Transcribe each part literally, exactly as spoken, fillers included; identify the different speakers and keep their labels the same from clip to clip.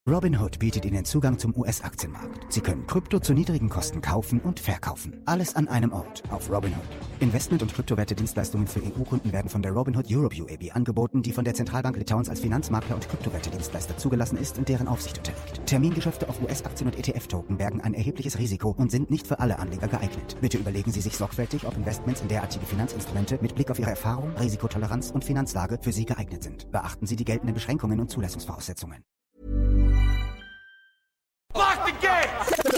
Speaker 1: Robinhood bietet Ihnen Zugang zum U S-Aktienmarkt. Sie können Krypto zu niedrigen Kosten kaufen und verkaufen. Alles an einem Ort auf Robinhood. Investment- und Kryptowerte-Dienstleistungen für E U-Kunden werden von der Robinhood Europe U A B angeboten, die von der Zentralbank Litauens als Finanzmakler und Kryptowerte-Dienstleister zugelassen ist und deren Aufsicht unterliegt. Termingeschäfte auf U S-Aktien und E T F-Token bergen ein erhebliches Risiko und sind nicht für alle Anleger geeignet. Bitte überlegen Sie sich sorgfältig, ob Investments in derartige Finanzinstrumente mit Blick auf Ihre Erfahrung, Risikotoleranz und Finanzlage für Sie geeignet sind. Beachten Sie die geltenden Beschränkungen und Zulassungsvoraussetzungen.
Speaker 2: Lock the gate!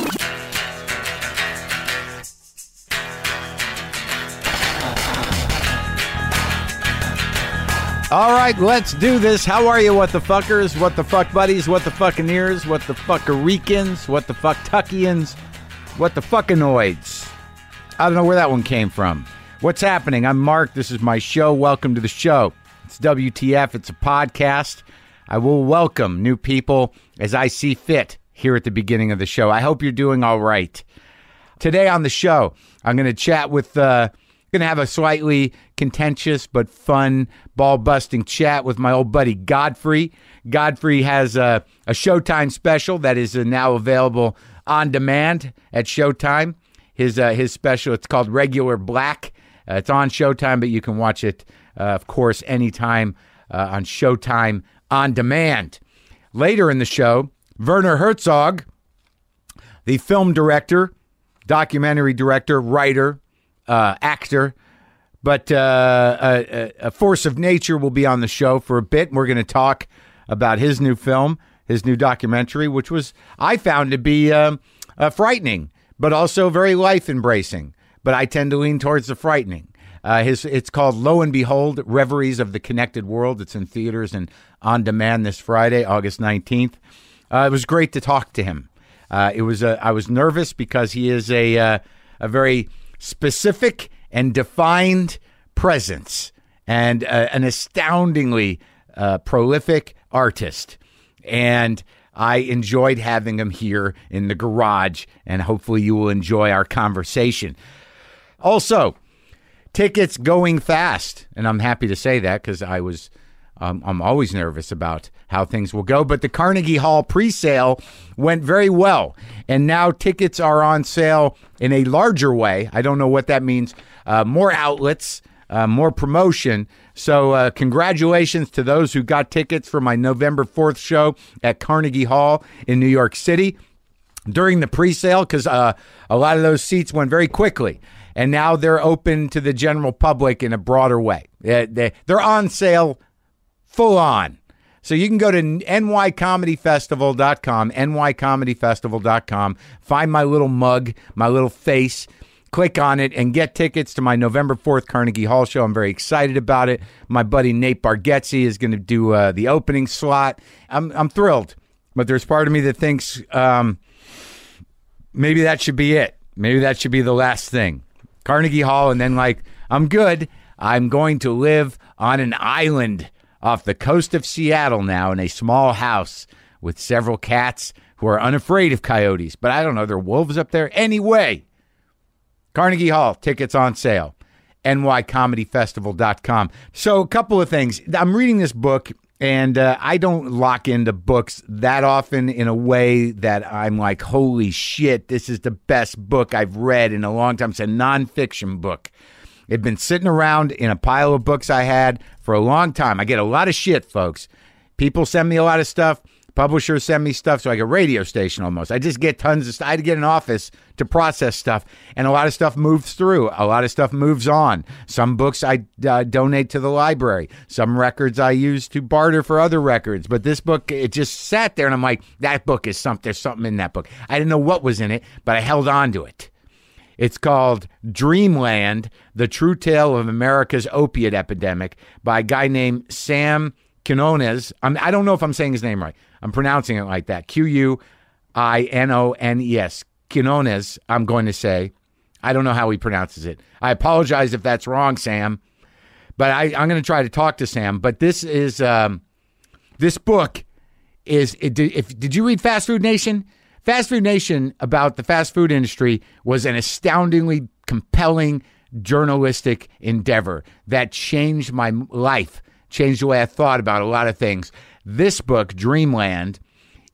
Speaker 3: All right, let's do this. How are you, what the fuckers, what the fuck buddies, what the fuckineers, what the fuckericans, what the fucktuckians, what the fuckinoids? I don't know where that one came from. What's happening? I'm Mark. This is my show. Welcome to the show. It's W T F. It's a podcast. I will welcome new people as I see fit here at the beginning of the show. I hope you're doing all right. Today on the show, I'm going to chat with, uh, going to have a slightly contentious but fun, ball-busting chat with my old buddy Godfrey. Godfrey has a, a Showtime special that is uh, now available on demand at Showtime. His uh, his special, it's called Regular Black. Uh, it's on Showtime, but you can watch it, uh, of course, anytime uh, on Showtime on demand. Later in the show, Werner Herzog, the film director, documentary director, writer, uh, actor, but uh, a, a force of nature, will be on the show for a bit. We're going to talk about his new film, his new documentary, which was, I found to be um, uh, frightening, but also very life-embracing. But I tend to lean towards the frightening. Uh, his It's called Lo and Behold, Reveries of the Connected World. It's in theaters and on demand this Friday, August nineteenth. Uh, it was great to talk to him. Uh, it was uh, I was nervous because he is a uh, a very specific and defined presence and uh, an astoundingly uh, prolific artist. And I enjoyed having him here in the garage, and hopefully you will enjoy our conversation. Also, tickets going fast, and I'm happy to say that because I was um, I'm always nervous about how things will go. But the Carnegie Hall pre-sale went very well, and now tickets are on sale in a larger way. I don't know what that means. Uh, more outlets, uh, more promotion. So uh, congratulations to those who got tickets for my November fourth show at Carnegie Hall in New York City during the pre-sale, because uh, a lot of those seats went very quickly. And now they're open to the general public in a broader way. They're on sale full on. So you can go to N Y comedy festival dot com, N Y comedy festival dot com, find my little mug, my little face, click on it, and get tickets to my November fourth Carnegie Hall show. I'm very excited about it. My buddy Nate Bargatze is going to do uh, the opening slot. I'm I'm thrilled. But there's part of me that thinks um, maybe that should be it. Maybe that should be the last thing. Carnegie Hall, and then like, I'm good. I'm going to live on an island off the coast of Seattle now in a small house with several cats who are unafraid of coyotes. But I don't know, there are wolves up there. Anyway, Carnegie Hall, tickets on sale, N Y comedy festival dot com. So a couple of things. I'm reading this book, and uh, I don't lock into books that often in a way that I'm like, holy shit, this is the best book I've read in a long time. It's a nonfiction book. It's been sitting around in a pile of books I had for a long time. I get a lot of shit, folks. People send me a lot of stuff. Publishers send me stuff, so like a radio station almost. I just get tons of stuff. I had to get an office to process stuff, and a lot of stuff moves through. A lot of stuff moves on. Some books I uh, donate to the library. Some records I use to barter for other records. But this book, it just sat there, and I'm like, that book is something. There's something in that book. I didn't know what was in it, but I held on to it. It's called Dreamland, The True Tale of America's Opiate Epidemic by a guy named Sam Quinones. I'm, I don't know if I'm saying his name right. I'm pronouncing it like that. Q U I N O N E S. Quinones, I'm going to say. I don't know how he pronounces it. I apologize if that's wrong, Sam. But I, I'm going to try to talk to Sam. But this is, um, this book is, it, if, did you read Fast Food Nation? Fast Food Nation about the fast food industry was an astoundingly compelling journalistic endeavor that changed my life, changed the way I thought about a lot of things. This book, Dreamland,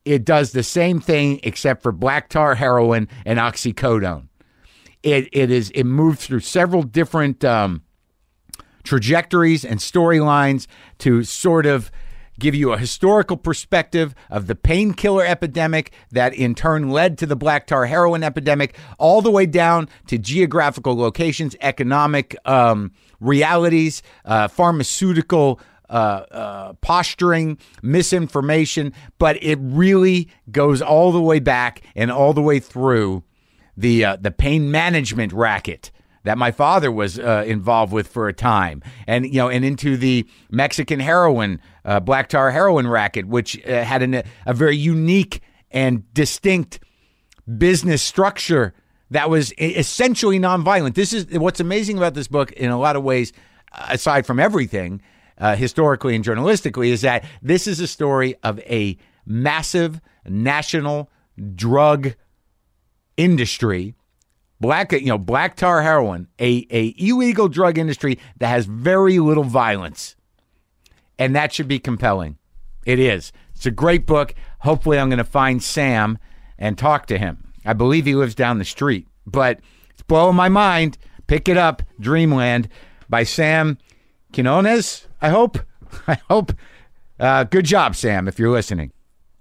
Speaker 3: it does the same thing except for black tar heroin and oxycodone. It it is it moves through several different um, trajectories and storylines to sort of give you a historical perspective of the painkiller epidemic that in turn led to the black tar heroin epidemic, all the way down to geographical locations, economic um, realities, uh, pharmaceutical uh, uh, posturing, misinformation. But it really goes all the way back and all the way through the uh, the pain management racket that my father was uh, involved with for a time, and you know, and into the Mexican heroin, uh, black tar heroin racket, which uh, had an, a very unique and distinct business structure that was essentially nonviolent. This is what's amazing about this book in a lot of ways, aside from everything, uh, historically and journalistically, is that this is a story of a massive national drug industry. Black, you know, black tar heroin, a, a illegal drug industry that has very little violence. And that should be compelling. It is. It's a great book. Hopefully I'm going to find Sam and talk to him. I believe he lives down the street. But it's blowing my mind. Pick it up, Dreamland, by Sam Quinones, I hope. I hope. Uh, good job, Sam, if you're listening.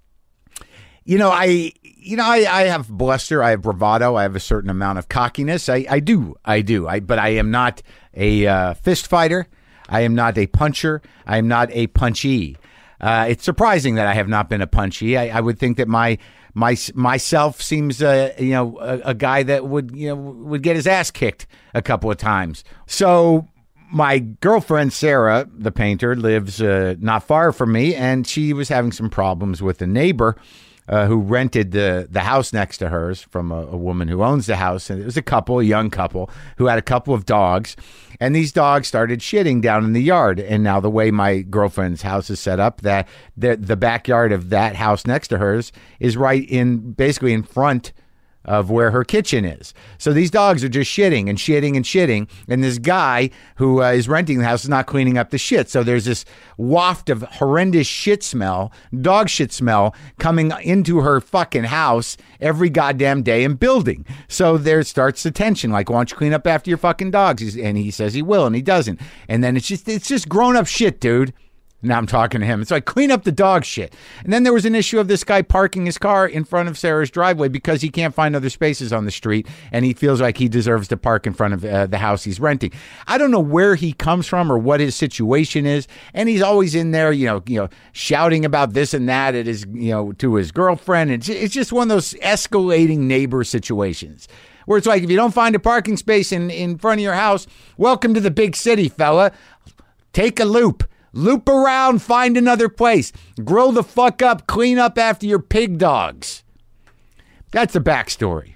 Speaker 3: You know, I... You know, I, I have bluster, I have bravado, I have a certain amount of cockiness. I, I do, I do. I, but I am not a uh, fist fighter. I am not a puncher. I am not a punchy. Uh, it's surprising that I have not been a punchy. I, I would think that my my myself seems, uh, you know, a, a guy that would, you know, would get his ass kicked a couple of times. So my girlfriend Sarah, the painter, lives uh, not far from me, and she was having some problems with a neighbor Uh, who rented the the house next to hers from a, a woman who owns the house. And it was a couple, a young couple, who had a couple of dogs. And these dogs started shitting down in the yard. And now the way my girlfriend's house is set up, that the, the backyard of that house next to hers is right in, basically in front of where her kitchen is. So these dogs are just shitting and shitting and shitting. And this guy who uh, is renting the house is not cleaning up the shit. So there's this waft of horrendous shit smell, dog shit smell, coming into her fucking house every goddamn day and building. So there starts the tension. Like, why don't you clean up after your fucking dogs? He's, and he says he will, and he doesn't. And then it's just, it's just grown up shit, dude. Now I'm talking to him. It's like, clean up the dog shit. And then there was an issue of this guy parking his car in front of Sarah's driveway because he can't find other spaces on the street, and he feels like he deserves to park in front of uh, the house he's renting. I don't know where he comes from or what his situation is, and he's always in there, you know, you know, shouting about this and that at his, you know, to his girlfriend. It's it's just one of those escalating neighbor situations where it's like, if you don't find a parking space in in front of your house, welcome to the big city, fella. Take a loop. Loop around, find another place. Grow the fuck up, clean up after your pig dogs. That's the backstory.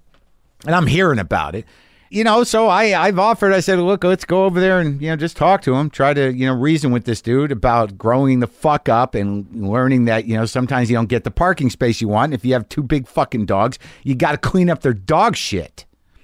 Speaker 3: And I'm hearing about it. You know, so I, I've offered, I said, look, let's go over there and, you know, just talk to him. Try to, you know, reason with this dude about growing the fuck up and learning that, you know, sometimes you don't get the parking space you want. If you have two big fucking dogs, you got to clean up their dog shit.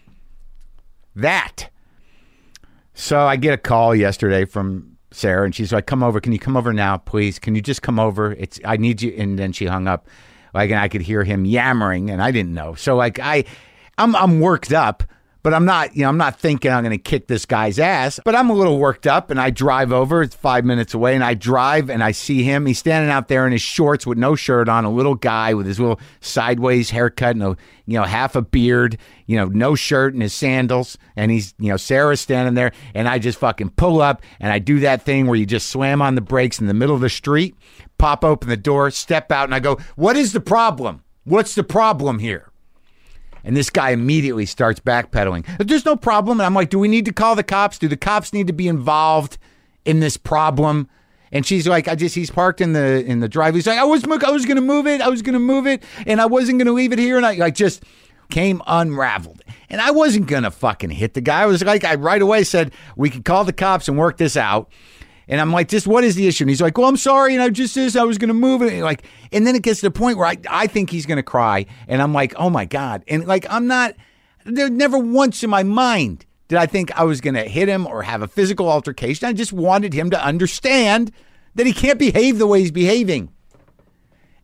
Speaker 3: That. So I get a call yesterday from Sarah, and she's like, come over. Can you come over now, please? Can you just come over? It's, I need you. And then she hung up. Like, and I could hear him yammering, and I didn't know. So like, I, I'm, I'm worked up, but I'm not, you know, I'm not thinking I'm going to kick this guy's ass, but I'm a little worked up, and I drive over. It's five minutes away, and I drive, and I see him. He's standing out there in his shorts with no shirt on, a little guy with his little sideways haircut and a, you know, half a beard, you know, no shirt and his sandals. And he's, you know, Sarah's standing there, and I just fucking pull up, and I do that thing where you just slam on the brakes in the middle of the street, pop open the door, step out, and I go, what is the problem? What's the problem here? And this guy immediately starts backpedaling. There's no problem. And I'm like, do we need to call the cops? Do the cops need to be involved in this problem? And she's like, I just, he's parked in the in the driveway. He's like, I was, I was going to move it. I was going to move it. And I wasn't going to leave it here. And I like just came unraveled. And I wasn't going to fucking hit the guy. I was like, I right away said, we could call the cops and work this out. And I'm like, just what is the issue? And he's like, well, I'm sorry. And I just this, I was going to move it. And like, and then it gets to the point where I, I think he's going to cry. And I'm like, oh my God. And like, I'm not, there never once in my mind did I think I was going to hit him or have a physical altercation. I just wanted him to understand that he can't behave the way he's behaving.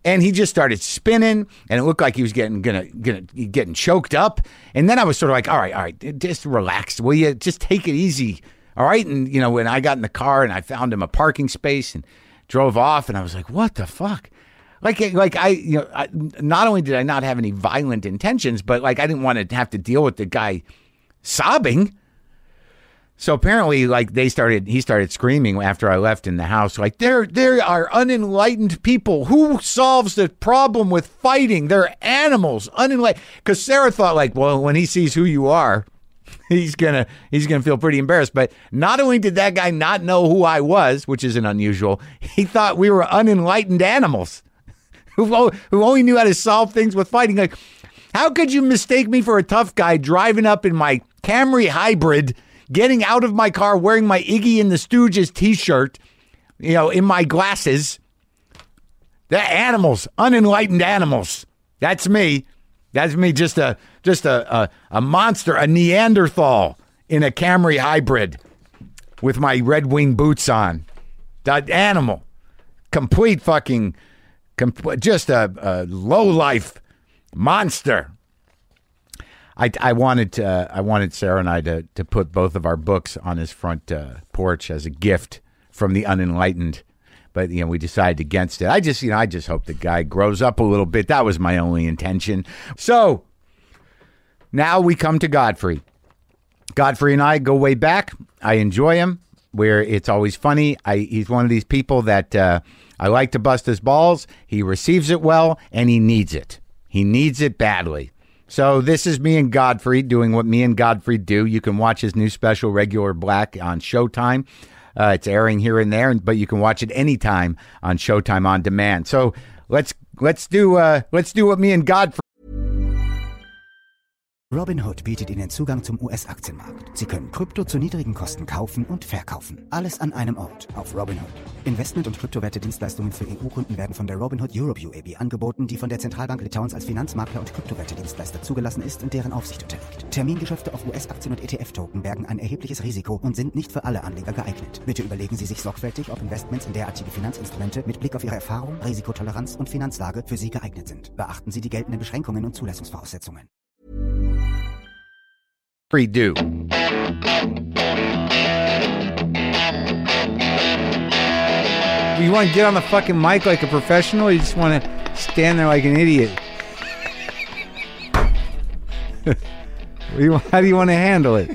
Speaker 3: And he just started spinning, and it looked like he was getting gonna, gonna getting choked up. And then I was sort of like, all right, all right, just relax. Will you just take it easy? All right. And, you know, when I got in the car and I found him a parking space and drove off, and I was like, what the fuck? Like, like I, you know, I, not only did I not have any violent intentions, but like I didn't want to have to deal with the guy sobbing. So apparently, like they started, he started screaming after I left in the house, like there, there are unenlightened people. Who solves the problem with fighting? They're animals, unenlightened. Because Sarah thought, like, well, when he sees who you are, he's gonna, he's gonna feel pretty embarrassed. But not only did that guy not know who I was, which isn't unusual, he thought we were unenlightened animals who, who only knew how to solve things with fighting. Like, how could you mistake me for a tough guy driving up in my Camry hybrid, getting out of my car, wearing my Iggy and the Stooges t-shirt, you know, in my glasses? They're animals, unenlightened animals. That's me. That's me, just a just a, a, a monster, a Neanderthal in a Camry hybrid with my Red Wing boots on. That animal. Complete fucking, complete, just a, a low-life monster. I, I wanted to, uh, I wanted Sarah and I to to put both of our books on his front uh, porch as a gift from the unenlightened, but you know we decided against it. I just you know I just hope the guy grows up a little bit. That was my only intention. So now we come to Godfrey. Godfrey and I go way back. I enjoy him. Where it's always funny. I he's one of these people that uh, I like to bust his balls. He receives it well, and he needs it. He needs it badly. So this is me and Godfrey doing what me and Godfrey do. You can watch his new special, Regular Black, on Showtime. Uh, it's airing here and there, but you can watch it anytime on Showtime on demand. So let's let's do uh, let's do what me and Godfrey.
Speaker 1: Robinhood bietet Ihnen Zugang zum U S-Aktienmarkt. Sie können Krypto zu niedrigen Kosten kaufen und verkaufen. Alles an einem Ort auf Robinhood. Investment- und Kryptowerte-Dienstleistungen für E U-Kunden werden von der Robinhood Europe U A B angeboten, die von der Zentralbank Litauens als Finanzmakler und Kryptowerte-Dienstleister zugelassen ist und deren Aufsicht unterliegt. Termingeschäfte auf U S-Aktien und E T F-Token bergen ein erhebliches Risiko und sind nicht für alle Anleger geeignet. Bitte überlegen Sie sich sorgfältig, ob Investments in derartige Finanzinstrumente mit Blick auf Ihre Erfahrung, Risikotoleranz und Finanzlage für Sie geeignet sind. Beachten Sie die geltenden Beschränkungen und Zulassungsvoraussetzungen.
Speaker 3: Do. You want to get on the fucking mic like a professional? Or you just want to stand there like an idiot? How do you want to handle it?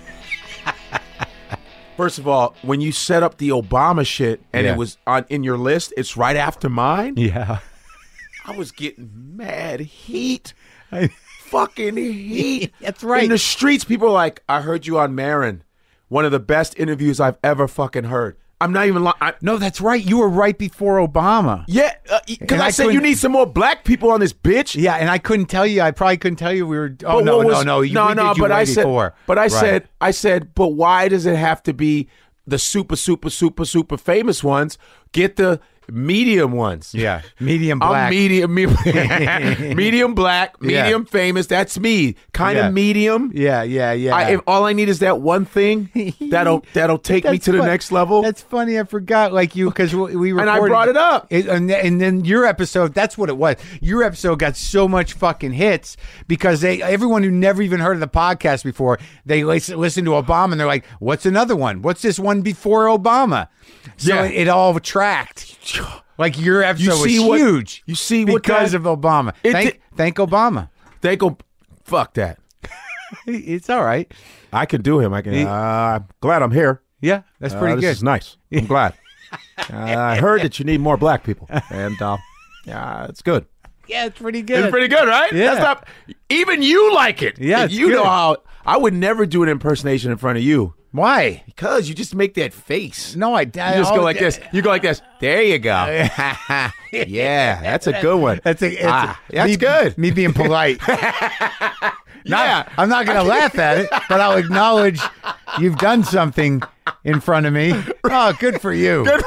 Speaker 2: First of all, when you set up the Obama shit and
Speaker 3: Yeah.
Speaker 2: it was on in your list, it's right after mine.
Speaker 3: Yeah.
Speaker 2: I was getting mad heat.
Speaker 3: I-
Speaker 2: Fucking heat.
Speaker 3: That's right.
Speaker 2: In the streets, people are like, I heard you on Marin. One of the best interviews I've ever fucking heard. I'm not even lying.
Speaker 3: No, that's right. You were right before Obama.
Speaker 2: Yeah, because
Speaker 3: And
Speaker 2: I,
Speaker 3: I
Speaker 2: said you
Speaker 3: couldn't-
Speaker 2: need some more black people on this bitch.
Speaker 3: Yeah, and I couldn't tell you. I probably couldn't tell you we were. Oh
Speaker 2: But
Speaker 3: no,
Speaker 2: what was-
Speaker 3: no, no. You,
Speaker 2: no,
Speaker 3: we
Speaker 2: no.
Speaker 3: did you
Speaker 2: But
Speaker 3: way
Speaker 2: I said,
Speaker 3: before.
Speaker 2: but I
Speaker 3: Right.
Speaker 2: said, I said, but why does it have to be the super, super, super, super famous ones? Get the medium ones.
Speaker 3: Yeah, medium black.
Speaker 2: I'm medium, me- medium black, medium
Speaker 3: Yeah.
Speaker 2: famous. That's me. Kind of
Speaker 3: Yeah.
Speaker 2: medium.
Speaker 3: Yeah, yeah, yeah.
Speaker 2: I, if all I need is that one thing that'll that'll take me
Speaker 3: That's
Speaker 2: to the
Speaker 3: fun-
Speaker 2: next level.
Speaker 3: That's funny. I forgot. Like you, because we we
Speaker 2: And I
Speaker 3: recorded,
Speaker 2: brought it up.
Speaker 3: It, and, th- and then your episode. That's what it was. Your episode got so much fucking hits because they everyone who never even heard of the podcast before, they listen, listen to Obama and they're like, "What's another one? What's this one before Obama?" So
Speaker 2: Yeah.
Speaker 3: it, it all tracked. Like your episode
Speaker 2: see
Speaker 3: was
Speaker 2: what-
Speaker 3: huge.
Speaker 2: you see what
Speaker 3: because
Speaker 2: that-
Speaker 3: of Obama.
Speaker 2: It
Speaker 3: Thank
Speaker 2: di-
Speaker 3: thank Obama.
Speaker 2: They go, fuck that.
Speaker 3: It's all right.
Speaker 2: I can do him. I can. Uh, I'm glad I'm here.
Speaker 3: Yeah, that's pretty
Speaker 2: Uh,
Speaker 3: good.
Speaker 2: This is nice. I'm glad. Uh, I heard that you need more black people, and uh, yeah, it's good.
Speaker 3: Yeah, it's pretty good.
Speaker 2: It's pretty good, right?
Speaker 3: Yeah.
Speaker 2: That's not, even you like it.
Speaker 3: Yeah,
Speaker 2: And
Speaker 3: it's
Speaker 2: you know
Speaker 3: good.
Speaker 2: how I would never do an impersonation in front of you
Speaker 3: Why?
Speaker 2: because you just make that face.
Speaker 3: No, I.
Speaker 2: You just go like this. You go like this. There you go. Yeah, that's a good one.
Speaker 3: That's a. It's
Speaker 2: Ah,
Speaker 3: a-
Speaker 2: that's
Speaker 3: me,
Speaker 2: good.
Speaker 3: Me being polite. Not,
Speaker 2: Yeah.
Speaker 3: I'm not going to laugh at it, but I'll acknowledge you've done something in front of me. Oh, good for you.
Speaker 2: Good.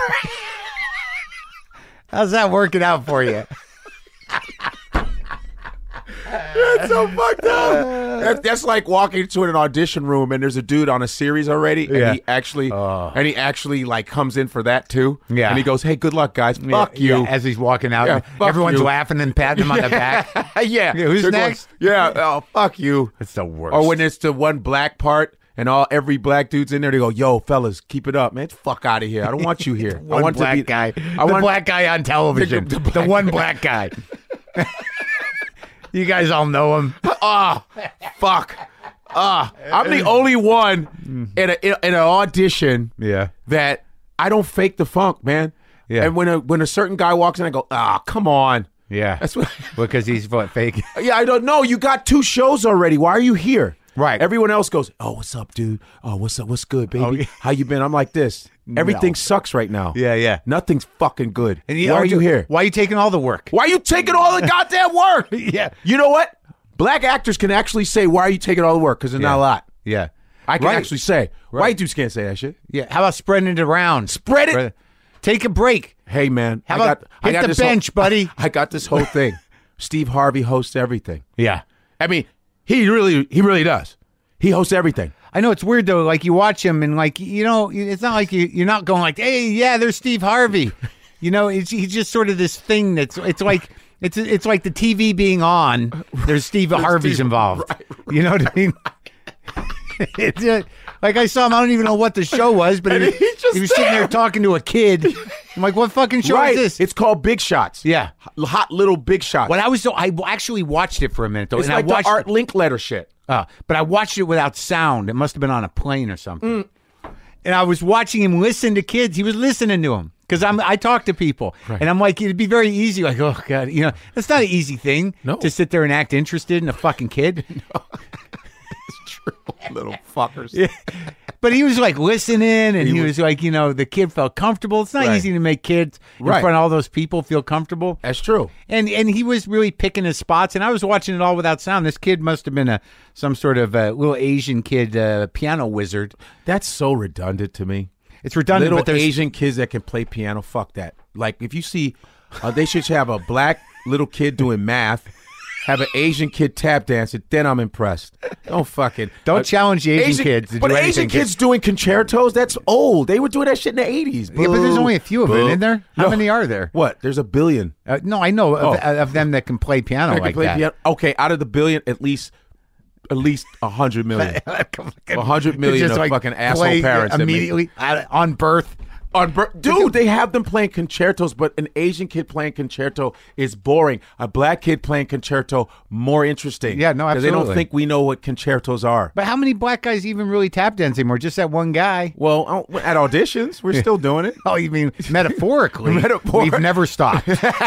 Speaker 3: How's that working out for you?
Speaker 2: That's so fucked up. That, that's like walking into an audition room and there's a dude on a series already, and
Speaker 3: Yeah.
Speaker 2: he actually,
Speaker 3: Oh.
Speaker 2: and he actually like comes in for that too.
Speaker 3: Yeah.
Speaker 2: and he goes, "Hey, good luck, guys. Fuck
Speaker 3: Yeah,
Speaker 2: you."
Speaker 3: yeah, as he's walking out,
Speaker 2: Yeah,
Speaker 3: and
Speaker 2: fuck
Speaker 3: everyone's
Speaker 2: you.
Speaker 3: laughing and patting him on the back.
Speaker 2: yeah.
Speaker 3: Yeah, who's
Speaker 2: They're going,
Speaker 3: next?
Speaker 2: yeah. Oh, fuck you.
Speaker 3: It's the worst.
Speaker 2: Or when it's the one black part and all every black dude's in there, they go, "Yo, fellas, keep it up, man. Get the fuck out of here. I don't want you here.
Speaker 3: one
Speaker 2: I want
Speaker 3: black
Speaker 2: to be
Speaker 3: guy,
Speaker 2: I
Speaker 3: the
Speaker 2: want
Speaker 3: black guy on television,
Speaker 2: The-
Speaker 3: the,
Speaker 2: the black
Speaker 3: one black guy. You guys all know him.
Speaker 2: Ah, fuck. Ah, I'm the only one in a in an audition
Speaker 3: Yeah.
Speaker 2: that I don't fake the funk, man.
Speaker 3: Yeah.
Speaker 2: And when a when a certain guy walks in, I go, "Ah, come on."
Speaker 3: Yeah,
Speaker 2: That's what.
Speaker 3: because he's what, fake.
Speaker 2: Yeah, I don't know. You got two shows already. Why are you here?
Speaker 3: Right.
Speaker 2: Everyone else goes, "Oh, what's up, dude? Oh, what's up? What's good, baby?
Speaker 3: Oh, yeah.
Speaker 2: How you been?" I'm like this. Everything
Speaker 3: No.
Speaker 2: sucks right now.
Speaker 3: Yeah, yeah.
Speaker 2: Nothing's fucking good.
Speaker 3: And
Speaker 2: Why are you here?
Speaker 3: Why are you taking all the work?
Speaker 2: Why are you taking all the goddamn work?
Speaker 3: Yeah.
Speaker 2: You know what? Black actors can actually say, "Why are you taking all the work?" Because there's not a lot.
Speaker 3: Yeah.
Speaker 2: I can
Speaker 3: Right.
Speaker 2: actually say.
Speaker 3: Right.
Speaker 2: White dudes can't say that shit.
Speaker 3: Yeah. How about spreading it around?
Speaker 2: Spread it.
Speaker 3: Spread- Take a break.
Speaker 2: Hey, man.
Speaker 3: How
Speaker 2: I
Speaker 3: about
Speaker 2: got, I
Speaker 3: hit
Speaker 2: got
Speaker 3: the
Speaker 2: this
Speaker 3: bench,
Speaker 2: whole,
Speaker 3: buddy?
Speaker 2: I got this whole thing. Steve Harvey hosts everything.
Speaker 3: Yeah.
Speaker 2: I mean, he really, he really does. He hosts everything.
Speaker 3: I know it's weird though. Like you watch him and like you know, it's not like you you're not going like, hey, yeah, there's Steve Harvey. You know, it's he's just sort of this thing that's it's like it's it's like the T V being on. There's Steve Harvey's
Speaker 2: Steve-
Speaker 3: involved.
Speaker 2: right,
Speaker 3: You know what I mean? It's uh, like I saw him. I don't even know what the show was, but he
Speaker 2: And
Speaker 3: was,
Speaker 2: he's just
Speaker 3: he was sitting there
Speaker 2: there.
Speaker 3: talking to a kid. I'm like, what fucking show
Speaker 2: right.
Speaker 3: is this?
Speaker 2: It's called Big Shots.
Speaker 3: Yeah.
Speaker 2: Hot, hot little Big Shots.
Speaker 3: When I was so I actually watched it for a minute though,
Speaker 2: it's
Speaker 3: and
Speaker 2: like
Speaker 3: I watched
Speaker 2: the Art Linkletter shit.
Speaker 3: Uh, but I watched it without sound. It must have been on a plane or something.
Speaker 2: Mm.
Speaker 3: And I was watching him listen to kids. He was listening to them because I'm I talk to people, and I'm like, it'd be very easy. Like, oh god, you know, that's not an easy thing
Speaker 2: No.
Speaker 3: to sit there and act interested in a fucking kid.
Speaker 2: It's true. Little fuckers.
Speaker 3: Yeah. But he was like listening, and he,
Speaker 2: He
Speaker 3: was,
Speaker 2: was-
Speaker 3: like, you know, the kid felt comfortable. It's not
Speaker 2: Right.
Speaker 3: easy to make kids in
Speaker 2: Right.
Speaker 3: front of all those people feel comfortable.
Speaker 2: That's true.
Speaker 3: And and he was really picking his spots, and I was watching it all without sound. This kid must have been a some sort of uh, little Asian kid, uh, piano wizard.
Speaker 2: That's so redundant to me.
Speaker 3: It's redundant,
Speaker 2: Little
Speaker 3: but there's
Speaker 2: Asian kids that can play piano. Fuck that. Like if you see, uh, they should have a black little kid doing math, have an Asian kid tap dancing. Then I'm impressed. Don't fucking
Speaker 3: Don't
Speaker 2: uh,
Speaker 3: challenge the Asian kids to
Speaker 2: but
Speaker 3: do
Speaker 2: Asian
Speaker 3: anything.
Speaker 2: kids doing concertos. That's old. They were doing that shit in the eighties.
Speaker 3: Yeah, but there's only a few of them, isn't there? How
Speaker 2: No.
Speaker 3: many are there?
Speaker 2: What? There's a billion.
Speaker 3: Uh, no, I know of,
Speaker 2: Oh.
Speaker 3: of them that can play piano
Speaker 2: I can
Speaker 3: like
Speaker 2: play
Speaker 3: that.
Speaker 2: piano. Okay, out of the billion, at least, at least a hundred million. A hundred million
Speaker 3: Just,
Speaker 2: of
Speaker 3: like,
Speaker 2: fucking asshole
Speaker 3: play
Speaker 2: parents that make-
Speaker 3: immediately uh, on birth.
Speaker 2: On bir- dude, they have them playing concertos, but an Asian kid playing concerto is boring. A black kid playing concerto more interesting.
Speaker 3: Yeah, no,
Speaker 2: because they don't
Speaker 3: absolutely.
Speaker 2: think we know what concertos are.
Speaker 3: But how many black guys even really tap dance anymore? Just that one guy.
Speaker 2: Well, uh, at auditions, we're still doing it.
Speaker 3: Oh, you mean metaphorically?
Speaker 2: Metaphor-
Speaker 3: We've never stopped.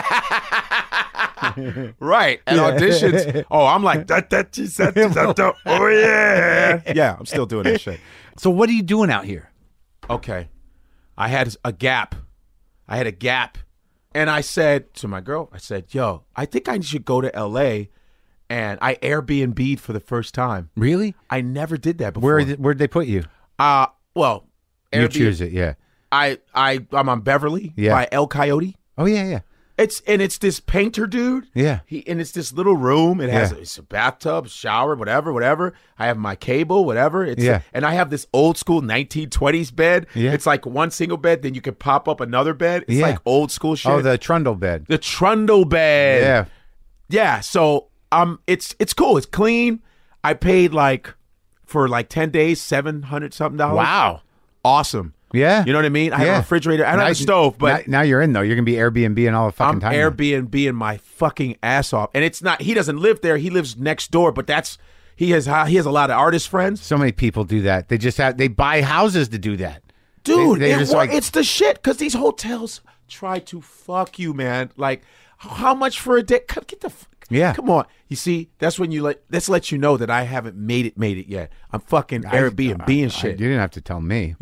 Speaker 2: Right at auditions. Oh, I'm like that. That she said. Oh yeah, yeah. I'm still doing that shit.
Speaker 3: So what are you doing out here?
Speaker 2: Okay, I had a gap. I had a gap, and I said to my girl, I said, "Yo, I think I should go to L A." And I Airbnb'd for the first time.
Speaker 3: Really?
Speaker 2: I never did that before.
Speaker 3: Where where'd they put you?
Speaker 2: Uh well,
Speaker 3: You
Speaker 2: Airbnb-
Speaker 3: choose it, yeah.
Speaker 2: I I I'm on Beverly
Speaker 3: Yeah.
Speaker 2: by El Coyote.
Speaker 3: Oh yeah, yeah.
Speaker 2: It's and it's this painter dude.
Speaker 3: Yeah.
Speaker 2: He and it's this little room. It has
Speaker 3: Yeah.
Speaker 2: it's a bathtub, shower, whatever, whatever. I have my cable, whatever. It's
Speaker 3: Yeah.
Speaker 2: and I have this old school nineteen twenties bed.
Speaker 3: Yeah.
Speaker 2: It's like one single bed, then you can pop up another bed. It's
Speaker 3: Yeah.
Speaker 2: like old school shit.
Speaker 3: Oh, the trundle bed.
Speaker 2: the trundle bed.
Speaker 3: Yeah.
Speaker 2: Yeah, so um it's it's cool. It's clean. I paid like for like ten days, seven hundred something dollars.
Speaker 3: Wow.
Speaker 2: Awesome.
Speaker 3: Yeah.
Speaker 2: You know what I mean? I have
Speaker 3: Yeah.
Speaker 2: a refrigerator. I don't
Speaker 3: Now-
Speaker 2: have a stove, but
Speaker 3: now, now you're in though. You're gonna be Airbnb and all the fucking
Speaker 2: I'm
Speaker 3: time.
Speaker 2: Airbnb my fucking ass off. And it's not he doesn't live there. He lives next door, but that's he has he has a lot of artist friends.
Speaker 3: So many people do that. They just have they buy houses to do that.
Speaker 2: Dude,
Speaker 3: They- they
Speaker 2: it
Speaker 3: just
Speaker 2: wor-
Speaker 3: like-
Speaker 2: it's the shit cuz these hotels try to fuck you, man. Like how much for a day? Come get the f-
Speaker 3: Yeah.
Speaker 2: Come on. You see, that's when you let that's let you know that I haven't made it made it yet. I'm fucking
Speaker 3: I-
Speaker 2: Airbnb
Speaker 3: I-
Speaker 2: and shit.
Speaker 3: You didn't have to tell me.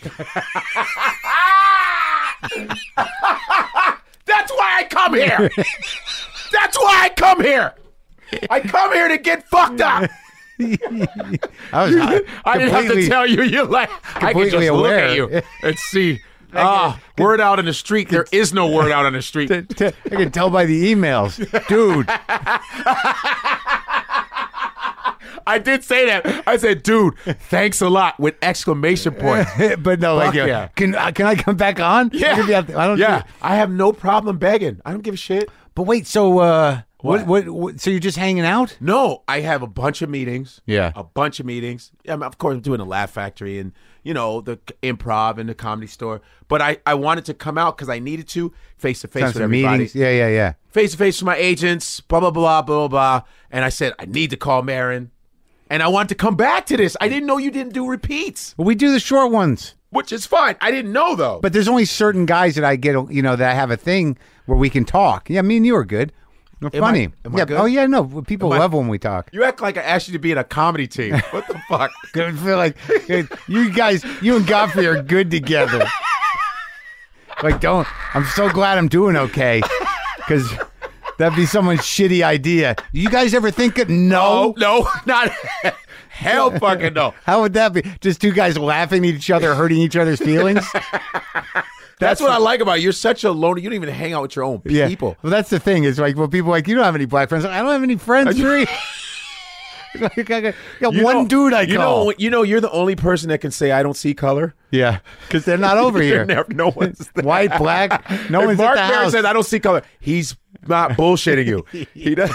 Speaker 2: That's why I come here. That's why I come here. I come here to get fucked up.
Speaker 3: I was I,
Speaker 2: I didn't have to
Speaker 3: completely-
Speaker 2: tell you. You're like, I can just
Speaker 3: completely
Speaker 2: look
Speaker 3: aware.
Speaker 2: at you and see. Ah, word out in the street. There is no word out on the street.
Speaker 3: T- t- I can tell by the emails, dude.
Speaker 2: I did say that. I said, dude, thanks a lot with exclamation points.
Speaker 3: But no, like,
Speaker 2: Fuck
Speaker 3: yeah.
Speaker 2: yeah.
Speaker 3: can uh, can I come back on?
Speaker 2: Yeah.
Speaker 3: I, have to- I don't.
Speaker 2: Yeah.
Speaker 3: do-
Speaker 2: I have no problem begging. I don't give a shit.
Speaker 3: But wait, so uh, what?
Speaker 2: What?
Speaker 3: What, what? So you're just hanging out?
Speaker 2: No, I have a bunch of meetings.
Speaker 3: Yeah.
Speaker 2: A bunch of meetings. I mean, of course, I'm doing the Laugh Factory and, you know, the improv and the Comedy Store. But I, I wanted to come out because I needed to face to face
Speaker 3: Sounds
Speaker 2: with
Speaker 3: like
Speaker 2: everybody.
Speaker 3: meetings. Yeah, yeah, yeah.
Speaker 2: Face to face with my agents, blah, blah, blah, blah, blah. And I said, I need to call Marin. And I wanted to come back to this. I didn't know you didn't do repeats,
Speaker 3: Well, we do the short ones,
Speaker 2: which is fine. I didn't know, though.
Speaker 3: but there's only certain guys that I get, you know, that I have a thing where we can talk. Yeah, me and you are good. We're
Speaker 2: Am
Speaker 3: funny.
Speaker 2: I- am I
Speaker 3: yeah.
Speaker 2: good?
Speaker 3: Oh yeah, no. People
Speaker 2: Am I-
Speaker 3: love when we talk.
Speaker 2: you act like I asked you to be in a comedy team. What the fuck?
Speaker 3: I feel like you guys, you and Godfrey are good together. Like, don't. I'm so glad I'm doing okay, because that'd be someone's shitty idea. You guys ever think of no?
Speaker 2: Oh, no, not hell fucking no.
Speaker 3: How would that be? Just two guys laughing at each other, hurting each other's feelings?
Speaker 2: That's what I like about you. You're such a loner. You don't even hang out with your own
Speaker 3: Yeah.
Speaker 2: people.
Speaker 3: Well, that's the thing. Is like, well, people are like, you don't have any black friends. I don't have any friends. Three. Like, I got got
Speaker 2: You
Speaker 3: one
Speaker 2: know-
Speaker 3: dude I
Speaker 2: you
Speaker 3: call.
Speaker 2: know, you know, you're the only person that can say I don't see color.
Speaker 3: Yeah, because they're not over here.
Speaker 2: Never, no one's there.
Speaker 3: White, black, no
Speaker 2: If
Speaker 3: one's
Speaker 2: Mark
Speaker 3: at the
Speaker 2: Maron
Speaker 3: house.
Speaker 2: says I don't see color, he's not bullshitting you. He does.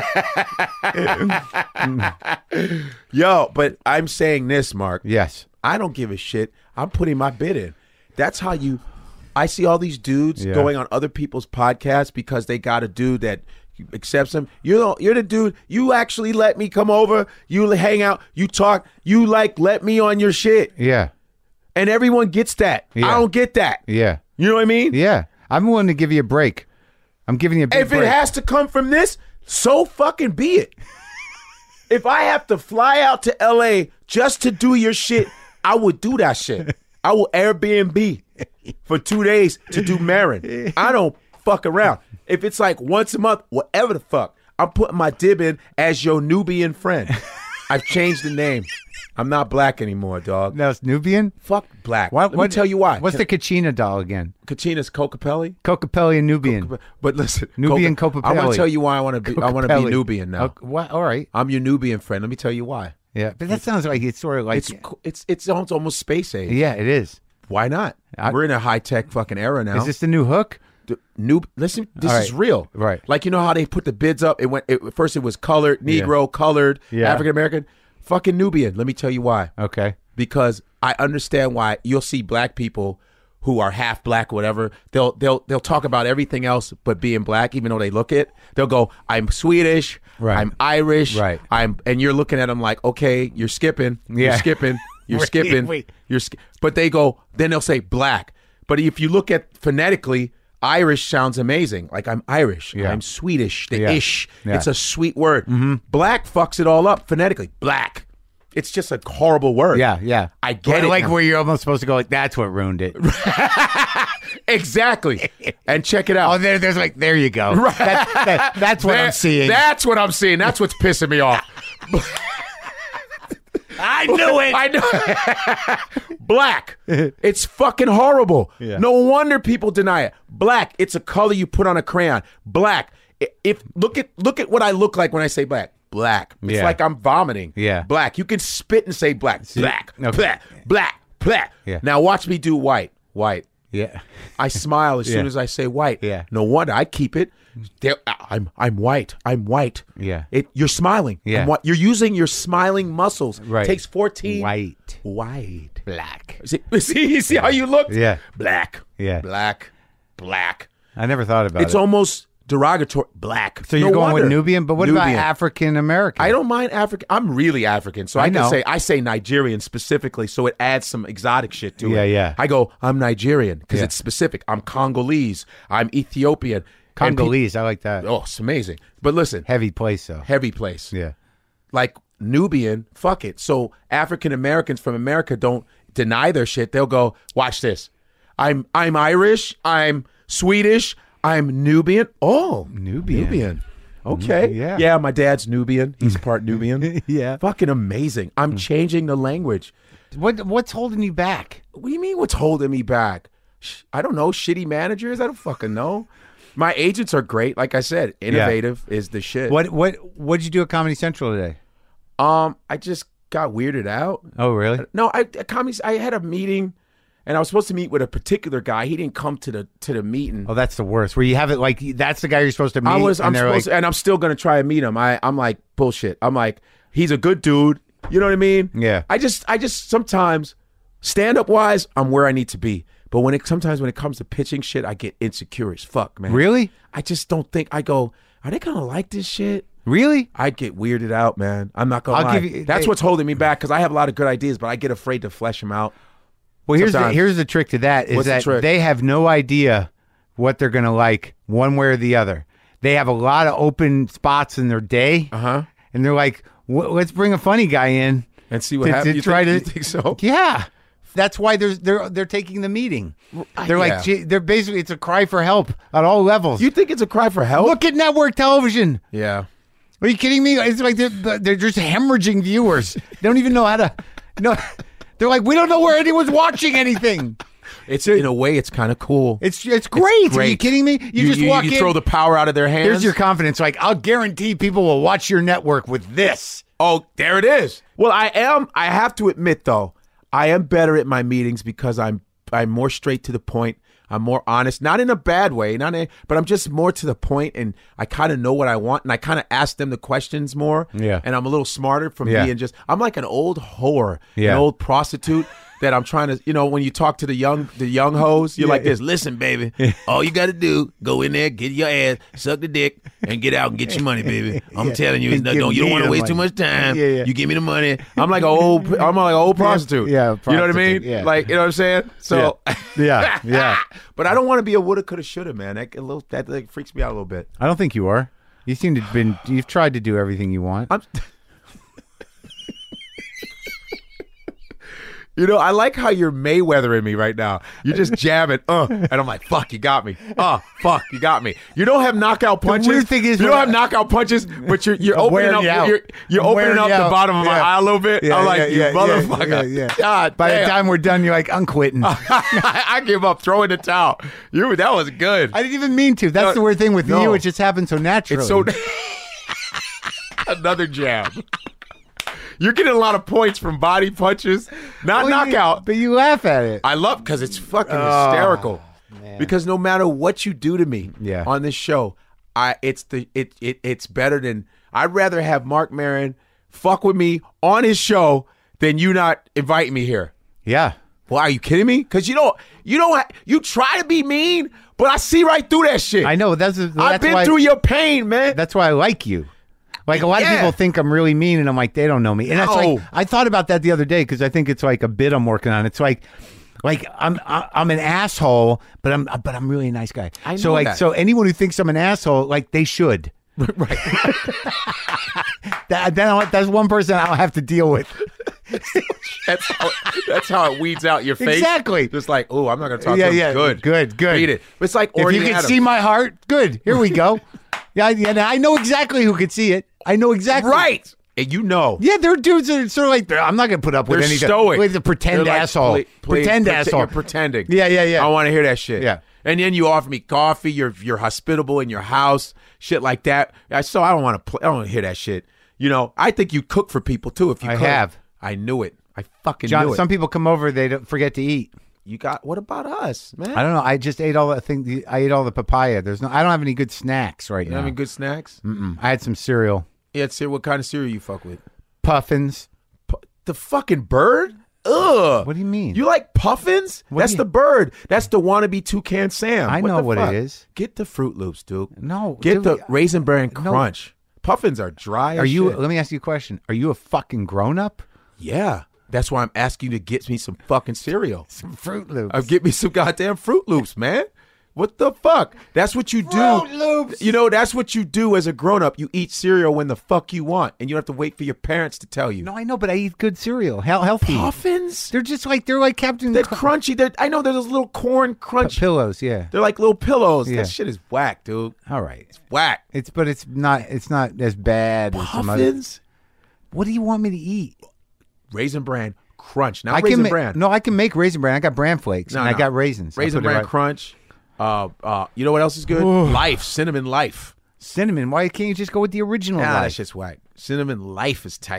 Speaker 2: Yo, but I'm saying this, Mark.
Speaker 3: Yes.
Speaker 2: I don't give a shit. I'm putting my bid in. That's how you. I see all these dudes
Speaker 3: Yeah.
Speaker 2: going on other people's podcasts because they got a dude that accepts them. You're the, you're the dude. You actually let me come over. You hang out. You talk. You like let me on your shit.
Speaker 3: Yeah.
Speaker 2: And everyone gets that.
Speaker 3: Yeah.
Speaker 2: I don't get that.
Speaker 3: Yeah.
Speaker 2: You know what I mean?
Speaker 3: Yeah. I'm willing to give you a break. I'm giving you a big
Speaker 2: If
Speaker 3: break.
Speaker 2: it has to come from this, so fucking be it. If I have to fly out to L A just to do your shit, I would do that shit. I will Airbnb for two days to do Marin. I don't fuck around. If it's like once a month, whatever the fuck, I'm putting my dib in as your Nubian friend. I've changed the name. I'm not black anymore, dog.
Speaker 3: No, it's Nubian.
Speaker 2: Fuck black.
Speaker 3: What,
Speaker 2: Let
Speaker 3: what,
Speaker 2: me tell you why.
Speaker 3: What's the Kachina doll again?
Speaker 2: Kachina's Kokapelli?
Speaker 3: Kokapelli and Nubian.
Speaker 2: But listen,
Speaker 3: Nubian
Speaker 2: Coca-
Speaker 3: Kokapelli.
Speaker 2: I want to tell you why I want to be. I want to be
Speaker 3: Kokapelli.
Speaker 2: Nubian now.
Speaker 3: Okay, what? All right.
Speaker 2: I'm your Nubian friend. Let me tell you why.
Speaker 3: Yeah, but that sounds like it's sort of like
Speaker 2: It's it's it's almost, almost space age.
Speaker 3: yeah, it is.
Speaker 2: Why not?
Speaker 3: I-
Speaker 2: We're in a high tech fucking era now.
Speaker 3: Is this the new hook?
Speaker 2: The new? Listen, this
Speaker 3: All
Speaker 2: is
Speaker 3: right.
Speaker 2: real.
Speaker 3: Right.
Speaker 2: Like you know how they put the bids up. It went it, first. It was colored, Negro, colored,
Speaker 3: Yeah.
Speaker 2: African American. Fucking Nubian. Let me tell you why.
Speaker 3: Okay.
Speaker 2: Because I understand why you'll see black people who are half black, whatever. They'll they'll they'll talk about everything else but being black, even though they look it. They'll go, "I'm Swedish,
Speaker 3: Right.
Speaker 2: I'm Irish,
Speaker 3: Right.
Speaker 2: I'm," and you're looking at them like, "Okay, you're skipping,
Speaker 3: Yeah.
Speaker 2: you're skipping, you're
Speaker 3: Wait,
Speaker 2: skipping,
Speaker 3: wait.
Speaker 2: you're." Sk-. But they go, then they'll say black. But if you look at phonetically, Irish sounds amazing. Like I'm Irish,
Speaker 3: Yeah.
Speaker 2: I'm Swedish. The
Speaker 3: Yeah.
Speaker 2: ish,
Speaker 3: Yeah.
Speaker 2: it's a sweet word. Black fucks it all up phonetically. Black. It's just a horrible word.
Speaker 3: Yeah, yeah.
Speaker 2: I get it
Speaker 3: Like
Speaker 2: now.
Speaker 3: where you're almost supposed to go like that's what ruined it.
Speaker 2: Exactly. And check it
Speaker 3: Oh,
Speaker 2: out.
Speaker 3: there, there's like there you go. That- that- that's what I'm
Speaker 2: That-
Speaker 3: seeing.
Speaker 2: That's what I'm seeing. That's what's pissing me off.
Speaker 3: I knew it.
Speaker 2: I know. Black. It's fucking horrible.
Speaker 3: Yeah.
Speaker 2: No wonder people deny it. Black. It's a color you put on a crayon. Black. I- If look at look at what I look like when I say black. Black. It's
Speaker 3: Yeah.
Speaker 2: like I'm vomiting.
Speaker 3: Yeah.
Speaker 2: Black. You can spit and say black. Black.
Speaker 3: Okay.
Speaker 2: Black. Black. Black.
Speaker 3: Yeah.
Speaker 2: Now watch me do white. White.
Speaker 3: Yeah.
Speaker 2: I smile as soon
Speaker 3: Yeah.
Speaker 2: as I say white.
Speaker 3: Yeah.
Speaker 2: No wonder I keep it. There, I'm I'm white. I'm white.
Speaker 3: Yeah.
Speaker 2: It. You're smiling.
Speaker 3: Yeah.
Speaker 2: I'm white. You're using your smiling muscles.
Speaker 3: Right.
Speaker 2: Takes fourteen.
Speaker 3: White.
Speaker 2: White.
Speaker 3: Black.
Speaker 2: See, see, see how you looked?
Speaker 3: Yeah.
Speaker 2: Black.
Speaker 3: Yeah.
Speaker 2: Black. Black.
Speaker 3: I never thought about
Speaker 2: It's
Speaker 3: it.
Speaker 2: almost derogatory. Black.
Speaker 3: So you're
Speaker 2: No
Speaker 3: going
Speaker 2: wonder.
Speaker 3: with Nubian, but what
Speaker 2: Nubian.
Speaker 3: about African American?
Speaker 2: I don't mind African. I'm really African, so I,
Speaker 3: I
Speaker 2: can
Speaker 3: know.
Speaker 2: say I say Nigerian specifically, so it adds some exotic shit to
Speaker 3: Yeah,
Speaker 2: it.
Speaker 3: yeah.
Speaker 2: I go, I'm Nigerian because
Speaker 3: Yeah.
Speaker 2: it's specific. I'm Congolese. I'm Ethiopian. And pe-
Speaker 3: Congolese. I like that.
Speaker 2: oh, it's amazing. But listen,
Speaker 3: Heavy place though.
Speaker 2: heavy place.
Speaker 3: Yeah.
Speaker 2: Like Nubian, fuck it. So African Americans from America don't deny their shit. They'll go, watch this. I'm I'm Irish. I'm Swedish. I'm Nubian. Oh,
Speaker 3: Nubian.
Speaker 2: Nubian. Okay.
Speaker 3: Yeah.
Speaker 2: Yeah, my dad's Nubian. He's part Nubian.
Speaker 3: Yeah.
Speaker 2: Fucking amazing. I'm changing the language.
Speaker 3: What What's holding you back?
Speaker 2: What do you mean what's holding me back? Sh- I don't know. Shitty managers? I don't fucking know. My agents are great. Like I said, innovative is the shit.
Speaker 3: What What What did you do at Comedy Central today?
Speaker 2: Um, I just got weirded out.
Speaker 3: Oh, really?
Speaker 2: No, I commies. I had a meeting, and I was supposed to meet with a particular guy. He didn't come to the to the meeting.
Speaker 3: Oh, that's the worst. Where you have it like that's the guy you're supposed to meet.
Speaker 2: I was. I'm
Speaker 3: and
Speaker 2: supposed,
Speaker 3: like,
Speaker 2: to, and I'm still gonna try and meet him. I I'm like bullshit. I'm like he's a good dude. You know what I mean?
Speaker 3: Yeah.
Speaker 2: I just I just sometimes stand up wise, I'm where I need to be. But when it sometimes when it comes to pitching shit, I get insecure as fuck, man.
Speaker 3: Really?
Speaker 2: I just don't think I go. Are they gonna like this shit?
Speaker 3: Really?
Speaker 2: I'd get weirded out, man. I'm not gonna
Speaker 3: I'll
Speaker 2: lie.
Speaker 3: give you-
Speaker 2: That's
Speaker 3: hey-
Speaker 2: what's holding me back because I have a lot of good ideas, but I get afraid to flesh them out.
Speaker 3: Well, here's the,
Speaker 2: Sometimes.
Speaker 3: here's the trick to that is
Speaker 2: What's the
Speaker 3: that
Speaker 2: trick?
Speaker 3: they have no idea what they're going to like one way or the other. They have a lot of open spots in their day,
Speaker 2: Uh-huh.
Speaker 3: and they're like, "W- let's bring a funny guy in
Speaker 2: And see what
Speaker 3: to,
Speaker 2: happens.
Speaker 3: to
Speaker 2: You
Speaker 3: try
Speaker 2: think,
Speaker 3: to
Speaker 2: you think so?
Speaker 3: Yeah, that's why they're they're they're taking the meeting. They're like,
Speaker 2: yeah.
Speaker 3: gee, they're basically it's a cry for help at all levels.
Speaker 2: You think it's a cry for help?
Speaker 3: Look at network television.
Speaker 2: Yeah.
Speaker 3: Are you kidding me? It's like they're they're just hemorrhaging viewers. They don't even know how to. No, they're like, we don't know where anyone's watching anything.
Speaker 2: It's in a way, it's kind of cool.
Speaker 3: It's it's great. Are you kidding me? You, just walk
Speaker 2: you
Speaker 3: in.
Speaker 2: throw the power out of their hands.
Speaker 3: Here's your confidence. Like, I'll guarantee people will watch your network with this.
Speaker 2: Oh, there it is. Well, I am. I have to admit, though, I am better at my meetings because I'm I'm more straight to the point. I'm more honest, not in a bad way, not in, but I'm just more to the point, and I kind of know what I want, and I kind of ask them the questions more.
Speaker 3: Yeah.
Speaker 2: And I'm a little smarter from
Speaker 3: Yeah.
Speaker 2: being just. I'm like an old whore,
Speaker 3: Yeah.
Speaker 2: an old prostitute. That I'm trying to, you know, when you talk to the young, the young hoes, you're
Speaker 3: Yeah.
Speaker 2: like this. Listen, baby, all you got to do, go in there, get your ass, suck the dick, and get out and get your money, baby. I'm
Speaker 3: Yeah.
Speaker 2: telling you, it's not,
Speaker 3: Give
Speaker 2: don't, you don't
Speaker 3: me
Speaker 2: want to
Speaker 3: the
Speaker 2: waste too
Speaker 3: money.
Speaker 2: much time.
Speaker 3: Yeah, yeah.
Speaker 2: You give me the money. I'm like an old, I'm like an old prostitute.
Speaker 3: Yeah,
Speaker 2: you know what I mean?
Speaker 3: prostitute, yeah.
Speaker 2: Like, you know what I'm saying? So,
Speaker 3: Yeah, yeah.
Speaker 2: but I don't want to be a woulda, coulda, shoulda, man. That a little, that like, freaks me out a little bit.
Speaker 3: I don't think you are. You seem to have been. You've tried to do everything you want.
Speaker 2: I'm. You know, I like how you're Mayweathering me right now. You're just jamming, uh, and I'm like, fuck, you got me. Uh, fuck, you got me. You don't have knockout punches.
Speaker 3: weird thing is
Speaker 2: you
Speaker 3: when
Speaker 2: don't have
Speaker 3: I-
Speaker 2: knockout punches, but you're you're
Speaker 3: I'm
Speaker 2: opening
Speaker 3: wearing
Speaker 2: up
Speaker 3: you out.
Speaker 2: you're, you're
Speaker 3: I'm
Speaker 2: opening
Speaker 3: wearing
Speaker 2: up
Speaker 3: you
Speaker 2: the
Speaker 3: out.
Speaker 2: bottom of my
Speaker 3: Yeah.
Speaker 2: eye a little bit.
Speaker 3: Yeah,
Speaker 2: I'm like,
Speaker 3: yeah,
Speaker 2: you
Speaker 3: yeah,
Speaker 2: motherfucker.
Speaker 3: yeah, yeah, yeah.
Speaker 2: God
Speaker 3: By
Speaker 2: damn.
Speaker 3: the time we're done, you're like, I'm quitting. I
Speaker 2: I give up, throwing the towel. You that was good.
Speaker 3: didn't even mean to. That's
Speaker 2: No,
Speaker 3: the weird thing with
Speaker 2: no.
Speaker 3: you. It just happened so naturally.
Speaker 2: It's so another jab. You're getting a lot of points from body punches, not
Speaker 3: Well, you-
Speaker 2: knockout.
Speaker 3: but you laugh at it.
Speaker 2: I love because it's fucking hysterical. Because no matter what you do to me
Speaker 3: Yeah.
Speaker 2: on this show, I it's the it, it it's better than I'd rather have Mark Maron fuck with me on his show than you not invite me here.
Speaker 3: Yeah.
Speaker 2: Well, are you kidding me? Because you don't you don't you try to be mean, but I see right through that shit.
Speaker 3: I know. That's, that's
Speaker 2: I've been
Speaker 3: why,
Speaker 2: through your pain, man.
Speaker 3: That's why I like you. Like a lot
Speaker 2: Yeah.
Speaker 3: of people think I'm really mean, and I'm like, they don't know me. And that's
Speaker 2: No.
Speaker 3: like, I thought about that the other day because I think it's like a bit I'm working on. It's like, like I'm I'm an asshole, but I'm but I'm really a nice guy.
Speaker 2: I
Speaker 3: so
Speaker 2: know
Speaker 3: like
Speaker 2: that.
Speaker 3: so anyone who thinks I'm an asshole, like they should.
Speaker 2: Right.
Speaker 3: That then I'll, that's one person I'll have to deal with.
Speaker 2: That's how that's how it weeds out your face.
Speaker 3: Exactly.
Speaker 2: Just like, oh, I'm not gonna talk
Speaker 3: Yeah,
Speaker 2: to him.
Speaker 3: yeah.
Speaker 2: Good.
Speaker 3: Good, good.
Speaker 2: Beat it. It's like
Speaker 3: If
Speaker 2: Orny
Speaker 3: you can
Speaker 2: Adams.
Speaker 3: see my heart, good. Here we go. yeah, yeah. I know exactly who could see it. I know exactly.
Speaker 2: Right. And you know.
Speaker 3: Yeah, there are dudes that are sort of like, they're- I'm not going to put up with
Speaker 2: They're
Speaker 3: any
Speaker 2: stoic.
Speaker 3: with the pretend
Speaker 2: They're like,
Speaker 3: asshole.
Speaker 2: play- play-
Speaker 3: pretend
Speaker 2: prete-
Speaker 3: asshole.
Speaker 2: You're pretending.
Speaker 3: Yeah, yeah, yeah.
Speaker 2: I want to hear that shit.
Speaker 3: Yeah.
Speaker 2: And then you offer me coffee. You're you're hospitable in your house. Shit like that. I so I don't want to play. I don't want to hear that shit. You know. I think you cook for people too. If you
Speaker 3: I
Speaker 2: could.
Speaker 3: have.
Speaker 2: I knew it. I fucking
Speaker 3: John,
Speaker 2: knew it.
Speaker 3: some people come over, they don't forget to eat.
Speaker 2: you got. What about us, man?
Speaker 3: I don't know. I just ate all the thing. I ate all the papaya. There's no. I don't have any good snacks right
Speaker 2: You
Speaker 3: now.
Speaker 2: having good snacks?
Speaker 3: Mm-mm. I had some cereal,
Speaker 2: Yeah. Cereal. What kind of cereal you fuck with?
Speaker 3: puffins.
Speaker 2: Pu- The fucking bird? Ugh.
Speaker 3: What do you mean?
Speaker 2: You like puffins?
Speaker 3: What
Speaker 2: That's
Speaker 3: do you-
Speaker 2: the bird. That's the wannabe toucan Sam.
Speaker 3: I
Speaker 2: What
Speaker 3: know
Speaker 2: the
Speaker 3: what it
Speaker 2: fuck?
Speaker 3: is.
Speaker 2: Get the Fruit Loops, dude.
Speaker 3: No,
Speaker 2: Get
Speaker 3: dude,
Speaker 2: the Raisin Bran
Speaker 3: no.
Speaker 2: Crunch. Puffins are dry as
Speaker 3: Are you?
Speaker 2: shit.
Speaker 3: Let me ask you a question. Are you a fucking grown up?
Speaker 2: Yeah. That's why I'm asking you to get me some fucking cereal.
Speaker 3: Some Fruit Loops.
Speaker 2: Uh, get me some goddamn Fruit Loops, man. What the fuck? That's what you do.
Speaker 3: Fruit Loops.
Speaker 2: You know, that's what you do as a grown up. You eat cereal when the fuck you want, and you don't have to wait for your parents to tell you.
Speaker 3: No, I know, but I eat good cereal. Hell, healthy.
Speaker 2: Puffins?
Speaker 3: They're just like they're like Captain
Speaker 2: They're
Speaker 3: Cr-
Speaker 2: crunchy. They're, I know they're those little corn crunch.
Speaker 3: pillows. Yeah.
Speaker 2: They're like little pillows.
Speaker 3: Yeah.
Speaker 2: That shit is whack, dude.
Speaker 3: All right.
Speaker 2: Whack.
Speaker 3: It's but it's not it's not as bad as some other.
Speaker 2: Puffins?
Speaker 3: What do you want me to eat?
Speaker 2: Raisin Bran Crunch. Not
Speaker 3: I
Speaker 2: Raisin
Speaker 3: can ma-
Speaker 2: Bran.
Speaker 3: No, I can make raisin bran. I got bran flakes
Speaker 2: No,
Speaker 3: and I
Speaker 2: no.
Speaker 3: got raisins. I
Speaker 2: Raisin
Speaker 3: put it
Speaker 2: Bran
Speaker 3: right-
Speaker 2: Crunch. Uh, uh, you know what else is good? Life. Cinnamon Life.
Speaker 3: Cinnamon. Why can't you just go with the original?
Speaker 2: Nah,
Speaker 3: life?
Speaker 2: that shit's whack. Cinnamon Life is tight.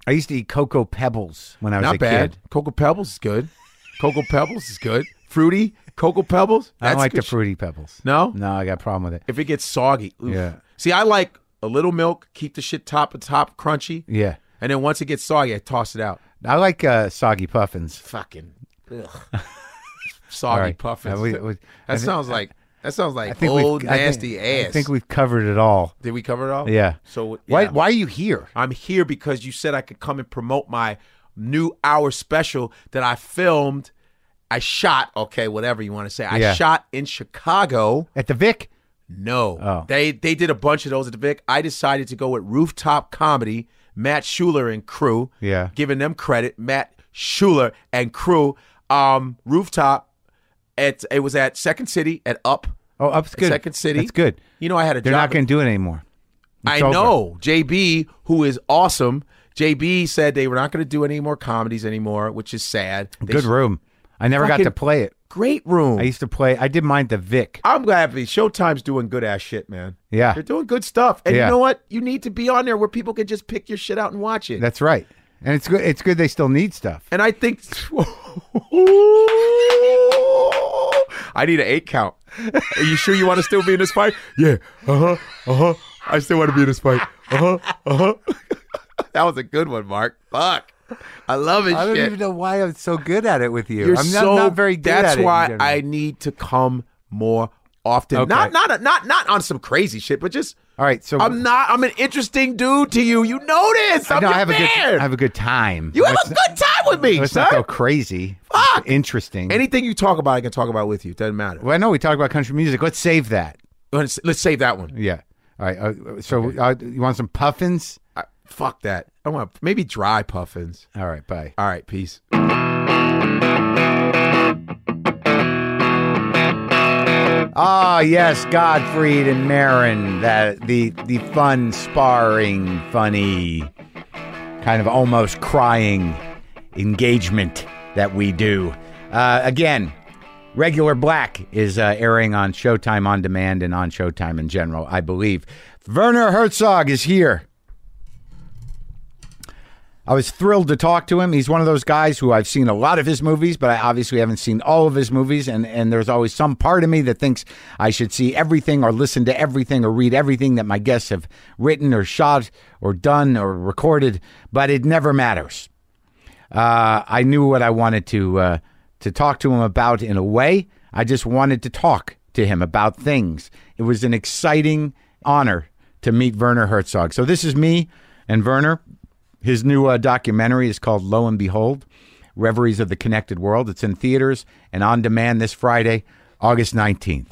Speaker 3: I used to eat Cocoa Pebbles when I was
Speaker 2: Not
Speaker 3: a
Speaker 2: bad.
Speaker 3: kid.
Speaker 2: Cocoa Pebbles is good. Cocoa Pebbles is good. Fruity Cocoa Pebbles.
Speaker 3: I don't
Speaker 2: that's
Speaker 3: like the
Speaker 2: good shit.
Speaker 3: Fruity Pebbles.
Speaker 2: No?
Speaker 3: No, I got a problem with it.
Speaker 2: If it gets soggy. Oof.
Speaker 3: Yeah.
Speaker 2: See, I like a little milk, keep the shit top and top crunchy.
Speaker 3: Yeah.
Speaker 2: And then once it gets soggy, I toss it out.
Speaker 3: I like uh, Soggy Puffins.
Speaker 2: Fucking ugh. Soggy
Speaker 3: right.
Speaker 2: puffins.
Speaker 3: Uh, we- we- I
Speaker 2: that
Speaker 3: thi-
Speaker 2: sounds like that sounds
Speaker 3: I
Speaker 2: like
Speaker 3: think we've-
Speaker 2: old
Speaker 3: I think-
Speaker 2: nasty ass.
Speaker 3: I think we've covered it all.
Speaker 2: Did we cover it all?
Speaker 3: Yeah.
Speaker 2: So
Speaker 3: Why,
Speaker 2: yeah.
Speaker 3: why are you here?
Speaker 2: I'm here because you said I could come and promote my new hour special that I filmed. I shot, okay, whatever you want to say. I
Speaker 3: Yeah.
Speaker 2: shot in Chicago.
Speaker 3: At the Vic?
Speaker 2: No.
Speaker 3: Oh.
Speaker 2: They they did a bunch of those at the Vic. I decided to go with Rooftop Comedy, Matt Schuler and crew.
Speaker 3: Yeah.
Speaker 2: Giving them credit. Matt Schuler and crew. Um, Rooftop, at, it was at Second City at Up.
Speaker 3: Oh, Up's good.
Speaker 2: Second City.
Speaker 3: That's good.
Speaker 2: You know, I had a
Speaker 3: They're
Speaker 2: job.
Speaker 3: not going to do it anymore. It's
Speaker 2: I
Speaker 3: over.
Speaker 2: know. J B, who is awesome, J B said they were not going to do any more comedies anymore, which is sad. They
Speaker 3: Good
Speaker 2: sh-
Speaker 3: room. I never got
Speaker 2: Fucking-
Speaker 3: to play it.
Speaker 2: Great room.
Speaker 3: I used to play. I did mine at the Vic.
Speaker 2: I'm glad Showtime's doing good ass shit, man.
Speaker 3: Yeah.
Speaker 2: They're doing good stuff. And
Speaker 3: Yeah.
Speaker 2: you know what? You need to be on there where people can just pick your shit out and watch it.
Speaker 3: That's right. And it's good. It's good they still need stuff.
Speaker 2: and I think I need an eight count. Are you sure you want to still be in this fight? Yeah. Uh-huh. Uh-huh. I still want to be in this fight. Uh-huh. Uh-huh. That was a good one, Mark. Fuck. I love it.
Speaker 3: I don't
Speaker 2: shit.
Speaker 3: even know why I'm so good at it with you.
Speaker 2: You're
Speaker 3: I'm not,
Speaker 2: so
Speaker 3: not very good
Speaker 2: That's
Speaker 3: at it. in
Speaker 2: why
Speaker 3: general.
Speaker 2: I need to come more often.
Speaker 3: Okay.
Speaker 2: Not not not not on some crazy shit, but just
Speaker 3: All right. So
Speaker 2: I'm not. I'm an interesting dude to you. You know this. I'm
Speaker 3: I know
Speaker 2: your
Speaker 3: I have
Speaker 2: man.
Speaker 3: a good. I have a good time.
Speaker 2: you have
Speaker 3: Let's
Speaker 2: a good time with me,
Speaker 3: Let's
Speaker 2: son.
Speaker 3: not go crazy.
Speaker 2: Fuck.
Speaker 3: Interesting.
Speaker 2: Anything you talk about, I can talk about with you. Doesn't matter.
Speaker 3: well, I know we talked about country music. Let's save that.
Speaker 2: Let's, let's save that one.
Speaker 3: Yeah. All right. Uh, so uh, you want some puffins?
Speaker 2: I, fuck that. I want maybe dry puffins.
Speaker 3: All right. Bye.
Speaker 2: All right. Peace.
Speaker 3: Ah, yes, Gottfried and Marin, that the the fun, sparring, funny, kind of almost crying engagement that we do. Uh, again, Regular Black is uh, airing on Showtime On Demand and on Showtime in general, I believe. Werner Herzog is here. I was thrilled to talk to him. He's one of those guys who I've seen a lot of his movies, but I obviously haven't seen all of his movies. And, and there's always some part of me that thinks I should see everything or listen to everything or read everything that my guests have written or shot or done or recorded, but it never matters. Uh, I knew what I wanted to uh, to talk to him about in a way. I just wanted to talk to him about things. It was an exciting honor to meet Werner Herzog. So this is me and Werner. His new uh, documentary is called Lo and Behold, Reveries of the Connected World. It's in theaters and on demand this Friday, August nineteenth.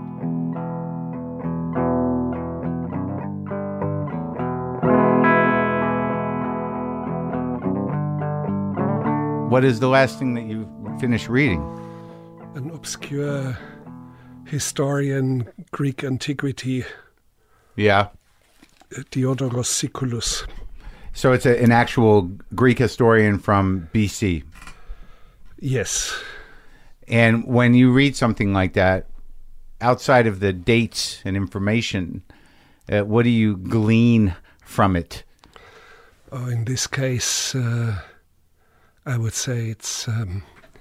Speaker 3: What is the last thing that you finished reading?
Speaker 4: An obscure historian, Greek antiquity,
Speaker 3: Yeah.
Speaker 4: Diodorus Siculus.
Speaker 3: So it's a, an actual Greek historian from B C.
Speaker 4: Yes.
Speaker 3: And when you read something like that, outside of the dates and information, uh, what do you glean from it?
Speaker 4: Oh, in this case, uh, I would say it's um,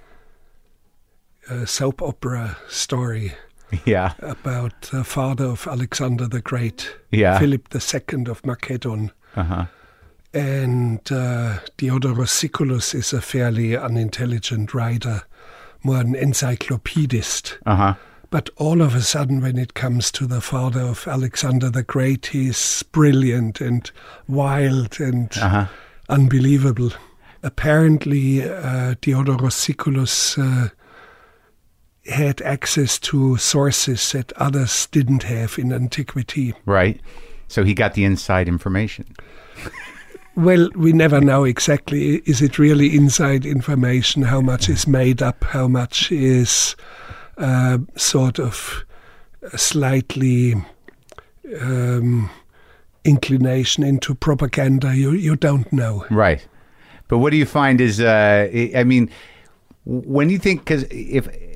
Speaker 4: a soap opera story
Speaker 3: Yeah.
Speaker 4: about the father of Alexander the Great,
Speaker 3: Yeah.
Speaker 4: Philip the Second of Macedon.
Speaker 3: Uh-huh.
Speaker 4: And uh, Diodorus Siculus is a fairly unintelligent writer, more an encyclopedist.
Speaker 3: Uh-huh.
Speaker 4: But all of a sudden, when it comes to the father of Alexander the Great, he's brilliant and wild and
Speaker 3: Uh-huh.
Speaker 4: unbelievable. Apparently, uh, Diodorus Siculus uh, had access to sources that others didn't have in antiquity.
Speaker 3: Right. So he got the inside information.
Speaker 4: Well, we never know exactly. Is it really inside information? How much is made up? How much is uh, sort of a slightly um, inclination into propaganda? You you don't know.
Speaker 3: Right. But what do you find is, uh, I I mean, when you think, because if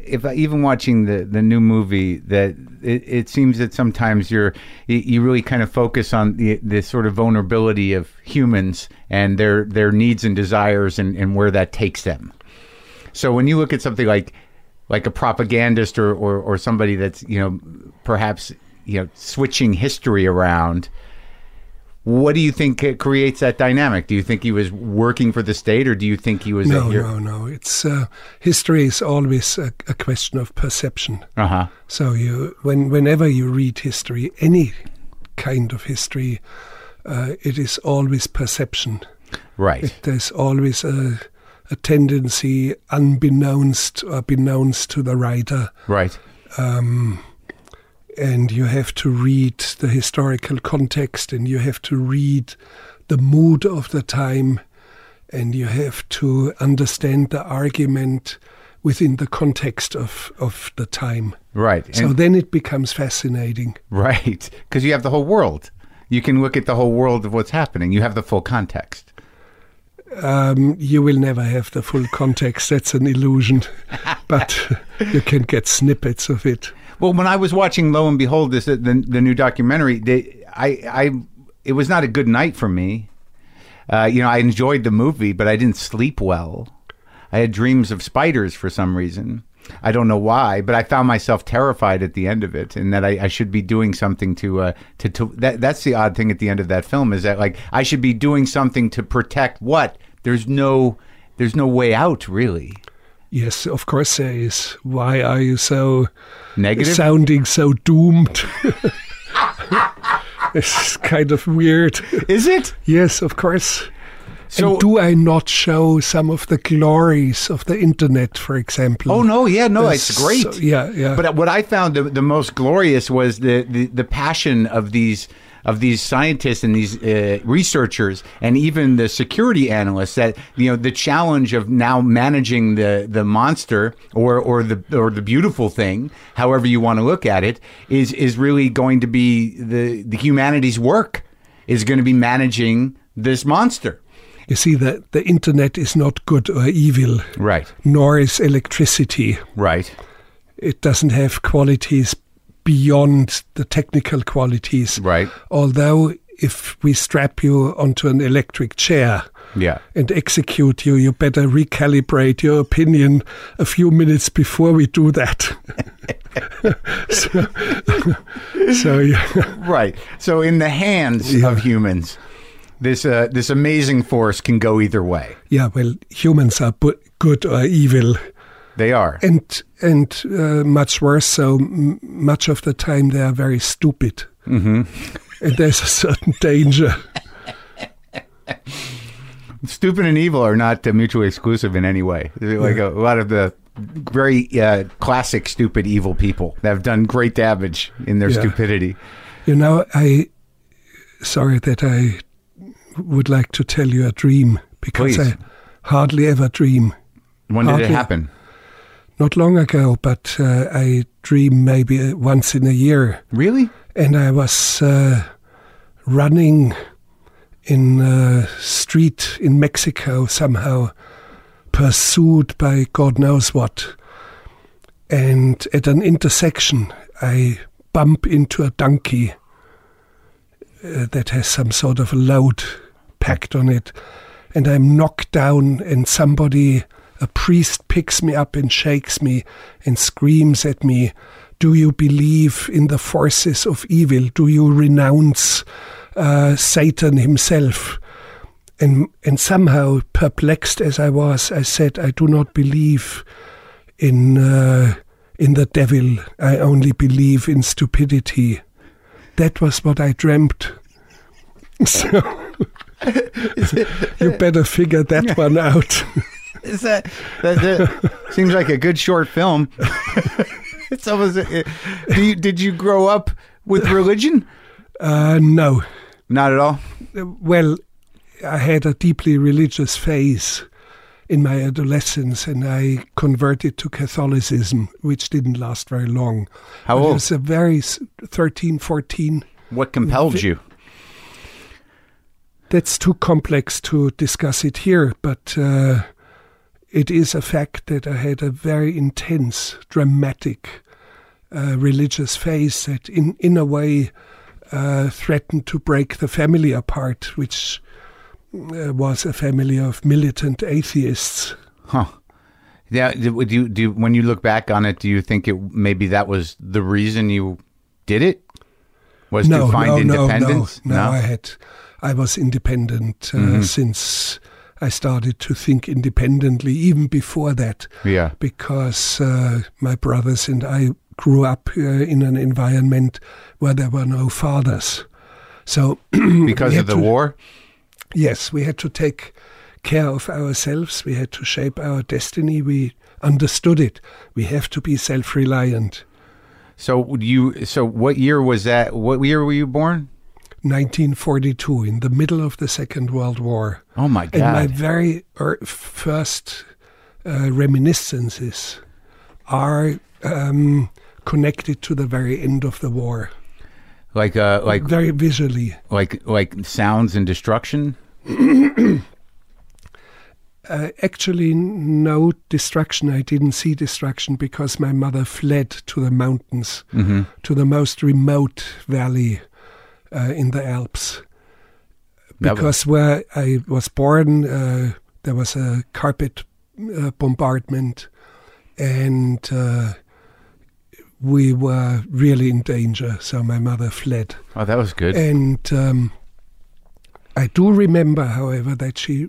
Speaker 3: if I, even watching the, the new movie, that it, it seems that sometimes you're you, you really kind of focus on the the sort of vulnerability of humans and their their needs and desires and, and where that takes them. So when you look at something like like a propagandist or, or, or somebody that's, you know, perhaps, you know, switching history around, what do you think creates that dynamic? Do you think he was working for the state, or do you think he was...
Speaker 4: No,
Speaker 3: a,
Speaker 4: no, no. It's uh, history is always a, a question of perception.
Speaker 3: Uh-huh.
Speaker 4: So you, when whenever you read history, any kind of history, uh, it is always perception.
Speaker 3: Right.
Speaker 4: It, there's always a, a tendency, unbeknownst or beknownst to the writer.
Speaker 3: Right.
Speaker 4: Um, and you have to read the historical context, and you have to read the mood of the time, and you have to understand the argument within the context of, of the time.
Speaker 3: Right.
Speaker 4: So
Speaker 3: and,
Speaker 4: then it becomes fascinating.
Speaker 3: Right. Because you have the whole world. You can look at the whole world of what's happening. You have the full context.
Speaker 4: Um, you will never have the full context. That's an illusion. But you can get snippets of it.
Speaker 3: Well, when I was watching Lo and Behold, this the, the new documentary, they, I, I, it was not a good night for me. Uh, you know, I enjoyed the movie, but I didn't sleep well. I had dreams of spiders for some reason. I don't know why, but I found myself terrified at the end of it, and that I, I should be doing something to, uh, to, to that. That's the odd thing at the end of that film, is that, like, I should be doing something to protect what? There's no, there's no way out, really.
Speaker 4: Yes, of course there is. Why are you so
Speaker 3: negative?
Speaker 4: Sounding so doomed? It's kind of weird.
Speaker 3: Is it?
Speaker 4: Yes, of course.
Speaker 3: So,
Speaker 4: and do I not show some of the glories of the internet, for example?
Speaker 3: Oh no, yeah, no,
Speaker 4: Uh,
Speaker 3: it's great.
Speaker 4: so- yeah, yeah.
Speaker 3: But what I found the, the most glorious was the, the, the passion of these of these scientists and these uh, researchers, and even the security analysts, that, you know, the challenge of now managing the, the monster or or the or the beautiful thing, however you want to look at it, is is really going to be the the humanity's work, is going to be managing this monster.
Speaker 4: You see, that the internet is not good or evil,
Speaker 3: Right.
Speaker 4: nor is electricity.
Speaker 3: Right.
Speaker 4: It doesn't have qualities beyond the technical qualities.
Speaker 3: Right.
Speaker 4: Although if we strap you onto an electric chair
Speaker 3: Yeah.
Speaker 4: and execute you, you better recalibrate your opinion a few minutes before we do that. so, so yeah.
Speaker 3: Right. So in the hands
Speaker 4: Yeah.
Speaker 3: of humans, this uh, this amazing force can go either way.
Speaker 4: Yeah, well, humans are bu- good or evil.
Speaker 3: They are.
Speaker 4: And and uh, much worse so, m- much of the time they are very stupid.
Speaker 3: Mm-hmm.
Speaker 4: And there's a certain danger.
Speaker 3: Stupid and evil are not uh, mutually exclusive in any way. Like a, a lot of the very uh, classic stupid evil people that have done great damage in their
Speaker 4: Yeah.
Speaker 3: stupidity.
Speaker 4: You know, I, sorry that I would like to tell you a dream, because
Speaker 3: Please.
Speaker 4: I hardly ever dream.
Speaker 3: When did it
Speaker 4: Hardly.
Speaker 3: happen?
Speaker 4: Not long ago, but uh, I dream maybe once in a year.
Speaker 3: Really?
Speaker 4: And I was uh, running in a street in Mexico somehow, pursued by God knows what. And at an intersection, I bump into a donkey uh, that has some sort of a load packed on it. And I'm knocked down, and somebody, a priest, picks me up and shakes me and screams at me, "Do you believe in the forces of evil? Do you renounce uh, Satan himself?" And and somehow, perplexed as I was, I said, "I do not believe in uh, in the devil. I only believe in stupidity." That was what I dreamt. So you better figure that one out.
Speaker 3: Is that, that, that seems like a good short film. It's almost. It, do you, did you grow up with religion?
Speaker 4: Uh, no.
Speaker 3: Not at all.
Speaker 4: Well, I had a deeply religious phase in my adolescence, and I converted to Catholicism, which didn't last very long.
Speaker 3: How
Speaker 4: But
Speaker 3: old?
Speaker 4: I was a very s- thirteen, fourteen.
Speaker 3: What compelled you?
Speaker 4: That's too complex to discuss it here, but uh, it is a fact that I had a very intense, dramatic uh, religious phase that in, in a way uh, threatened to break the family apart, which uh, was a family of militant atheists.
Speaker 3: Huh. Yeah. Do you, do you, when you look back on it, do you think it maybe that was the reason you did it? Was
Speaker 4: no,
Speaker 3: to find
Speaker 4: no,
Speaker 3: independence?
Speaker 4: No, no, no, I had, I was independent uh,
Speaker 3: mm-hmm.
Speaker 4: since I started to think independently, even before that.
Speaker 3: Yeah.
Speaker 4: Because uh, my brothers and I grew up uh, in an environment where there were no fathers. So
Speaker 3: because of the
Speaker 4: to,
Speaker 3: war?
Speaker 4: Yes, we had to take care of ourselves. We had to shape our destiny. We understood it. We have to be self-reliant.
Speaker 3: So you. So what year was that? What year were you born?
Speaker 4: nineteen forty-two, in the middle of the Second World War.
Speaker 3: Oh my God!
Speaker 4: And my very er, first uh, reminiscences are um, connected to the very end of the war.
Speaker 3: Like, uh, like
Speaker 4: very visually.
Speaker 3: Like, like sounds and destruction.
Speaker 4: Uh, actually, no destruction. I didn't see destruction because my mother fled to the mountains,
Speaker 3: mm-hmm.
Speaker 4: to the most remote valley uh, in the Alps. Because was- where I was born, uh, there was a carpet uh, bombardment, and uh, we were really in danger. So my mother fled.
Speaker 3: Oh, that was good.
Speaker 4: And um, I do remember, however, that she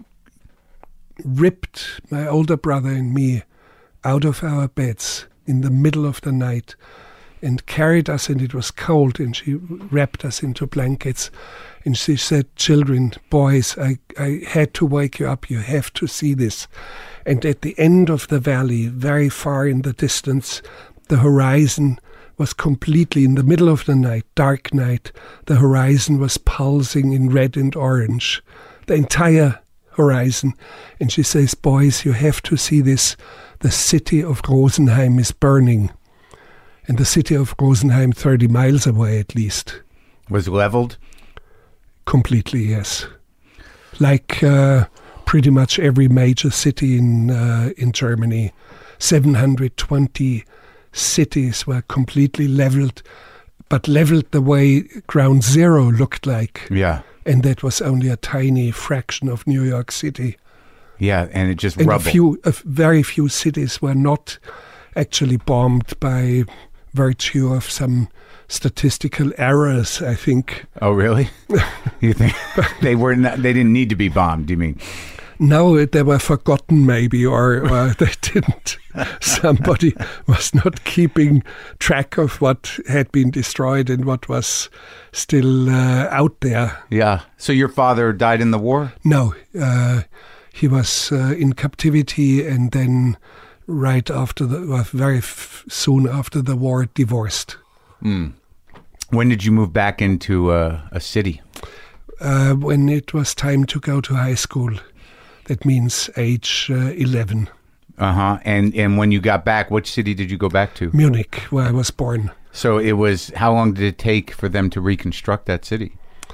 Speaker 4: ripped my older brother and me out of our beds in the middle of the night and carried us, and it was cold, and she wrapped us into blankets, and she said, "Children, boys, I, I had to wake you up. You have to see this." And at the end of the valley, very far in the distance, the horizon was completely, in the middle of the night, dark night, the horizon was pulsing in red and orange. The entire horizon. And she says, "Boys, you have to see this. The city of Rosenheim is burning." And the city of Rosenheim, thirty miles away at least.
Speaker 3: Was leveled?
Speaker 4: Completely, yes. Like uh, pretty much every major city in uh, in Germany. seven hundred twenty cities were completely leveled, but leveled the way Ground Zero looked like.
Speaker 3: Yeah.
Speaker 4: And that was only a tiny fraction of New York City.
Speaker 3: Yeah, and it just
Speaker 4: and
Speaker 3: rubbled.
Speaker 4: A few, a very few cities were not actually bombed by virtue of some statistical errors, I think.
Speaker 3: Oh, really? You think they were not, they didn't need to be bombed, do you mean?
Speaker 4: No, they were forgotten maybe, or, or they didn't. Somebody was not keeping track of what had been destroyed and what was still uh, out there.
Speaker 3: Yeah. So your father died in the war?
Speaker 4: No. Uh, he was uh, in captivity, and then right after the, well, very f- soon after the war, divorced.
Speaker 3: Mm. When did you move back into uh, a city?
Speaker 4: Uh, when it was time to go to high school. That means age uh, eleven.
Speaker 3: Uh-huh. And and when you got back, which city did you go back to?
Speaker 4: Munich, where I was born.
Speaker 3: So it was, how long did it take for them to reconstruct that city?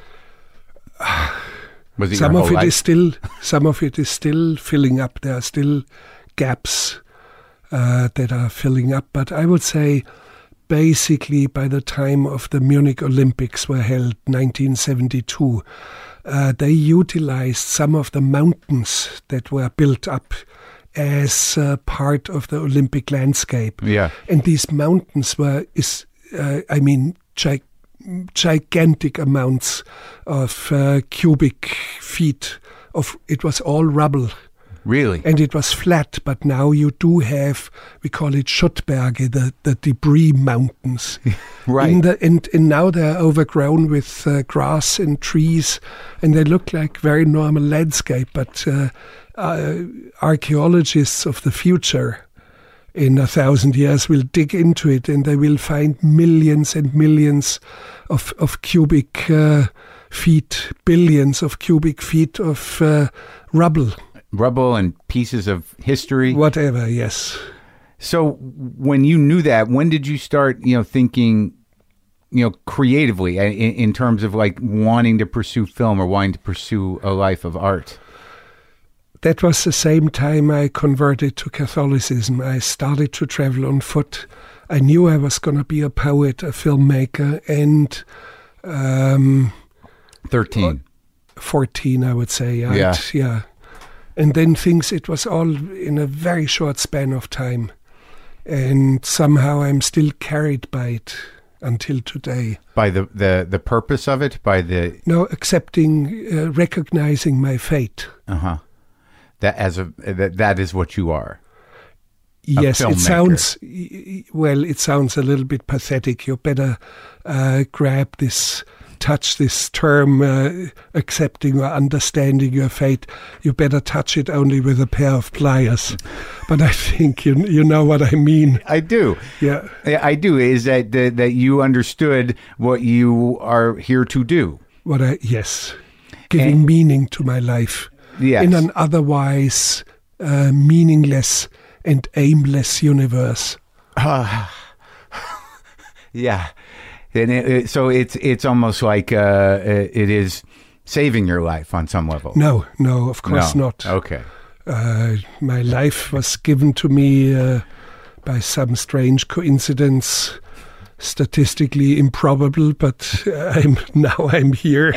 Speaker 3: Was it
Speaker 4: some
Speaker 3: your
Speaker 4: of
Speaker 3: whole
Speaker 4: it
Speaker 3: life?
Speaker 4: is still some of it is still filling up. There are still gaps uh, that are filling up. But I would say basically by the time of the Munich Olympics were held, nineteen seventy-two, Uh, they utilized some of the mountains that were built up as uh, part of the Olympic landscape.
Speaker 3: Yeah.
Speaker 4: And these mountains were, is uh, I mean, gi- gigantic amounts of uh, cubic feet of, it was all rubble.
Speaker 3: Really?
Speaker 4: And it was flat, but now you do have, we call it Schuttberge, the, the debris mountains.
Speaker 3: Right.
Speaker 4: In the, and, and now they're overgrown with uh, grass and trees, and they look like very normal landscape. But uh, uh, archaeologists of the future in a thousand years will dig into it, and they will find millions and millions of, of cubic uh, feet, billions of cubic feet of uh, rubble.
Speaker 3: Rubble and pieces of history.
Speaker 4: Whatever, yes.
Speaker 3: So when you knew that, when did you start, you know, thinking, you know, creatively in, in terms of like wanting to pursue film or wanting to pursue a life of art?
Speaker 4: that was the same time I converted to Catholicism. I started to travel on foot. I knew I was going to be a poet, a filmmaker, and um,
Speaker 3: thirteen.
Speaker 4: fourteen, I would say.
Speaker 3: Yeah.
Speaker 4: Yeah. yeah. And then things, it was all in a very short span of time. And somehow I'm still carried by it until today.
Speaker 3: By the, the, the purpose of it? By the...
Speaker 4: No, accepting, uh, recognizing my fate.
Speaker 3: Uh-huh. That as a that, that is what you are.
Speaker 4: Yes,
Speaker 3: filmmaker.
Speaker 4: It sounds, well, it sounds a little bit pathetic. You better uh, grab this, touch this term, uh, accepting or understanding your fate. You better touch it only with a pair of pliers. But I think you you know what I mean.
Speaker 3: I do.
Speaker 4: Yeah.
Speaker 3: I do. Is that, that, that you understood what you are here to do.
Speaker 4: What I, yes. Giving
Speaker 3: And,
Speaker 4: meaning to my life.
Speaker 3: Yes.
Speaker 4: In an otherwise uh, meaningless and aimless universe.
Speaker 3: Uh, yeah. And it, it, so it's it's almost like uh, it is saving your life on some level.
Speaker 4: No, no, of course
Speaker 3: No.
Speaker 4: not.
Speaker 3: Okay.
Speaker 4: Uh, my life was given to me uh, by some strange coincidence, statistically improbable, but I'm now I'm here.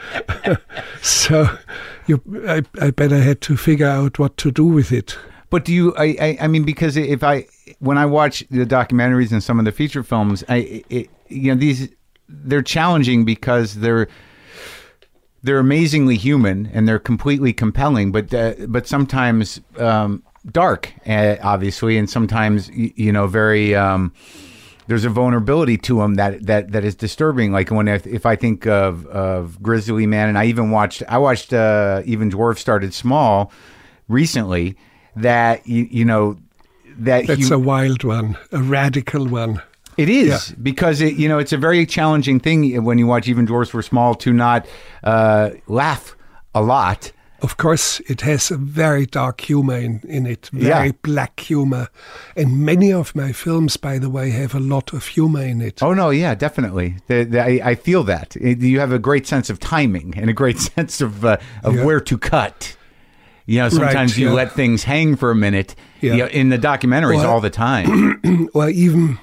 Speaker 4: So you, I, I better had to figure out what to do with it.
Speaker 3: But do you? I, I, I mean, because if I when I watch the documentaries and some of the feature films, I it, you know these they're challenging because they're they're amazingly human and they're completely compelling, but uh, but sometimes um, dark, uh, obviously, and sometimes you, you know very. Um, There's a vulnerability to them that, that, that is disturbing. Like when if, if I think of, of Grizzly Man, and I even watched I watched uh, Even Dwarf Started Small recently. That you, you know that
Speaker 4: That's
Speaker 3: you,
Speaker 4: a wild one, a radical one.
Speaker 3: It is
Speaker 4: Yeah.
Speaker 3: because it you know it's a very challenging thing when you watch Even Dwarfs Were Small to not uh, laugh a lot.
Speaker 4: Of course, it has a very dark humor in, in it, very
Speaker 3: Yeah.
Speaker 4: black humor. And many of my films, by the way, have a lot of humor in it.
Speaker 3: Oh, no, yeah, definitely. The, the, I, I feel that. It- you have a great sense of timing and a great sense of uh, of
Speaker 4: Yeah.
Speaker 3: where to cut. You know, sometimes
Speaker 4: Right,
Speaker 3: you
Speaker 4: yeah.
Speaker 3: let things hang for a minute
Speaker 4: Yeah.
Speaker 3: you know, in the documentaries
Speaker 4: Well,
Speaker 3: all the time.
Speaker 4: Or even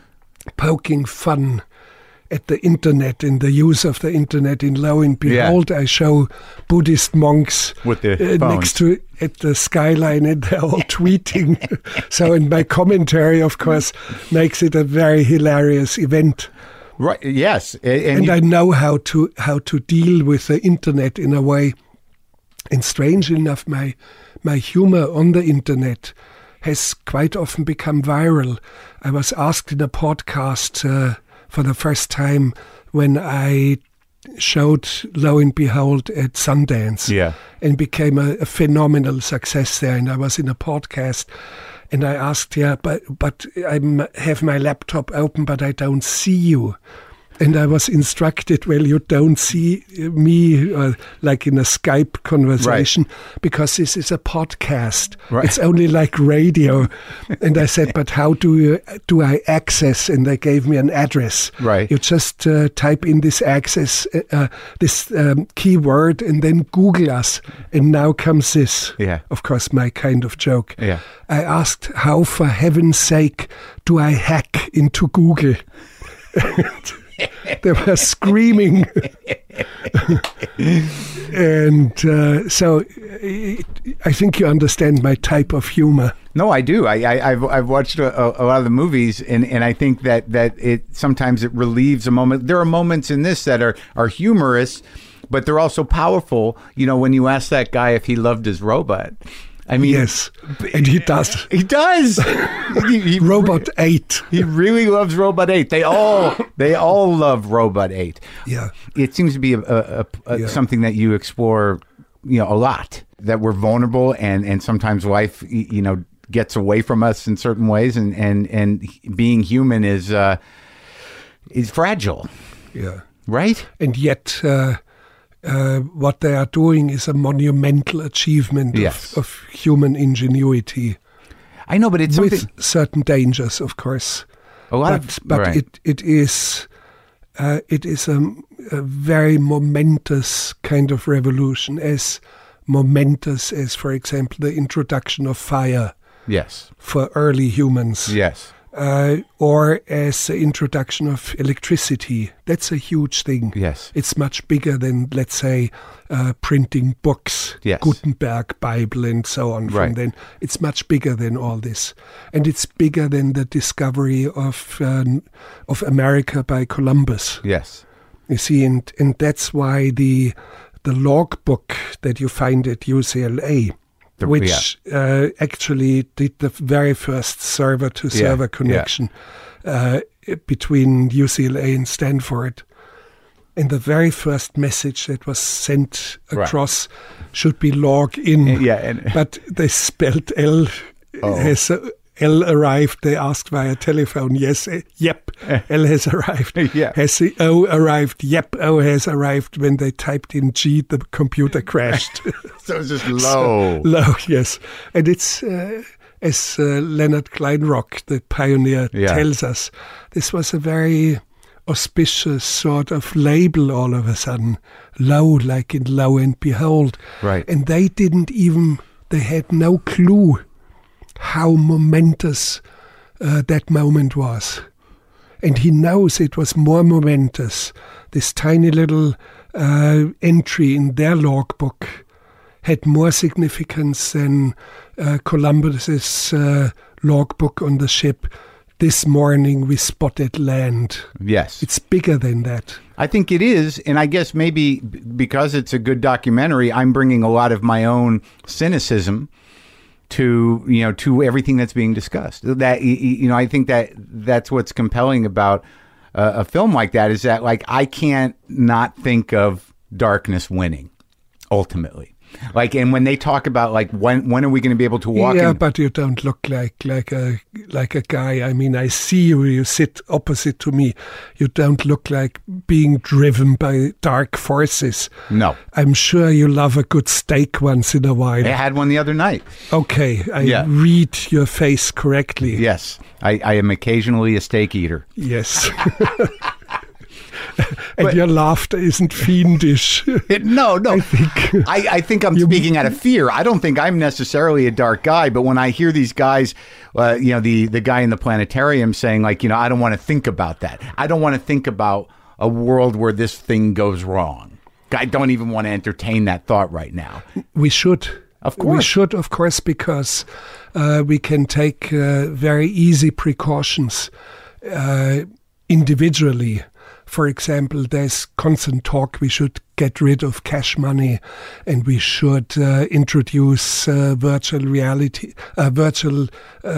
Speaker 4: poking fun at the internet, in the use of the internet. In Lo and Behold, I show Buddhist monks
Speaker 3: With their
Speaker 4: uh,
Speaker 3: phones.
Speaker 4: next to at the skyline, and they're all tweeting. So, in my commentary, of course, makes it a very hilarious event.
Speaker 3: Right, yes. And, and
Speaker 4: And
Speaker 3: you-
Speaker 4: I know how to how to deal with the internet in a way. And strange enough, my my humor on the internet has quite often become viral. I was asked in a podcast uh, for the first time when I showed Lo and Behold at Sundance,
Speaker 3: Yeah.
Speaker 4: and became a, a phenomenal success there. And I was in a podcast, and I asked, yeah, but but I have my laptop open, but I don't see you. And I was instructed, well, you don't see me uh, like in a Skype conversation, because this is a podcast.
Speaker 3: Right.
Speaker 4: It's only like radio. And I said, but how do you, do I access? And they gave me an address.
Speaker 3: Right.
Speaker 4: You just uh, type in this access, uh, uh, this um, keyword, and then Google us. And now comes this.
Speaker 3: Yeah.
Speaker 4: Of course, my kind of joke.
Speaker 3: Yeah.
Speaker 4: I asked, how for heaven's sake do I hack into Google? They were screaming. And uh, so uh, I think you understand my type of humor.
Speaker 3: No, I do. I, I, I've I've watched a, a lot of the movies, and, and I think that, that it sometimes it relieves a moment. There are moments in this that are, are humorous, but they're also powerful. You know, when you ask that guy if he loved his robot, I mean,
Speaker 4: Yes, and he does.
Speaker 3: he does. he, he,
Speaker 4: Robot eight.
Speaker 3: he really loves Robot Eight. They all they all love Robot Eight.
Speaker 4: Yeah.
Speaker 3: It seems to be a, a, a,
Speaker 4: Yeah.
Speaker 3: something that you explore, you know, a lot. That we're vulnerable, and, and sometimes life, y- you know, gets away from us in certain ways, and and, and being human is uh, is fragile,
Speaker 4: Yeah.
Speaker 3: right?
Speaker 4: And yet, uh, uh, what they are doing is a monumental achievement
Speaker 3: Yes.
Speaker 4: of, of human ingenuity,
Speaker 3: I know, but it's
Speaker 4: with
Speaker 3: something.
Speaker 4: certain dangers, of course.
Speaker 3: A lot
Speaker 4: but
Speaker 3: of
Speaker 4: but
Speaker 3: right.
Speaker 4: it it is uh, it is a, a very momentous kind of revolution, as momentous as, for example, the introduction of fire
Speaker 3: Yes.
Speaker 4: for early humans.
Speaker 3: Yes.
Speaker 4: Uh, or as the introduction of electricity. That's a huge thing.
Speaker 3: Yes.
Speaker 4: It's much bigger than, let's say, uh, printing books,
Speaker 3: Yes.
Speaker 4: Gutenberg Bible and so on. From
Speaker 3: Right.
Speaker 4: then, it's much bigger than all this. And it's bigger than the discovery of um, of America by Columbus.
Speaker 3: Yes.
Speaker 4: You see, and, and that's why the the logbook that you find at U C L A,
Speaker 3: The-
Speaker 4: which uh, actually did the very first server-to-server
Speaker 3: Yeah,
Speaker 4: connection uh, between U C L A and Stanford. And the very first message that was sent
Speaker 3: Right.
Speaker 4: across should be log in.
Speaker 3: Yeah, and-
Speaker 4: but they spelled L.
Speaker 3: Oh.
Speaker 4: Has uh, L arrived? They asked via telephone. Yes, uh, yep, L has arrived.
Speaker 3: Yeah.
Speaker 4: Has the O arrived? Yep, O has arrived. When they typed in G, the computer crashed.
Speaker 3: So it's just low.
Speaker 4: Low, yes. And it's, uh, as uh, Leonard Kleinrock, the pioneer,
Speaker 3: Yeah.
Speaker 4: tells us, this was a very auspicious sort of label all of a sudden. Low, like in Lo and Behold.
Speaker 3: Right.
Speaker 4: And they didn't even, they had no clue how momentous uh, that moment was. And he knows it was more momentous. This tiny little uh, entry in their logbook had more significance than uh, Columbus's uh, logbook on the ship. This morning we spotted land.
Speaker 3: Yes.
Speaker 4: It's bigger than that.
Speaker 3: I think it is, and I guess maybe b- because it's a good documentary, I'm bringing a lot of my own cynicism to you know to everything that's being discussed. That y- y- you know, I think that that's what's compelling about uh, a film like that is that like I can't not think of darkness winning ultimately. Like, and when they talk about like when when are we going to be able to walk?
Speaker 4: Yeah,
Speaker 3: in-
Speaker 4: but you don't look like like a like a guy. I mean, I see you. You sit opposite to me. You don't look like being driven by dark forces.
Speaker 3: No.
Speaker 4: I'm sure you love a good steak once in a while.
Speaker 3: I had one the other night.
Speaker 4: Okay, I
Speaker 3: Yeah.
Speaker 4: read your face correctly.
Speaker 3: Yes, I, I am occasionally a steak eater.
Speaker 4: Yes. And your laughter isn't fiendish.
Speaker 3: It- no, no.
Speaker 4: I think
Speaker 3: I, I think I'm speaking out of fear. I don't think I'm necessarily a dark guy, but when I hear these guys, uh, you know, the the guy in the planetarium saying like, you know, I don't want to think about that. I don't want to think about a world where this thing goes wrong. I don't even want to entertain that thought right now.
Speaker 4: we should.
Speaker 3: Of
Speaker 4: We
Speaker 3: course.
Speaker 4: should, of course, because uh, we can take uh, very easy precautions uh, individually. For example, there's constant talk we should get rid of cash money and we should uh, introduce uh, virtual reality, uh, virtual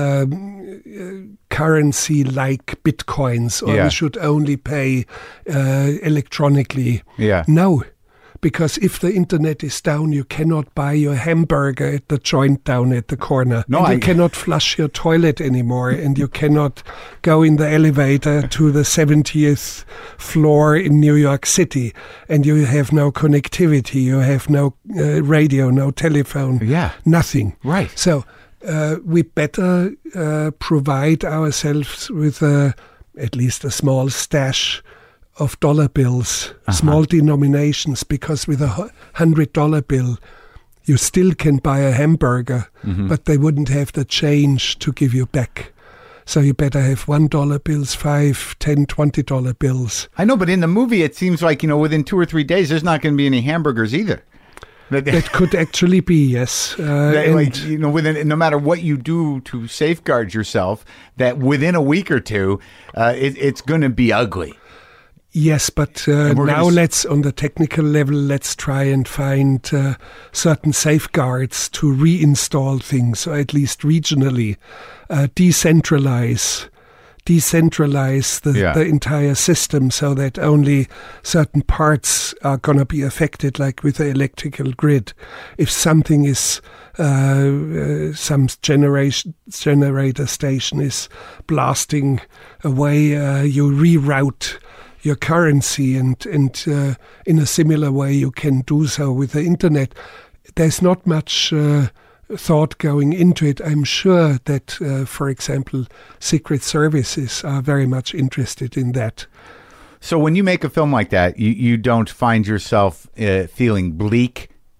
Speaker 4: um, uh, currency like bitcoins, or
Speaker 3: Yeah.
Speaker 4: we should only pay uh, electronically.
Speaker 3: Yeah.
Speaker 4: No, because if the internet is down, you cannot buy your hamburger at the joint down at the corner.
Speaker 3: No,
Speaker 4: and you
Speaker 3: I-
Speaker 4: cannot flush your toilet anymore, and you cannot go in the elevator to the seventieth floor in New York City, and you have no connectivity, you have no uh, radio, no telephone,
Speaker 3: Yeah.
Speaker 4: nothing.
Speaker 3: Right.
Speaker 4: So uh, we better uh, provide ourselves with a, at least a small stash of dollar bills, small denominations, because with a hu- hundred dollar bill, you still can buy a hamburger, but they wouldn't have the change to give you back. So you better have one dollar bills, five, ten, twenty dollar bills.
Speaker 3: I know, but in the movie, it seems like, you know, within two or three days, there's not going to be any hamburgers either. That-
Speaker 4: That could actually be, yes. Uh,
Speaker 3: that,
Speaker 4: and
Speaker 3: like, you know, within no matter what you do to safeguard yourself, that within a week or two, uh, it, it's going to be ugly.
Speaker 4: Yes, but uh,
Speaker 3: And we're
Speaker 4: now
Speaker 3: gonna s-
Speaker 4: let's, on the technical level, let's try and find uh, certain safeguards to reinstall things, or at least regionally, uh, decentralize, decentralize the,
Speaker 3: Yeah.
Speaker 4: the entire system so that only certain parts are going to be affected, like with the electrical grid. If something is, uh, uh, some generation generator station is blasting away, uh, you reroute your currency, and and uh, in a similar way you can do so with the internet. There's not much uh, thought going into it. I'm sure that, uh, for example, secret services are very much interested in that.
Speaker 3: So when you make a film like that, you, you don't find yourself uh, feeling bleak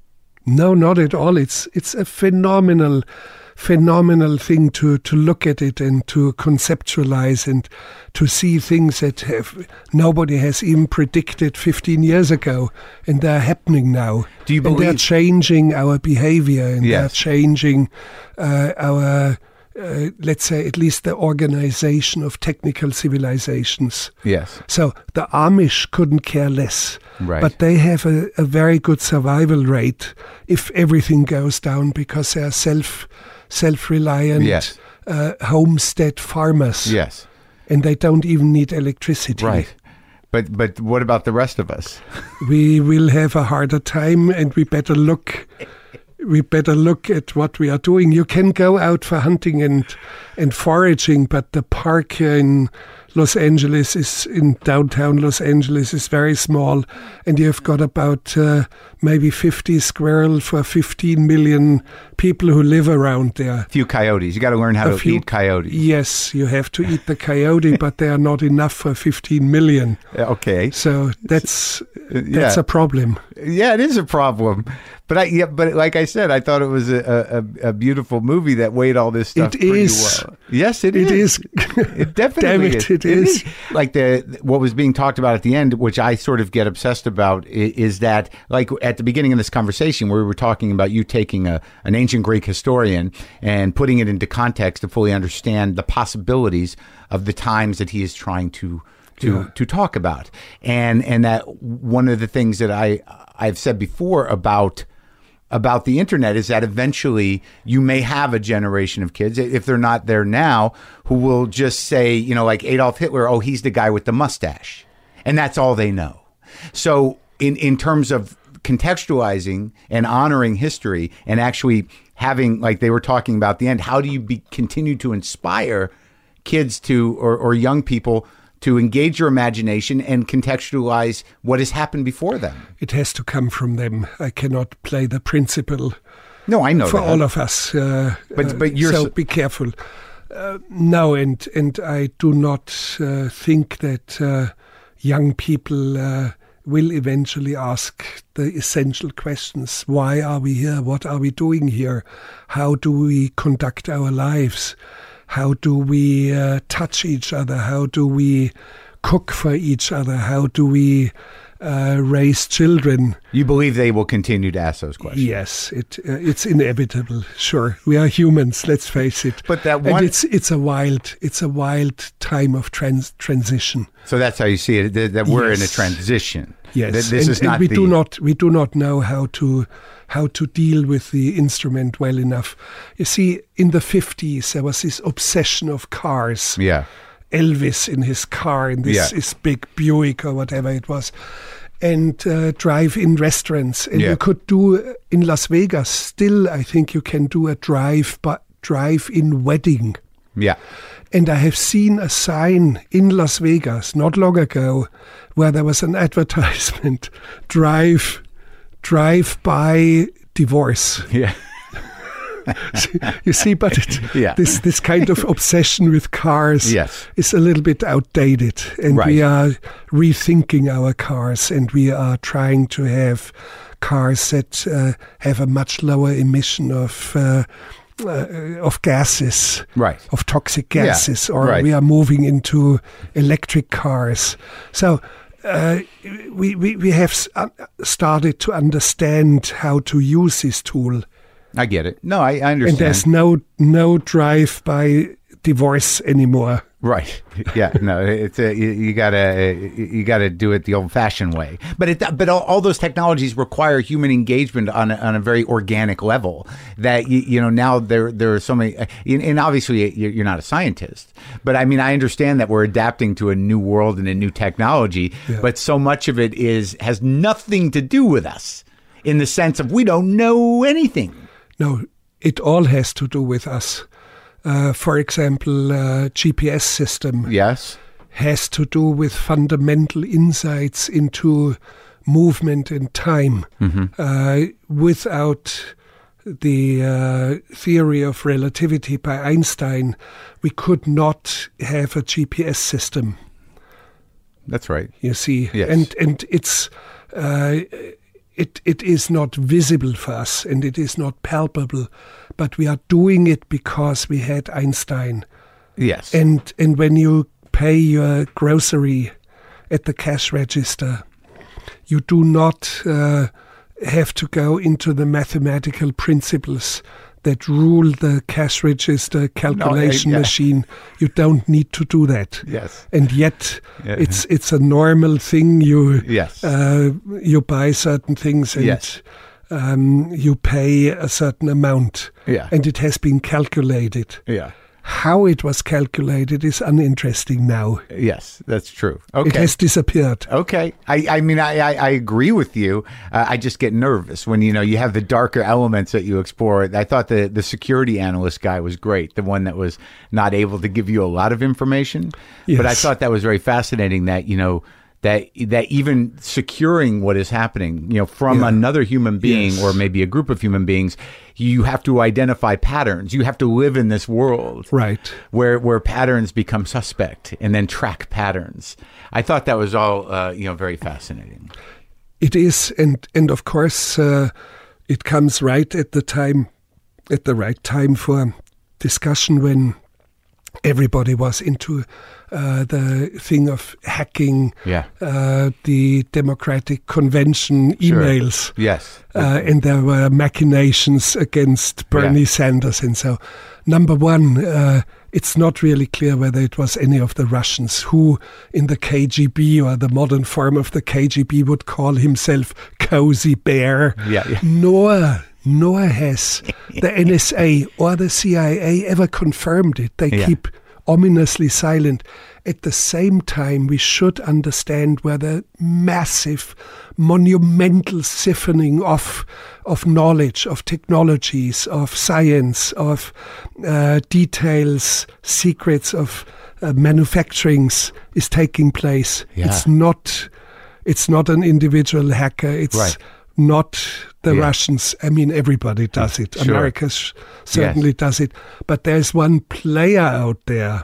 Speaker 4: No, not at all. It's it's a phenomenal, phenomenal thing to, to look at it and to conceptualize and to see things that have nobody has even predicted fifteen years ago, and they're happening now.
Speaker 3: Do you
Speaker 4: and they're
Speaker 3: believe-
Speaker 4: changing our behavior, and
Speaker 3: Yes.
Speaker 4: they're changing uh, our, uh, let's say, at least the organization of technical civilizations.
Speaker 3: Yes.
Speaker 4: So the Amish couldn't care less.
Speaker 3: Right.
Speaker 4: But they have a, a very good survival rate if everything goes down, because they are self, self-reliant
Speaker 3: Yes.
Speaker 4: uh, homestead farmers.
Speaker 3: Yes.
Speaker 4: And they don't even need electricity.
Speaker 3: Right. But but what about the rest of us?
Speaker 4: We will have a harder time, and we better look we better look at what we are doing. You can go out for hunting and and foraging, but the park here in Los Angeles is in downtown Los Angeles is very small, and you've got about uh, maybe fifty squirrel for fifteen million people who live around there.
Speaker 3: A few coyotes. You got to learn how
Speaker 4: A
Speaker 3: to
Speaker 4: few-
Speaker 3: eat coyotes.
Speaker 4: Yes, you have to eat the coyote, but they are not enough for fifteen million.
Speaker 3: Okay.
Speaker 4: So that's that's
Speaker 3: yeah.
Speaker 4: a problem.
Speaker 3: Yeah, it is a problem. But I yeah, but like I said, I thought it was a, a, a beautiful movie that weighed all this stuff
Speaker 4: It
Speaker 3: pretty
Speaker 4: is.
Speaker 3: well. Yes, it
Speaker 4: It
Speaker 3: is.
Speaker 4: is.
Speaker 3: It definitely
Speaker 4: Damn it,
Speaker 3: is.
Speaker 4: it is.
Speaker 3: Like the what was being talked about at the end, which I sort of get obsessed about, i- is that like at the beginning of this conversation, where we were talking about you taking a an ancient Greek historian and putting it into context to fully understand the possibilities of the times that he is trying to to
Speaker 4: Yeah.
Speaker 3: to talk about, and and that one of the things that I I've said before about. about the internet is that eventually you may have a generation of kids, if they're not there now, who will just say, you know, like Adolf Hitler, oh, he's the guy with the mustache. And that's all they know. So in, in terms of contextualizing and honoring history and actually having, like they were talking about at the end, how do you be, continue to inspire kids to, or, or young people to engage your imagination and contextualize what has happened before them?
Speaker 4: It has to come from them. I cannot play the principal
Speaker 3: No, I know
Speaker 4: for
Speaker 3: that.
Speaker 4: all of us. Uh,
Speaker 3: But-
Speaker 4: uh,
Speaker 3: but you're
Speaker 4: so
Speaker 3: so-
Speaker 4: be careful. Uh, no, and and I do not uh, think that uh, young people uh, will eventually ask the essential questions. Why are we here? What are we doing here? How do we conduct our lives? How do we uh, touch each other? How do we cook for each other? How do we uh, raise children?
Speaker 3: You believe they will continue to ask those questions?
Speaker 4: Yes, it uh, it's inevitable. Sure, we are humans. Let's face it.
Speaker 3: But that
Speaker 4: and
Speaker 3: one-
Speaker 4: it's it's a wild it's a wild time of trans- transition.
Speaker 3: So that's how you see it, that, that we're in a
Speaker 4: Yes.
Speaker 3: transition.
Speaker 4: Yes,
Speaker 3: That this
Speaker 4: and,
Speaker 3: is
Speaker 4: and
Speaker 3: not
Speaker 4: we
Speaker 3: the,
Speaker 4: do not we do not know how to how to deal with the instrument well enough. You see, in the fifties there was this obsession of cars.
Speaker 3: Yeah.
Speaker 4: Elvis in his car, in this,
Speaker 3: Yeah.
Speaker 4: his big Buick or whatever it was, and uh, drive-in restaurants. And
Speaker 3: Yeah.
Speaker 4: you could do uh, in Las Vegas. Still, I think you can do a drive, but drive-in wedding.
Speaker 3: Yeah.
Speaker 4: And I have seen a sign in Las Vegas not long ago where there was an advertisement: drive, drive-by divorce.
Speaker 3: Yeah.
Speaker 4: You see, but it,
Speaker 3: Yeah.
Speaker 4: this this kind of obsession with cars
Speaker 3: Yes.
Speaker 4: is a little bit outdated, and
Speaker 3: Right.
Speaker 4: we are rethinking our cars, and we are trying to have cars that uh, have a much lower emission of uh, uh, of gases,
Speaker 3: Right.
Speaker 4: of toxic
Speaker 3: Yeah,
Speaker 4: gases, or
Speaker 3: right.
Speaker 4: we are moving into electric cars. So. Uh, we, we, we have s- uh, started to understand how to use this tool.
Speaker 3: I get it. No, I, I
Speaker 4: And
Speaker 3: understand.
Speaker 4: there's no no drive by divorce anymore.
Speaker 3: Right. Yeah. No. It's a, you, you gotta you gotta do it the old-fashioned way. But it but all, all those technologies require human engagement on a, on a very organic level. That you, you know now there there are so many. And obviously you're you're not a scientist, but I mean I understand that we're adapting to a new world and a new technology.
Speaker 4: Yeah.
Speaker 3: But so much of it is has nothing to do with us, in the sense of we don't know anything.
Speaker 4: No, it all has to do with us. Uh, for example, uh, G P S system
Speaker 3: Yes.
Speaker 4: has to do with fundamental insights into movement and time. Uh, without the uh, theory of relativity by Einstein, we could not have a G P S system.
Speaker 3: That's right.
Speaker 4: You see,
Speaker 3: Yes.
Speaker 4: and and it's uh, it it is not visible for us and it is not palpable, but we are doing it because we had Einstein.
Speaker 3: Yes.
Speaker 4: And and when you pay your grocery at the cash register, you do not uh, have to go into the mathematical principles that rule the cash register calculation
Speaker 3: no, yeah.
Speaker 4: machine. You don't need to do that.
Speaker 3: Yes.
Speaker 4: And yet
Speaker 3: Yeah.
Speaker 4: it's it's a normal thing. You
Speaker 3: Yes.
Speaker 4: uh, you buy certain things and
Speaker 3: Yes.
Speaker 4: um, you pay a certain amount.
Speaker 3: Yeah.
Speaker 4: And it has been calculated.
Speaker 3: Yeah.
Speaker 4: How it was calculated is uninteresting now.
Speaker 3: Yes, that's true. Okay.
Speaker 4: It has disappeared.
Speaker 3: Okay, I, I mean, I, I, I agree with you. Uh, I just get nervous when, you know, you have the darker elements that you explore. I thought the, the security analyst guy was great, the one that was not able to give you a lot of information. But I
Speaker 4: Yes.
Speaker 3: thought that was very fascinating that, you know, that that even securing what is happening, you know, from
Speaker 4: Yeah.
Speaker 3: another human being
Speaker 4: Yes.
Speaker 3: or maybe a group of human beings, you have to identify patterns. You have to live in this world.
Speaker 4: Right.
Speaker 3: Where where patterns become suspect and then track patterns. I thought that was all, uh, you know, very fascinating.
Speaker 4: It is, and and of course, uh, it comes right at the time, at the right time for discussion when everybody was into uh, the thing of hacking,
Speaker 3: Yeah.
Speaker 4: uh, the Democratic Convention
Speaker 3: Sure.
Speaker 4: emails.
Speaker 3: Yes.
Speaker 4: Uh, and there were machinations against Bernie
Speaker 3: Yeah.
Speaker 4: Sanders. And so, number one, uh, it's not really clear whether it was any of the Russians who, in the K G B or the modern form of the K G B, would call himself Cozy Bear.
Speaker 3: Yeah, yeah.
Speaker 4: Nor, nor has the N S A or the C I A ever confirmed it. They
Speaker 3: Yeah.
Speaker 4: keep ominously silent. At the same time, we should understand where the massive, monumental siphoning of of knowledge, of technologies, of science, of uh, details, secrets of uh, manufacturings is taking place.
Speaker 3: Yeah.
Speaker 4: It's not. It's not an individual hacker. It's
Speaker 3: Right.
Speaker 4: not the
Speaker 3: Yeah.
Speaker 4: Russians. I mean, everybody does it.
Speaker 3: Sure.
Speaker 4: America sh- certainly does it. But there's one player out there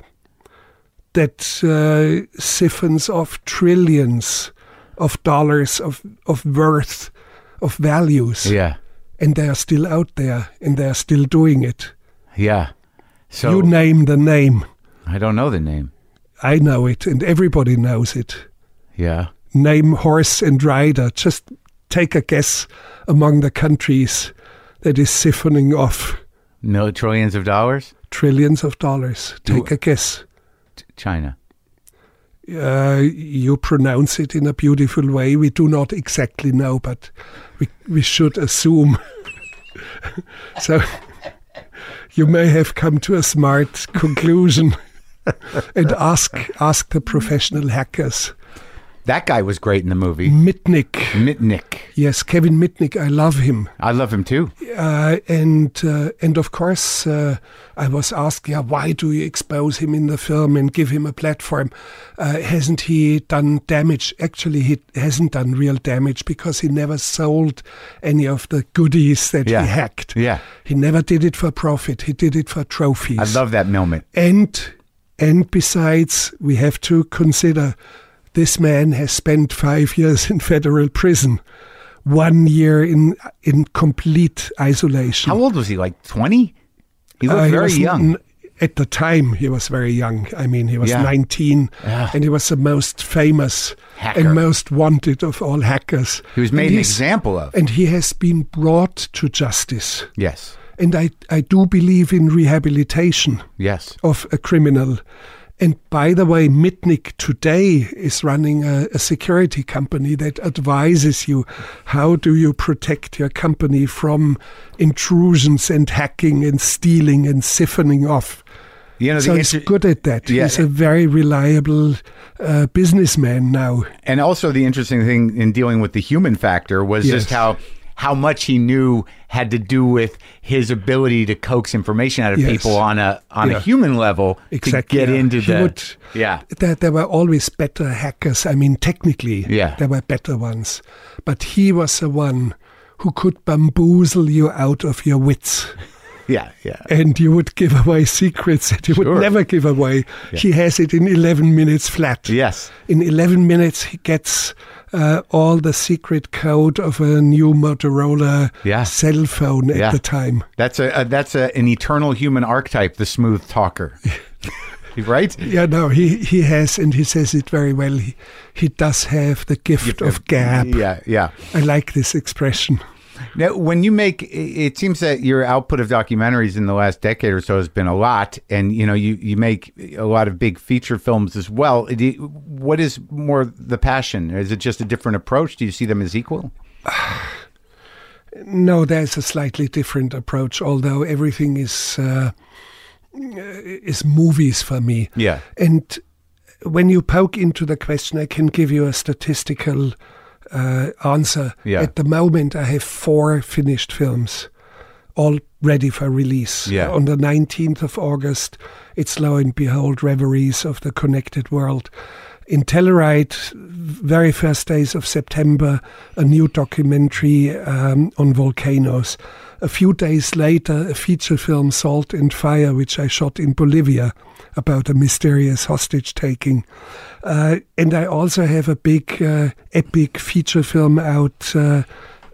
Speaker 4: that uh, siphons off trillions of dollars of, of worth, of values.
Speaker 3: Yeah.
Speaker 4: And they are still out there, and they are still doing it.
Speaker 3: Yeah. So
Speaker 4: You name the name.
Speaker 3: I don't know the name.
Speaker 4: I know it, and everybody knows it.
Speaker 3: Yeah.
Speaker 4: Name, horse, and rider. Just take a guess among the countries that is siphoning off
Speaker 3: No trillions of dollars?
Speaker 4: trillions of dollars. Take
Speaker 3: Do-
Speaker 4: a guess.
Speaker 3: T- China.
Speaker 4: Uh, you pronounce it in a beautiful way. We do not exactly know, but we we should assume. So you may have come to a smart conclusion and ask ask the professional hackers.
Speaker 3: That guy was great in the movie.
Speaker 4: Mitnick.
Speaker 3: Mitnick.
Speaker 4: Yes, Kevin Mitnick. I love him.
Speaker 3: I love him too.
Speaker 4: Uh, and uh, and of course, uh, I was asked, yeah, why do you expose him in the film and give him a platform? Uh, hasn't he done damage? Actually, he hasn't done real damage because he never sold any of the goodies that
Speaker 3: Yeah.
Speaker 4: he hacked.
Speaker 3: Yeah.
Speaker 4: He never did it for profit. He did it for trophies.
Speaker 3: I love that moment.
Speaker 4: And and besides, we have to consider this man has spent five years in federal prison, one year in in complete isolation.
Speaker 3: How old was he? Like twenty? He looked
Speaker 4: Uh, he
Speaker 3: very
Speaker 4: was
Speaker 3: young.
Speaker 4: n- At the time, he was very young. I mean, he was
Speaker 3: Yeah.
Speaker 4: nineteen,
Speaker 3: Yeah.
Speaker 4: and he was the most famous
Speaker 3: Hacker.
Speaker 4: and most wanted of all hackers.
Speaker 3: He was made
Speaker 4: And
Speaker 3: an
Speaker 4: he's-
Speaker 3: example of.
Speaker 4: And he has been brought to justice.
Speaker 3: Yes.
Speaker 4: And I, I do believe in rehabilitation
Speaker 3: Yes.
Speaker 4: of a criminal. And by the way, Mitnick today is running a, a security company that advises you how do you protect your company from intrusions and hacking and stealing and siphoning off.
Speaker 3: You know, the
Speaker 4: So he's
Speaker 3: inter-
Speaker 4: good at that.
Speaker 3: Yeah.
Speaker 4: He's a very reliable uh, businessman now.
Speaker 3: And also the interesting thing in dealing with the human factor was
Speaker 4: Yes.
Speaker 3: just how how much he knew had to do with his ability to coax information out of
Speaker 4: Yes.
Speaker 3: people on a on
Speaker 4: Yeah.
Speaker 3: a human level
Speaker 4: Exactly,
Speaker 3: to get
Speaker 4: yeah.
Speaker 3: into
Speaker 4: He
Speaker 3: the
Speaker 4: would-
Speaker 3: yeah
Speaker 4: There, there were always better hackers. I mean, technically,
Speaker 3: Yeah.
Speaker 4: there were better ones. But he was the one who could bamboozle you out of your wits.
Speaker 3: yeah yeah
Speaker 4: And you would give away secrets that you
Speaker 3: Sure.
Speaker 4: would never give away. He has it in eleven minutes flat.
Speaker 3: yes
Speaker 4: In eleven minutes, he gets uh, all the secret code of a new Motorola
Speaker 3: Yeah.
Speaker 4: cell phone at
Speaker 3: Yeah.
Speaker 4: the time.
Speaker 3: That's a, a that's a, an eternal human archetype, the smooth talker. Right?
Speaker 4: Yeah, no, he, he has, and he says it very well. He, he does have the gift of gab.
Speaker 3: Yeah, yeah.
Speaker 4: I like this expression.
Speaker 3: Now, when you make, it seems that your output of documentaries in the last decade or so has been a lot, and you know you, you make a lot of big feature films as well. Do you- What is more the passion? Is it just a different approach? Do you see them as equal?
Speaker 4: No, there's a slightly different approach, although everything is uh, is movies for me.
Speaker 3: Yeah.
Speaker 4: And when you poke into the question, I can give you a statistical uh, answer.
Speaker 3: Yeah.
Speaker 4: At the moment, I have four finished films, all ready for release.
Speaker 3: Yeah.
Speaker 4: On the nineteenth of August, it's lo and behold, Reveries of the Connected World. In Telluride, very first days of September, a new documentary um, on volcanoes. A few days later, a feature film, Salt and Fire, which I shot in Bolivia, about a mysterious hostage-taking. Uh, and I also have a big, uh, epic feature film out, uh,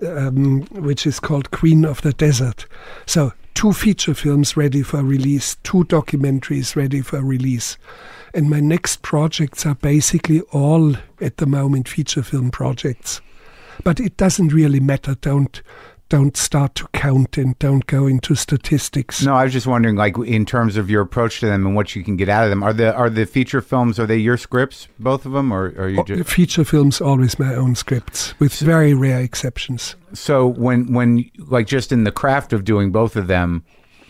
Speaker 4: um, which is called Queen of the Desert. So two feature films ready for release, two documentaries ready for release. And my next projects are basically all, at the moment, feature film projects. But it doesn't really matter. Don't don't start to count and don't go into statistics.
Speaker 3: No, I was just wondering, like, in terms of your approach to them and what you can get out of them. Are the are the feature films, are they your scripts, both of them, or are you
Speaker 4: Oh,
Speaker 3: just...
Speaker 4: feature films, always my own scripts, with very rare exceptions.
Speaker 3: So when, when, like, just in the craft of doing both of them,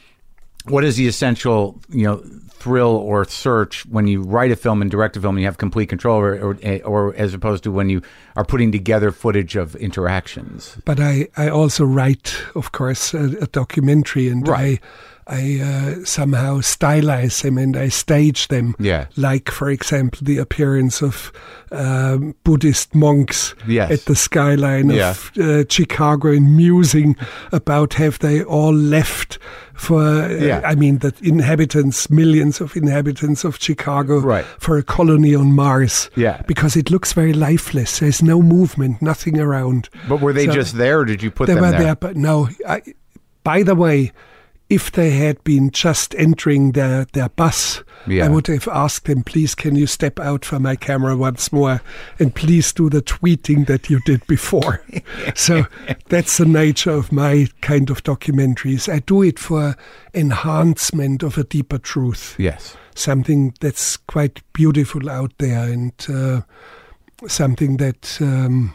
Speaker 3: what is the essential, you know, thrill or search when you write a film and direct a film and you have complete control, or, or, or as opposed to when you are putting together footage of interactions?
Speaker 4: But I, I also write, of course, a, a documentary, and
Speaker 3: Right.
Speaker 4: I I uh, somehow stylize them and I stage them.
Speaker 3: Yeah.
Speaker 4: Like, for example, the appearance of um, Buddhist monks
Speaker 3: Yes.
Speaker 4: at the skyline
Speaker 3: Yeah.
Speaker 4: of uh, Chicago and musing about have they all left for, uh,
Speaker 3: Yeah.
Speaker 4: I mean, the inhabitants, millions of inhabitants of Chicago,
Speaker 3: Right.
Speaker 4: for a colony on Mars.
Speaker 3: Yeah.
Speaker 4: Because it looks very lifeless. There's no movement, nothing around.
Speaker 3: But were they
Speaker 4: So-
Speaker 3: just there, or did you put
Speaker 4: They
Speaker 3: them
Speaker 4: were
Speaker 3: there?
Speaker 4: there, but no. I, by the way, if they had been just entering their, their bus,
Speaker 3: Yeah.
Speaker 4: I would have asked them, please, can you step out for my camera once more and please do the tweeting that you did before. So that's the nature of my kind of documentaries. I do it for enhancement of a deeper truth,
Speaker 3: Yes.
Speaker 4: something that's quite beautiful out there, and uh, something that um,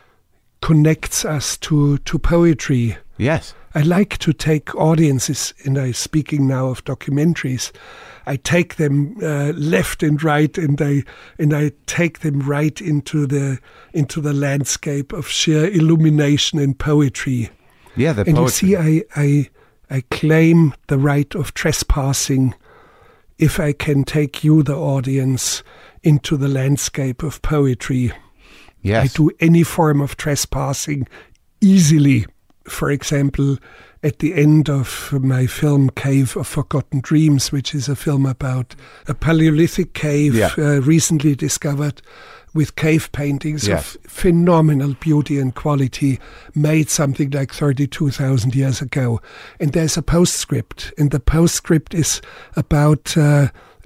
Speaker 4: connects us to, to poetry.
Speaker 3: Yes.
Speaker 4: I like to take audiences, and I'm speaking now of documentaries, I take them uh, left and right, and I and I take them right into the into the landscape of sheer illumination and poetry.
Speaker 3: Yeah, the
Speaker 4: And
Speaker 3: poetry.
Speaker 4: you see, I, I I claim the right of trespassing if I can take you, the audience, into the landscape of poetry.
Speaker 3: yes.
Speaker 4: I do any form of trespassing easily. For example, at the end of my film Cave of Forgotten Dreams, which is a film about a Paleolithic cave
Speaker 3: Yeah.
Speaker 4: uh, recently discovered, with cave paintings
Speaker 3: Yes.
Speaker 4: of phenomenal beauty and quality, made something like thirty-two thousand years ago. And there's a postscript, and the postscript is about uh,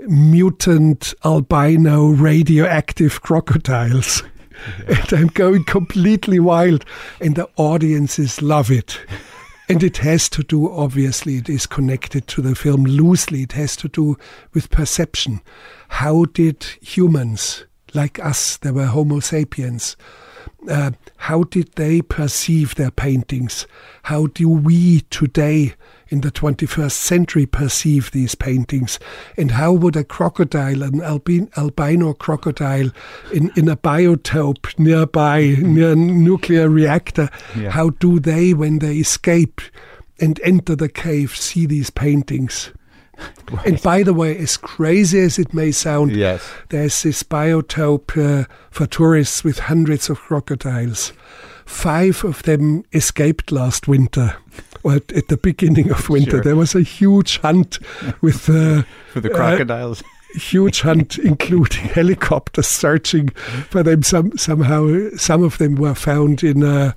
Speaker 4: mutant albino radioactive crocodiles. And I'm going completely wild, and the audiences love it. And it has to do, obviously, it is connected to the film loosely. It has to do with perception. How did humans, like us, there were Homo sapiens, uh, how did they perceive their paintings? How do we today, in the twenty-first century, perceive these paintings? And how would a crocodile, an albin, albino crocodile in, in a biotope nearby, near a nuclear reactor,
Speaker 3: Yeah.
Speaker 4: how do they, when they escape and enter the cave, see these paintings? And by the way, as crazy as it may sound,
Speaker 3: Yes.
Speaker 4: there's this biotope uh, for tourists with hundreds of crocodiles. Five of them escaped last winter, or at, at the beginning of winter.
Speaker 3: Sure.
Speaker 4: There was a huge hunt with uh,
Speaker 3: For the
Speaker 4: uh,
Speaker 3: crocodiles.
Speaker 4: huge hunt, including helicopters searching for them. Some somehow, some of them were found in a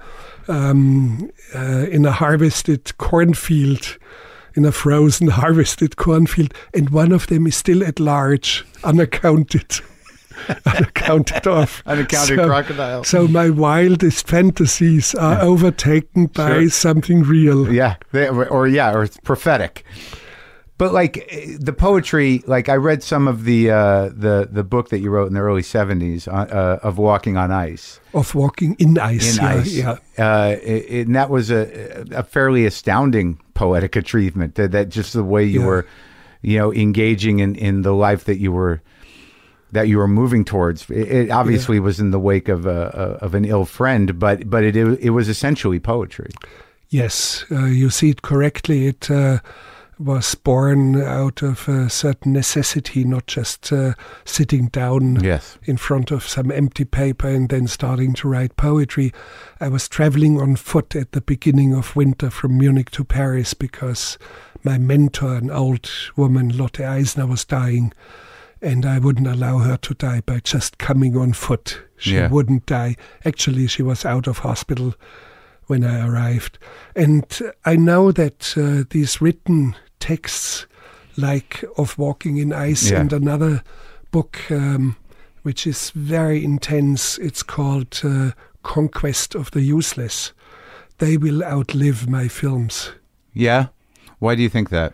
Speaker 4: um, uh, in a harvested cornfield, in a frozen harvested cornfield, and one of them is still at large, unaccounted. Unaccounted of.
Speaker 3: Unaccounted
Speaker 4: so,
Speaker 3: crocodile.
Speaker 4: So my wildest fantasies are overtaken by
Speaker 3: Sure.
Speaker 4: something real.
Speaker 3: Yeah, they, or, or yeah, or it's prophetic. But like the poetry, like I read some of the uh, the the book that you wrote in the early seventies uh, uh, of Walking on Ice.
Speaker 4: Of walking in ice.
Speaker 3: In
Speaker 4: yeah,
Speaker 3: ice,
Speaker 4: yeah.
Speaker 3: Uh, it, and that was a a fairly astounding poetic achievement. That, that just the way you
Speaker 4: Yeah.
Speaker 3: were, you know, engaging in, in the life that you were that you were moving towards. It, it obviously
Speaker 4: Yeah.
Speaker 3: was in the wake of a, of an ill friend, but but it it was essentially poetry.
Speaker 4: Yes, uh, you see it correctly. It uh, was born out of a certain necessity, not just uh, sitting down
Speaker 3: Yes.
Speaker 4: in front of some empty paper and then starting to write poetry. I was traveling on foot at the beginning of winter from Munich to Paris because my mentor, an old woman, Lotte Eisner, was dying, and I wouldn't allow her to die by just coming on foot. She
Speaker 3: Yeah.
Speaker 4: wouldn't die. Actually, she was out of hospital when I arrived. And I know that uh, these written texts, like Of Walking in Ice
Speaker 3: Yeah.
Speaker 4: and another book, um, which is very intense, it's called uh, Conquest of the Useless. They will outlive my films.
Speaker 3: Yeah. Why do you think that?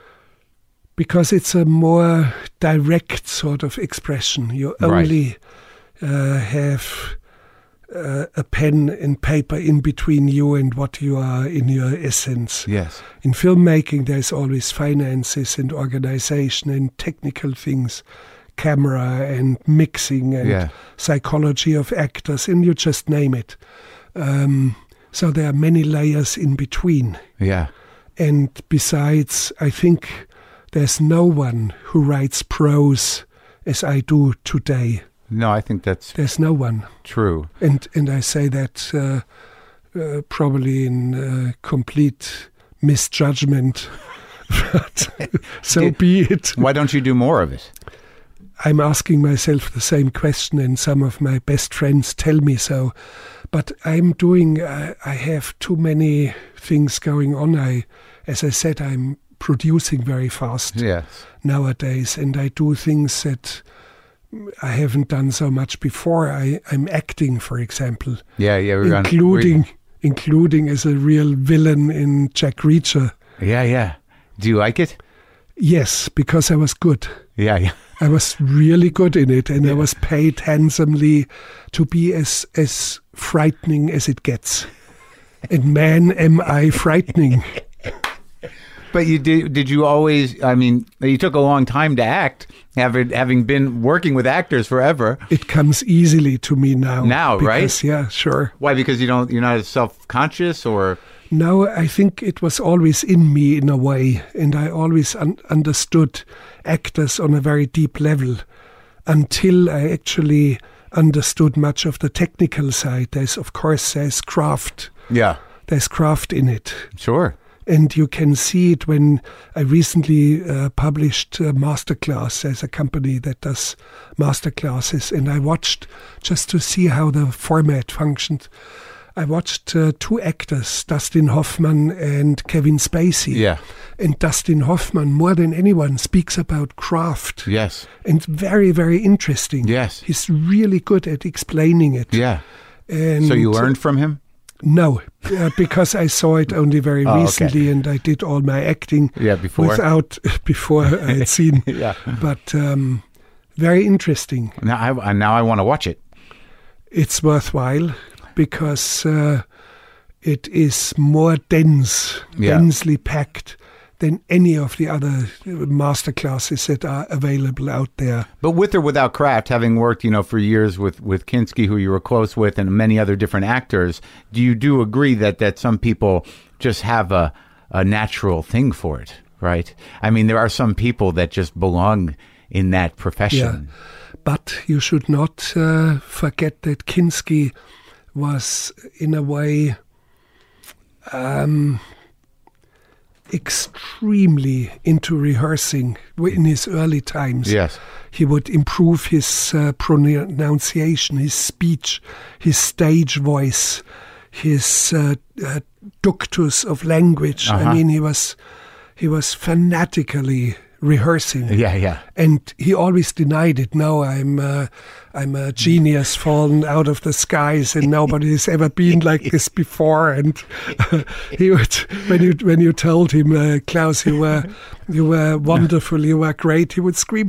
Speaker 4: Because it's a more direct sort of expression. You
Speaker 3: Right.
Speaker 4: only uh, have uh, a pen and paper in between you and what you are in your essence.
Speaker 3: Yes.
Speaker 4: In filmmaking, there's always finances and organization and technical things, camera and mixing and
Speaker 3: Yeah.
Speaker 4: psychology of actors, and you just name it. Um, so there are many layers in between.
Speaker 3: Yeah.
Speaker 4: And besides, I think there's no one who writes prose as I do today.
Speaker 3: No, I think that's
Speaker 4: There's no one.
Speaker 3: true.
Speaker 4: And and I say that uh, uh, probably in uh, complete misjudgment. But so
Speaker 3: Did-
Speaker 4: be it.
Speaker 3: Why don't you do more of it?
Speaker 4: I'm asking myself the same question, and some of my best friends tell me so. But I'm doing, uh, I have too many things going on. I, as I said, I'm producing very fast
Speaker 3: Yes.
Speaker 4: nowadays, and I do things that I haven't done so much before. I, I'm acting, for example,
Speaker 3: Yeah, yeah. We're on-
Speaker 4: including including as a real villain in Jack Reacher.
Speaker 3: we're- yeah, yeah. Do you like it?
Speaker 4: Yes, because I was good.
Speaker 3: Yeah, yeah.
Speaker 4: I was really good in it, and I was paid handsomely to be as as frightening as it gets. And man, am I frightening.
Speaker 3: But you did? Did you always? I mean, you took a long time to act, having having been working with actors forever.
Speaker 4: It comes easily to me now.
Speaker 3: Now, right?
Speaker 4: because, Yeah, sure.
Speaker 3: Why? Because you don't. You're not as self-conscious, or
Speaker 4: No, I think it was always in me in a way, and I always un- understood actors on a very deep level until I actually understood much of the technical side. There's, of course, there's craft.
Speaker 3: yeah,
Speaker 4: There's craft in it.
Speaker 3: sure.
Speaker 4: And you can see it when I recently uh, published a masterclass. There's a company that does masterclasses, and I watched just to see how the format functioned. I watched uh, two actors, Dustin Hoffman and Kevin Spacey.
Speaker 3: Yeah.
Speaker 4: And Dustin Hoffman, more than anyone, speaks about craft.
Speaker 3: Yes.
Speaker 4: And very, very interesting.
Speaker 3: Yes.
Speaker 4: He's really good at explaining it.
Speaker 3: Yeah.
Speaker 4: And
Speaker 3: So you learned from him?
Speaker 4: No, uh, because I saw it only very
Speaker 3: Oh, okay.
Speaker 4: recently, and I did all my acting
Speaker 3: Yeah, before.
Speaker 4: without before I had seen.
Speaker 3: Yeah.
Speaker 4: But um, very interesting.
Speaker 3: Now I now I want to watch it.
Speaker 4: It's worthwhile because uh, it is more dense,
Speaker 3: Yeah.
Speaker 4: densely packed than any of the other masterclasses that are available out there.
Speaker 3: But with or without craft, having worked, you know, for years with, with Kinski, who you were close with, and many other different actors, do you do agree that, that some people just have a, a natural thing for it, right? I mean, there are some people that just belong in that profession.
Speaker 4: But you should not uh, forget that Kinski was, in a way, um, extremely into rehearsing in his early times.
Speaker 3: Yes.
Speaker 4: He would improve his uh, pronunciation, his speech, his stage voice, his uh, uh, ductus of language.
Speaker 3: Uh-huh.
Speaker 4: I mean, he was he was fanatically rehearsing.
Speaker 3: Yeah, yeah.
Speaker 4: And he always denied it. No, I'm uh, I'm a genius fallen out of the skies, and nobody has ever been like this before. And uh, he would, when you when you told him, uh, Klaus, you were you were wonderful, you were great, he would scream,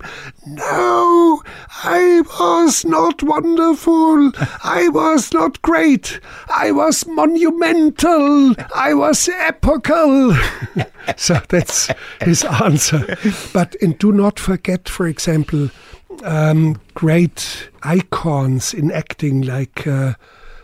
Speaker 4: "No, I was not wonderful. I was not great. I was monumental. I was epochal." So that's his answer. But and do not forget, for example, um, great icons in acting like uh,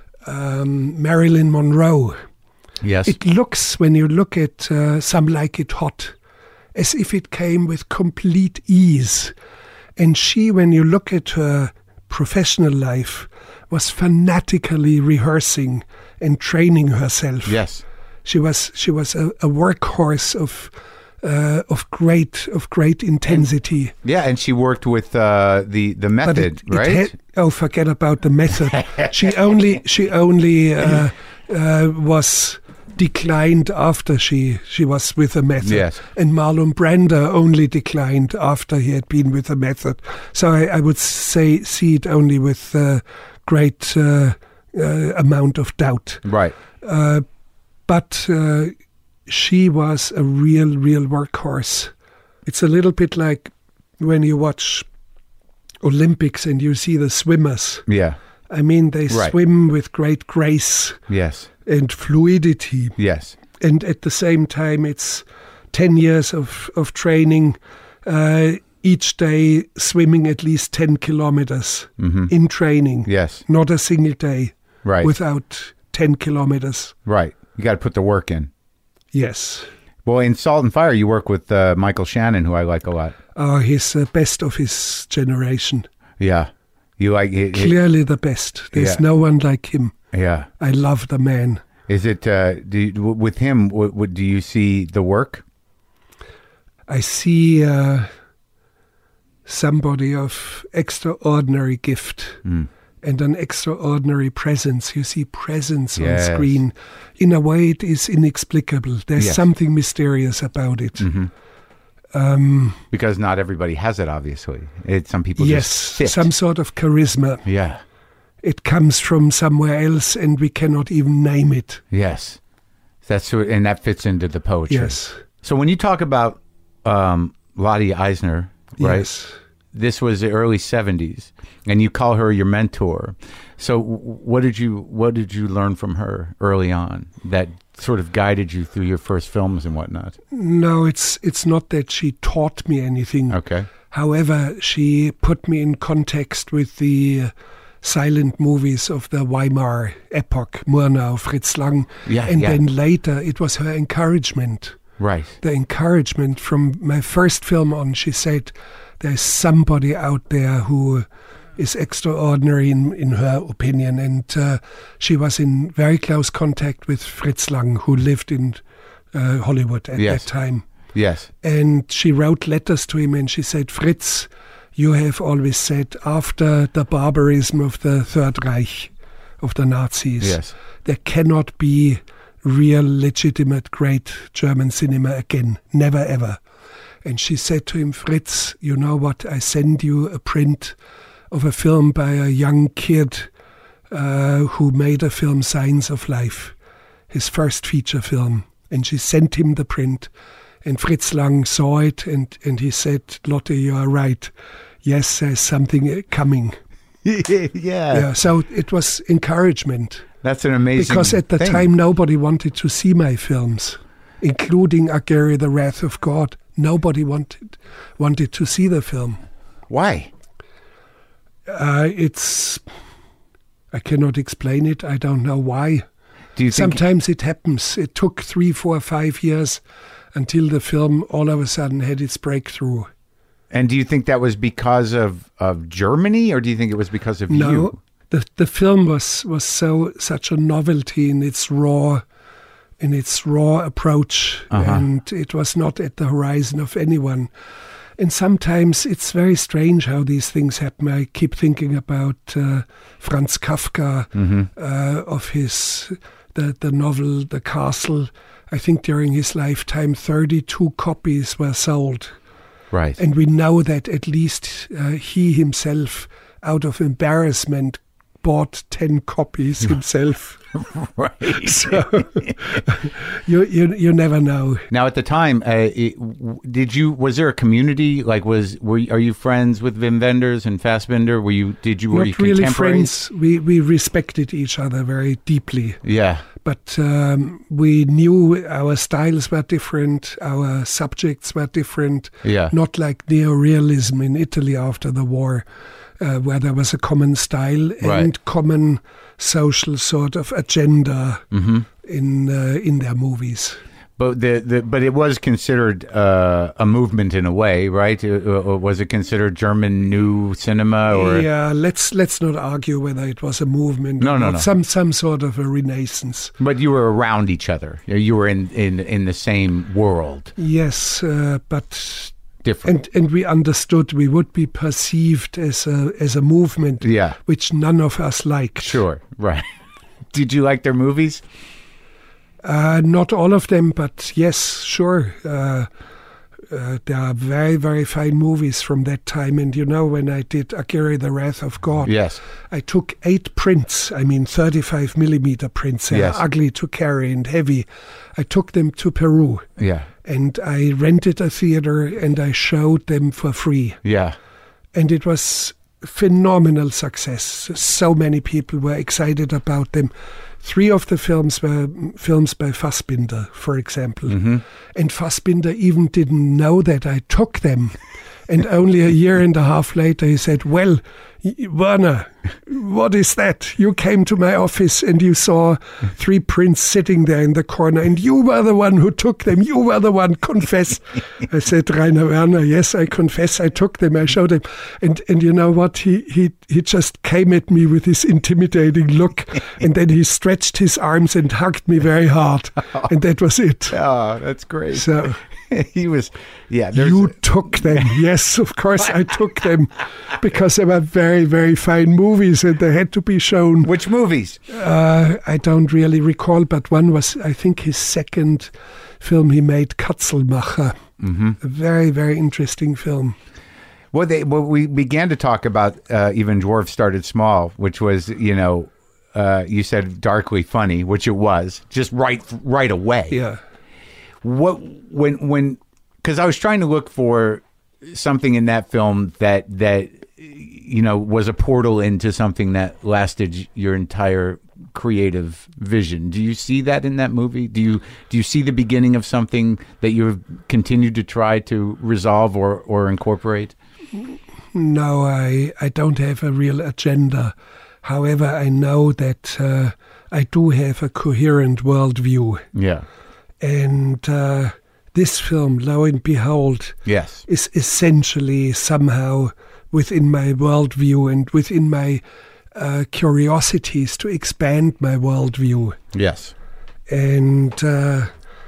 Speaker 4: um, Marilyn Monroe.
Speaker 3: Yes.
Speaker 4: It looks, when you look at uh, Some Like It Hot, as if it came with complete ease. And she, when you look at her professional life, was fanatically rehearsing and training herself.
Speaker 3: Yes.
Speaker 4: She was she was a, a workhorse of uh, of great of great intensity.
Speaker 3: Yeah, and she worked with uh, the the method,
Speaker 4: But it, it
Speaker 3: right?
Speaker 4: had- oh, forget about the method. she only she only uh, uh, was declined after she she was with the method.
Speaker 3: Yes.
Speaker 4: And Marlon Brando only declined after he had been with the method. So I, I would say see it only with uh, great uh, uh, amount of doubt.
Speaker 3: Right.
Speaker 4: Uh, but uh, she was a real, real workhorse. It's a little bit like when you watch Olympics and you see the swimmers.
Speaker 3: Yeah.
Speaker 4: I mean, they
Speaker 3: Right.
Speaker 4: swim with great grace
Speaker 3: Yes.
Speaker 4: and fluidity.
Speaker 3: Yes.
Speaker 4: And at the same time, it's ten years of, of training, uh, each day swimming at least ten kilometers in training.
Speaker 3: Yes.
Speaker 4: Not a single day
Speaker 3: Right.
Speaker 4: without ten kilometers.
Speaker 3: Right. You got to put the work in.
Speaker 4: Yes.
Speaker 3: Well, in Salt and Fire, you work with uh, Michael Shannon, who I like a lot.
Speaker 4: Oh, he's the best of his generation.
Speaker 3: Yeah. You like it? it-
Speaker 4: Clearly the best. There's
Speaker 3: Yeah.
Speaker 4: no one like him.
Speaker 3: yeah.
Speaker 4: I love the man.
Speaker 3: Is it uh, do you, w- with him? W- w- do you see the work?
Speaker 4: I see uh, somebody of extraordinary gift
Speaker 3: Hmm.
Speaker 4: and an extraordinary presence. You see presence
Speaker 3: Yes.
Speaker 4: on screen. In a way, it is inexplicable. There's
Speaker 3: Yes.
Speaker 4: something mysterious about it.
Speaker 3: Because not everybody has it. Obviously, it, some people
Speaker 4: Yes,
Speaker 3: just fit.
Speaker 4: some sort of charisma.
Speaker 3: Yeah.
Speaker 4: It comes from somewhere else, and we cannot even name it.
Speaker 3: Yes. That's what, and that fits into the poetry.
Speaker 4: Yes.
Speaker 3: So when you talk about um, Lottie Eisner, right?
Speaker 4: Yes.
Speaker 3: This was the early seventies, and you call her your mentor. So w- what did you what did you learn from her early on that sort of guided you through your first films and whatnot?
Speaker 4: No, it's it's not that she taught me anything.
Speaker 3: Okay.
Speaker 4: However, she put me in context with the uh, silent movies of the Weimar epoch, Murnau, Fritz Lang.
Speaker 3: Yeah,
Speaker 4: and
Speaker 3: yeah.
Speaker 4: then later it was her encouragement.
Speaker 3: Right.
Speaker 4: The encouragement from my first film on, she said, there's somebody out there who is extraordinary in, in her opinion. And uh, she was in very close contact with Fritz Lang, who lived in uh, Hollywood at
Speaker 3: Yes.
Speaker 4: that time.
Speaker 3: Yes.
Speaker 4: And she wrote letters to him and she said, Fritz, you have always said after the barbarism of the Third Reich, of the Nazis,
Speaker 3: Yes.
Speaker 4: there cannot be real, legitimate, great German cinema again. Never, ever. And she said to him, Fritz, you know what? I send you a print of a film by a young kid uh, who made a film, Signs of Life, his first feature film. And she sent him the print. And Fritz Lang saw it and, and he said, Lotte, you are right. Yes, there's something coming.
Speaker 3: yeah.
Speaker 4: Yeah, so it was encouragement.
Speaker 3: That's an amazing
Speaker 4: Because at the
Speaker 3: thing.
Speaker 4: time, nobody wanted to see my films, including Agary, The Wrath of God. Nobody wanted wanted to see the film.
Speaker 3: Why?
Speaker 4: Uh, it's... I cannot explain it. I don't know why.
Speaker 3: Do you think
Speaker 4: Sometimes it happens. It took three, four, five years until the film all of a sudden had its breakthrough.
Speaker 3: and do you think that was because of, of Germany, or do you think it was because of
Speaker 4: No,
Speaker 3: you?
Speaker 4: the the film was was so such a novelty in its raw in its raw approach,
Speaker 3: Uh-huh.
Speaker 4: and it was not at the horizon of anyone. And sometimes it's very strange how these things happen. I keep thinking about uh, Franz Kafka,
Speaker 3: Mm-hmm.
Speaker 4: uh, of his the the novel The Castle. I think during his lifetime, thirty-two copies were sold.
Speaker 3: Right.
Speaker 4: And we know that at least uh, he himself, out of embarrassment, bought ten copies himself.
Speaker 3: Right.
Speaker 4: So you, you you never know.
Speaker 3: Now, at the time, uh, it, w- did you? Was there a community? Like, was were you- are you friends with Wim Wenders and Fassbinder? Were you? Did you? Were you
Speaker 4: Not really
Speaker 3: contemporaries?
Speaker 4: friends. We we respected each other very deeply,
Speaker 3: Yeah.
Speaker 4: but um, we knew our styles were different, our subjects were different.
Speaker 3: Yeah.
Speaker 4: Not like neorealism in Italy after the war, uh, where there was a common style
Speaker 3: Right.
Speaker 4: and common social sort of agenda
Speaker 3: Mm-hmm.
Speaker 4: in uh, in their movies.
Speaker 3: But the, the but it was considered uh, a movement in a way, right? Uh, uh, was it considered German new cinema or?
Speaker 4: Yeah, let's let's not argue whether it was a movement
Speaker 3: No,
Speaker 4: or
Speaker 3: no,
Speaker 4: not.
Speaker 3: no.
Speaker 4: Some some sort of a renaissance.
Speaker 3: But you were around each other. You were in in in the same world.
Speaker 4: Yes, uh, but
Speaker 3: Different.
Speaker 4: and and we understood we would be perceived as a as a movement,
Speaker 3: Yeah.
Speaker 4: which none of us liked.
Speaker 3: Sure. Right. Did you like their movies?
Speaker 4: Uh, not all of them, but yes, sure. Uh, uh, there are very, very fine movies from that time. And you know, when I did Akira, The Wrath of God,
Speaker 3: Yes.
Speaker 4: I took eight prints, I mean thirty-five millimeter prints. They're
Speaker 3: Yes.
Speaker 4: ugly to carry and heavy. I took them to Peru
Speaker 3: Yeah.
Speaker 4: and I rented a theater and I showed them for free.
Speaker 3: Yeah.
Speaker 4: And it was phenomenal success. So many people were excited about them. Three of the films were films by Fassbinder, for example.
Speaker 3: Mm-hmm.
Speaker 4: And Fassbinder even didn't know that I took them. And only a year and a half later he said, well, y- Werner, what is that? You came to my office and you saw three prints sitting there in the corner and you were the one who took them. You were the one, confess. I said, Rainer Werner, yes, I confess I took them. I showed them. And and you know what? He, he, he just came at me with his intimidating look and then he stretched his arms and hugged me very hard. And that was it.
Speaker 3: Oh, that's great.
Speaker 4: So
Speaker 3: He was, yeah. there's-
Speaker 4: you took them. Yes, of course I took them because they were very, very fine movies and they had to be shown.
Speaker 3: Which movies?
Speaker 4: Uh, I don't really recall, but one was, I think, his second film he made, Katzelmacher.
Speaker 3: Mm-hmm.
Speaker 4: A very, very interesting film.
Speaker 3: Well, they, well, we began to talk about uh, Even Dwarf Started Small, which was, you know, uh, you said darkly funny, which it was, just right, right away.
Speaker 4: Yeah.
Speaker 3: What when when because I was trying to look for something in that film that that you know was a portal into something that lasted your entire creative vision. Do you see that in that movie? Do you do you see the beginning of something that you've continued to try to resolve or or incorporate?
Speaker 4: No, I, I don't have a real agenda. However, I know that uh, I do have a coherent worldview.
Speaker 3: Yeah.
Speaker 4: And uh, this film, lo and behold,
Speaker 3: Yes.
Speaker 4: is essentially somehow within my worldview and within my uh, curiosities to expand my worldview.
Speaker 3: Yes.
Speaker 4: And uh,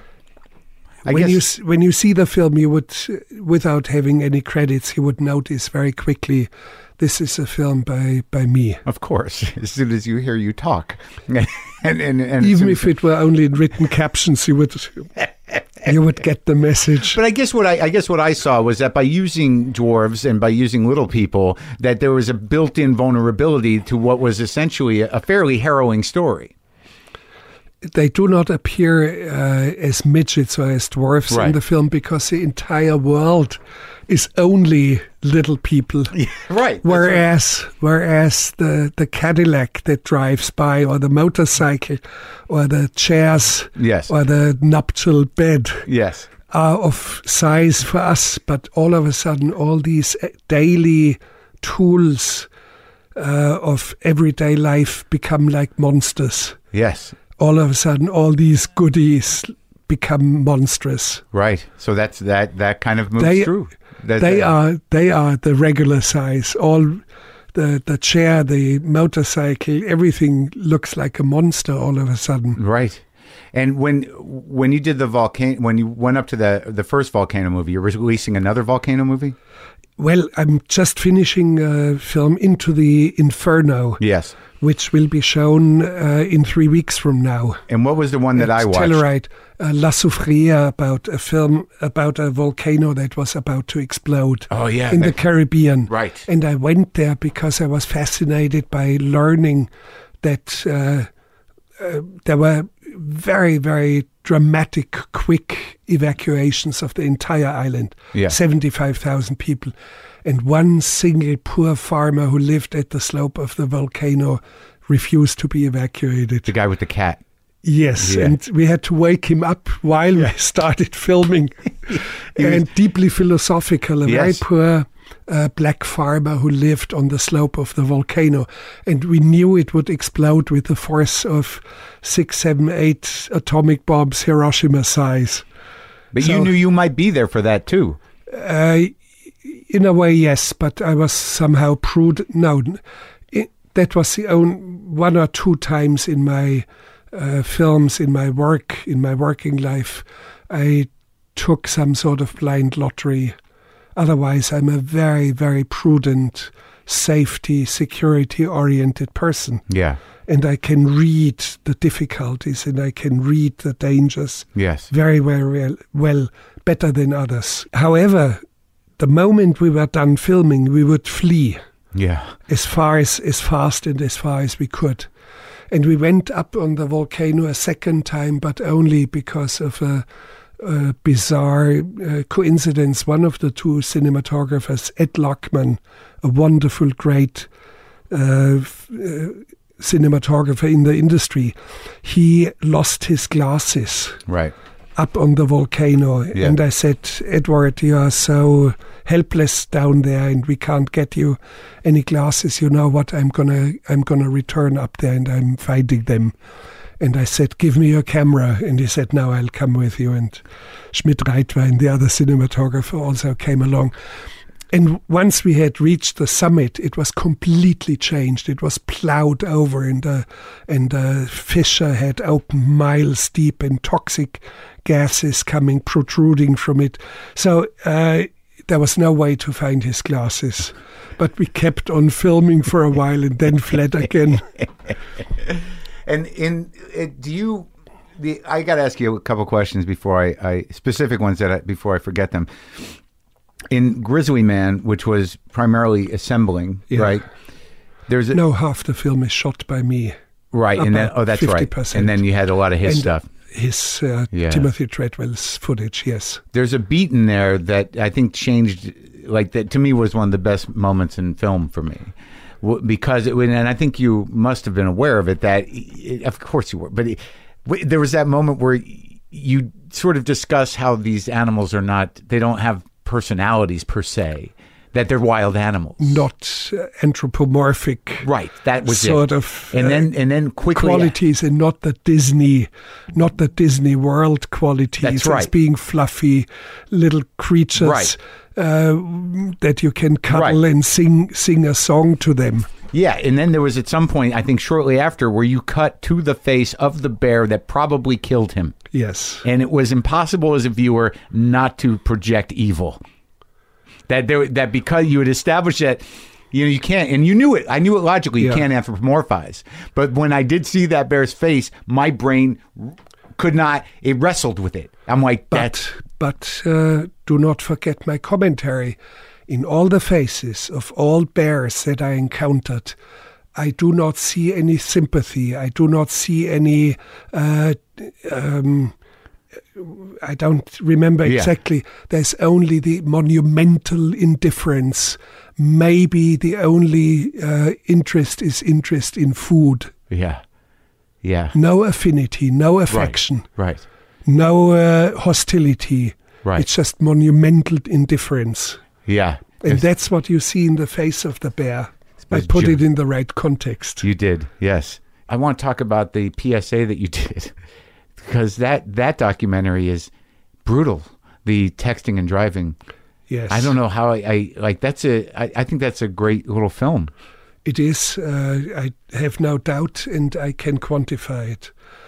Speaker 3: I
Speaker 4: when
Speaker 3: guess-
Speaker 4: you s- when you see the film, you would, without having any credits, you would notice very quickly this is a film by, by me.
Speaker 3: Of course, as soon as you hear you talk, and and, and
Speaker 4: Even if it were only in written captions, you would you would get the message.
Speaker 3: But I guess what I, I guess what I saw was that by using dwarves and by using little people, that there was a built-in vulnerability to what was essentially a, a fairly harrowing story.
Speaker 4: They do not appear uh, as midgets or as dwarfs
Speaker 3: Right.
Speaker 4: in the film because the entire world is only little people.
Speaker 3: Right.
Speaker 4: Whereas, whereas the, the Cadillac that drives by, or the motorcycle, or the chairs,
Speaker 3: Yes.
Speaker 4: or the nuptial bed,
Speaker 3: Yes.
Speaker 4: are of size for us, but all of a sudden, all these uh, daily tools uh, of everyday life become like monsters.
Speaker 3: Yes.
Speaker 4: All of a sudden, all these goodies become monstrous.
Speaker 3: Right. So that's that. That kind of moves
Speaker 4: They-
Speaker 3: through. That-
Speaker 4: They
Speaker 3: that-
Speaker 4: are they are the regular size. All the the chair, the motorcycle, everything looks like a monster all of a sudden.
Speaker 3: right. And when when you did the volcano, when you went up to the the first volcano movie, you're releasing another volcano movie?
Speaker 4: Well, I'm just finishing a film Into the Inferno.
Speaker 3: Yes.
Speaker 4: Which will be shown uh, in three weeks from now.
Speaker 3: And what was the one that I watched?
Speaker 4: Telluride, uh, La Soufrière, about a film about a volcano that was about to explode.
Speaker 3: Oh, yeah.
Speaker 4: In
Speaker 3: that,
Speaker 4: the Caribbean.
Speaker 3: Right.
Speaker 4: And I went there because I was fascinated by learning that uh, uh, there were very, very dramatic, quick evacuations of the entire island.
Speaker 3: Yeah.
Speaker 4: seventy-five thousand people. And one single poor farmer who lived at the slope of the volcano refused to be evacuated.
Speaker 3: The guy with the cat.
Speaker 4: Yes,
Speaker 3: Yeah.
Speaker 4: and we had to wake him up while we started filming. And deeply philosophical, a very
Speaker 3: Yes.
Speaker 4: poor uh, black farmer who lived on the slope of the volcano. And we knew it would explode with the force of six, seven, eight atomic bombs, Hiroshima size.
Speaker 3: But
Speaker 4: So-
Speaker 3: you knew you might be there for that too.
Speaker 4: Uh, in a way, yes, but I was somehow prudent. No, it, that was the only one or two times in my uh, films, in my work, in my working life, I took some sort of blind lottery. Otherwise, I'm a very, very prudent, safety, security-oriented person.
Speaker 3: Yeah.
Speaker 4: And I can read the difficulties and I can read the dangers
Speaker 3: Yes.
Speaker 4: very, very well, well, better than others. However, the moment we were done filming, we would flee
Speaker 3: Yeah.
Speaker 4: as far as, as fast and as far as we could. And we went up on the volcano a second time, but only because of a, a bizarre uh, coincidence. One of the two cinematographers, Ed Lockman, a wonderful, great uh, f- uh, cinematographer in the industry, he lost his glasses
Speaker 3: Right.
Speaker 4: up on the volcano.
Speaker 3: Yeah.
Speaker 4: And I said, Edward, you are so helpless down there and we can't get you any glasses. You know what? I'm gonna I'm gonna return up there and I'm finding them. And I said, give me your camera. And he said, no, I'll come with you. And Schmidt-Reitwein, the other cinematographer, also came along. And once we had reached the summit, it was completely changed. It was plowed over, and the and the fissure had opened miles deep, and toxic gases coming protruding from it. So uh, there was no way to find his glasses. But we kept on filming for a while and then fled again.
Speaker 3: And in it, do you? The I got to ask you a couple questions before I, I specific ones that I, before I forget them. In Grizzly Man, which was primarily assembling,
Speaker 4: Yeah.
Speaker 3: right? There's a,
Speaker 4: No, half the film is shot by me.
Speaker 3: right, and then
Speaker 4: about
Speaker 3: oh, that's
Speaker 4: fifty
Speaker 3: right.
Speaker 4: percent.
Speaker 3: And then you had a lot of his
Speaker 4: And
Speaker 3: stuff.
Speaker 4: His uh,
Speaker 3: Yeah.
Speaker 4: Timothy Treadwell's footage, yes.
Speaker 3: There's a beat in there that I think changed, like that to me was one of the best moments in film for me, W- because it, and I think you must have been aware of it. That it, of course you were, but it, w- there was that moment where you sort of discuss how these animals are not, they don't have personalities per se, that they're wild animals.
Speaker 4: Not uh, anthropomorphic.
Speaker 3: Right, that was
Speaker 4: sort
Speaker 3: it.
Speaker 4: of
Speaker 3: and
Speaker 4: uh,
Speaker 3: then and then quickly
Speaker 4: qualities, and not the Disney, not the Disney World qualities.
Speaker 3: That's right.
Speaker 4: As being fluffy little creatures
Speaker 3: Right.
Speaker 4: uh, that you can cuddle
Speaker 3: Right.
Speaker 4: and sing sing a song to them.
Speaker 3: Yeah, and then there was at some point, I think shortly after, where you cut to the face of the bear that probably killed him.
Speaker 4: Yes,
Speaker 3: And it was impossible as a viewer not to project evil. That there, that because you had established that, you know, you can't, and you knew it. I knew it logically. You
Speaker 4: Yeah.
Speaker 3: can't anthropomorphize. But when I did see that bear's face, my brain could not. It wrestled with it. I'm like, that's
Speaker 4: but but uh, do not forget my commentary. In all the faces of all bears that I encountered, I do not see any sympathy. I do not see any. Uh, um, I don't remember
Speaker 3: Yeah.
Speaker 4: exactly. There's only the monumental indifference. Maybe the only uh, interest is interest in food.
Speaker 3: yeah, yeah,
Speaker 4: No affinity, no affection,
Speaker 3: right,
Speaker 4: no uh, hostility.
Speaker 3: Right.
Speaker 4: It's just monumental indifference.
Speaker 3: yeah.
Speaker 4: And
Speaker 3: Yes,
Speaker 4: that's what you see in the face of the bear. I
Speaker 3: It's
Speaker 4: put
Speaker 3: ju-
Speaker 4: it in the right context.
Speaker 3: you did. Yes, I want to talk about the P S A that you did, because that that documentary is brutal. The texting and driving.
Speaker 4: Yes.
Speaker 3: I don't know how I, I like. That's a. I, I think that's a great little film.
Speaker 4: It is. Uh, I have no doubt, and I can quantify it.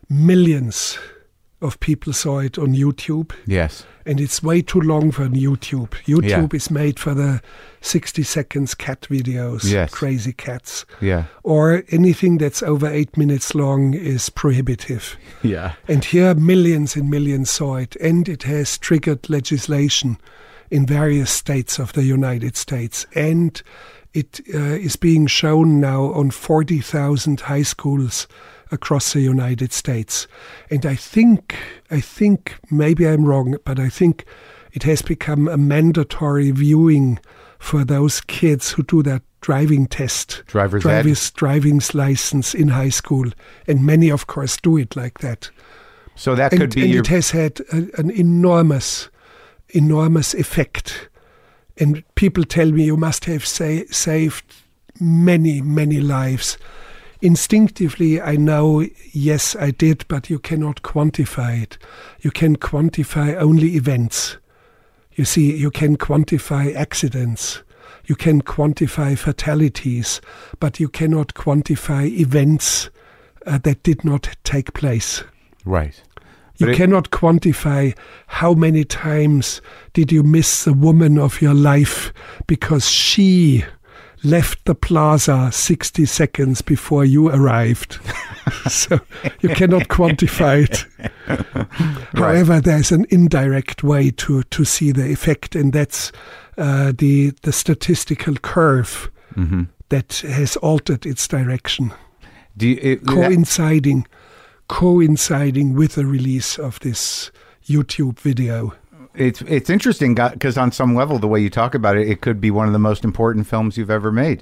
Speaker 4: millions of people saw it on YouTube.
Speaker 3: Yes.
Speaker 4: And it's way too long for YouTube. YouTube
Speaker 3: Yeah.
Speaker 4: is made for the sixty seconds cat videos,
Speaker 3: Yes.
Speaker 4: crazy cats.
Speaker 3: Yeah.
Speaker 4: Or anything that's over eight minutes long is prohibitive.
Speaker 3: Yeah.
Speaker 4: And here millions and millions saw it. And it has triggered legislation in various states of the United States. And it uh, is being shown now on forty thousand high schools across the United States. And I think, I think, maybe I'm wrong, but I think it has become a mandatory viewing for those kids who do that driving test,
Speaker 3: Driver's ed.
Speaker 4: driver's driving's license in high school. And many, of course, do it like that.
Speaker 3: So that
Speaker 4: And,
Speaker 3: could be
Speaker 4: and
Speaker 3: your...
Speaker 4: it has had a, an enormous, enormous effect. And people tell me you must have sa- saved many, many lives. Instinctively, I know, yes, I did, but you cannot quantify it. You can quantify only events. You see, you can quantify accidents. You can quantify fatalities, but you cannot quantify events uh, that did not take place.
Speaker 3: Right.
Speaker 4: You
Speaker 3: But it-
Speaker 4: cannot quantify how many times did you miss the woman of your life because she left the plaza sixty seconds before you arrived. So you cannot quantify it. However, there's an indirect way to, to see the effect, and that's uh, the, the statistical curve
Speaker 3: Mm-hmm.
Speaker 4: that has altered its direction,
Speaker 3: Do you, it,
Speaker 4: coinciding, coinciding with the release of this YouTube video.
Speaker 3: It's it's interesting because on some level, the way you talk about it, it could be one of the most important films you've ever made.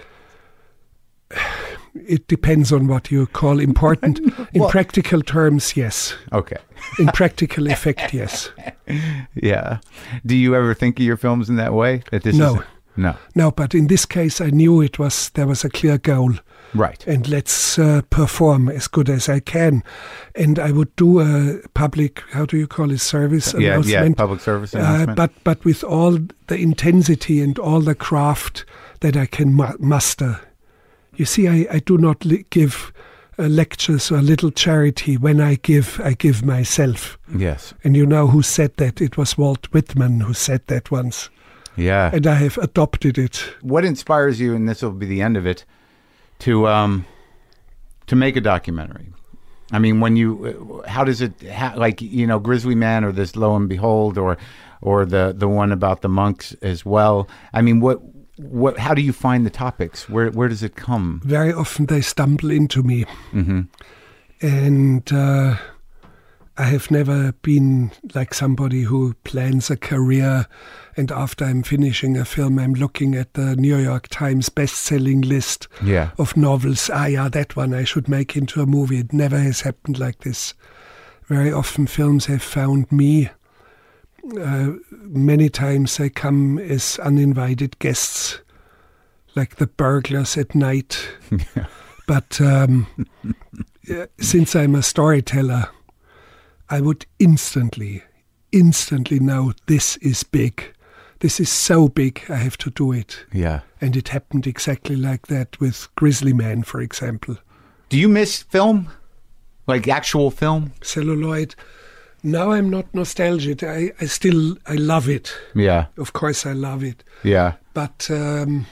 Speaker 4: It depends on what you call important. In
Speaker 3: Well-
Speaker 4: practical terms, yes.
Speaker 3: Okay.
Speaker 4: In practical effect, yes.
Speaker 3: Yeah. Do you ever think of your films in that way? That this
Speaker 4: No.
Speaker 3: is no.
Speaker 4: No, but in this case, I knew it was there was a clear goal,
Speaker 3: Right.
Speaker 4: and let's uh, perform as good as I can. And I would do a public, how do you call it, service
Speaker 3: Yeah. Yeah.
Speaker 4: announcement.
Speaker 3: Public service
Speaker 4: Uh,
Speaker 3: announcement.
Speaker 4: but but with all the intensity and all the craft that I can mu- muster. You see, I, I do not li- give uh, lectures or little charity. When I give, I give myself.
Speaker 3: Yes.
Speaker 4: And you know who said that? It was Walt Whitman who said that once.
Speaker 3: Yeah.
Speaker 4: And I have adopted it.
Speaker 3: What inspires you, and this will be the end of it, to um, to make a documentary? I mean, when you, how does it, how, like, you know, Grizzly Man or this Lo and Behold, or or the the one about the monks as well. I mean, what what? How do you find the topics? Where where does it come?
Speaker 4: Very often they stumble into me.
Speaker 3: Mm-hmm.
Speaker 4: And uh, I have never been like somebody who plans a career and after I'm finishing a film, I'm looking at the New York Times best-selling list
Speaker 3: Yeah.
Speaker 4: of novels. Ah, yeah, that one I should make into a movie. It never has happened like this. Very often films have found me. Uh, many times they come as uninvited guests, like the burglars at night. But um, uh, since I'm a storyteller, I would instantly, instantly know this is big. This is so big, I have to do it.
Speaker 3: Yeah.
Speaker 4: And it happened exactly like that with Grizzly Man, for example.
Speaker 3: Do you miss film? Like actual film?
Speaker 4: Celluloid. Now I'm not nostalgic. I, I still, I love it.
Speaker 3: Yeah.
Speaker 4: Of course I love it.
Speaker 3: Yeah.
Speaker 4: But um,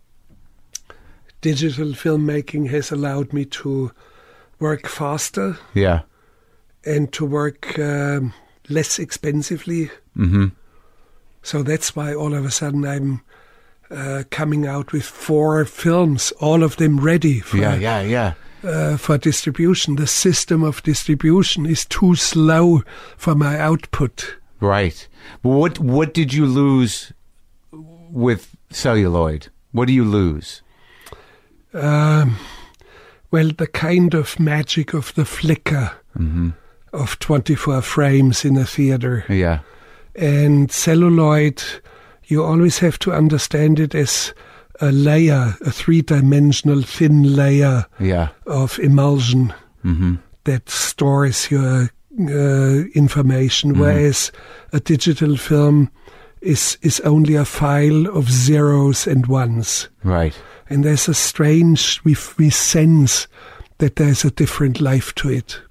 Speaker 4: digital filmmaking has allowed me to work faster
Speaker 3: Yeah.
Speaker 4: and to work um, less expensively.
Speaker 3: Mm-hmm.
Speaker 4: So that's why all of a sudden I'm uh, coming out with four films, all of them ready for,
Speaker 3: Yeah, yeah, yeah.
Speaker 4: uh, for distribution. The system of distribution is too slow for my output.
Speaker 3: Right. But what what did you lose with celluloid? What do you lose?
Speaker 4: Um, well, the kind of magic of the flicker
Speaker 3: Mm-hmm.
Speaker 4: of twenty-four frames in a theater.
Speaker 3: Yeah.
Speaker 4: And celluloid, you always have to understand it as a layer, a three-dimensional thin layer
Speaker 3: Yeah.
Speaker 4: of emulsion
Speaker 3: Mm-hmm.
Speaker 4: that stores your uh, information, whereas a digital film is is only a file of zeros and ones.
Speaker 3: Right.
Speaker 4: And there's a strange, we, we sense that there's a different life to it.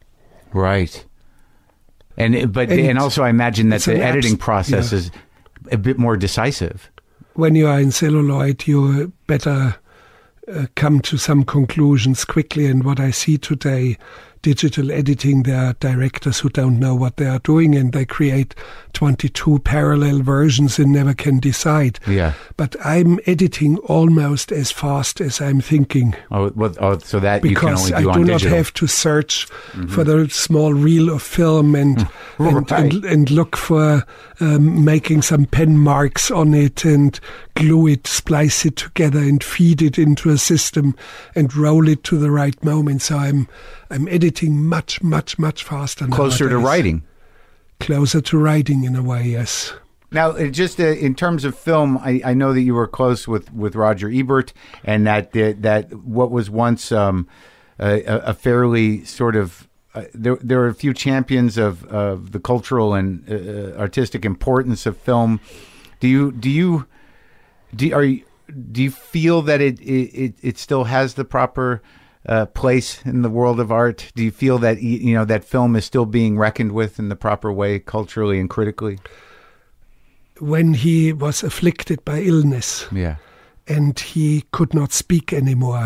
Speaker 3: Right. And but
Speaker 4: And
Speaker 3: and also I imagine that
Speaker 4: it's
Speaker 3: the
Speaker 4: an abs-
Speaker 3: editing process
Speaker 4: yeah.
Speaker 3: is a bit more decisive.
Speaker 4: When you are in celluloid, you better uh, come to some conclusions quickly. And what I see today, digital editing, there are directors who don't know what they are doing, and they create twenty-two parallel versions and never can decide.
Speaker 3: Yeah.
Speaker 4: But I'm editing almost as fast as I'm thinking.
Speaker 3: Oh, well, oh so that you can
Speaker 4: Because
Speaker 3: only
Speaker 4: I
Speaker 3: do
Speaker 4: do
Speaker 3: on
Speaker 4: not
Speaker 3: digital.
Speaker 4: have to search for the small reel of film and and,
Speaker 3: Right.
Speaker 4: and, and look for um, making some pen marks on it and glue it, splice it together and feed it into a system and roll it to the right moment. So I'm I'm editing much, much, much faster
Speaker 3: Closer to
Speaker 4: nowadays.
Speaker 3: writing.
Speaker 4: Closer to writing in a way, yes.
Speaker 3: Now, it just uh, in terms of film, I, I know that you were close with, with Roger Ebert, and that the, that what was once um, a, a fairly sort of uh, there there are a few champions of, of the cultural and uh, artistic importance of film. Do you do you do are you, do you feel that it it, it still has the proper uh, place in the world of art? Do you feel that you know that film is still being reckoned with in the proper way, culturally and critically?
Speaker 4: When he was afflicted by illness,
Speaker 3: Yeah.
Speaker 4: and he could not speak anymore,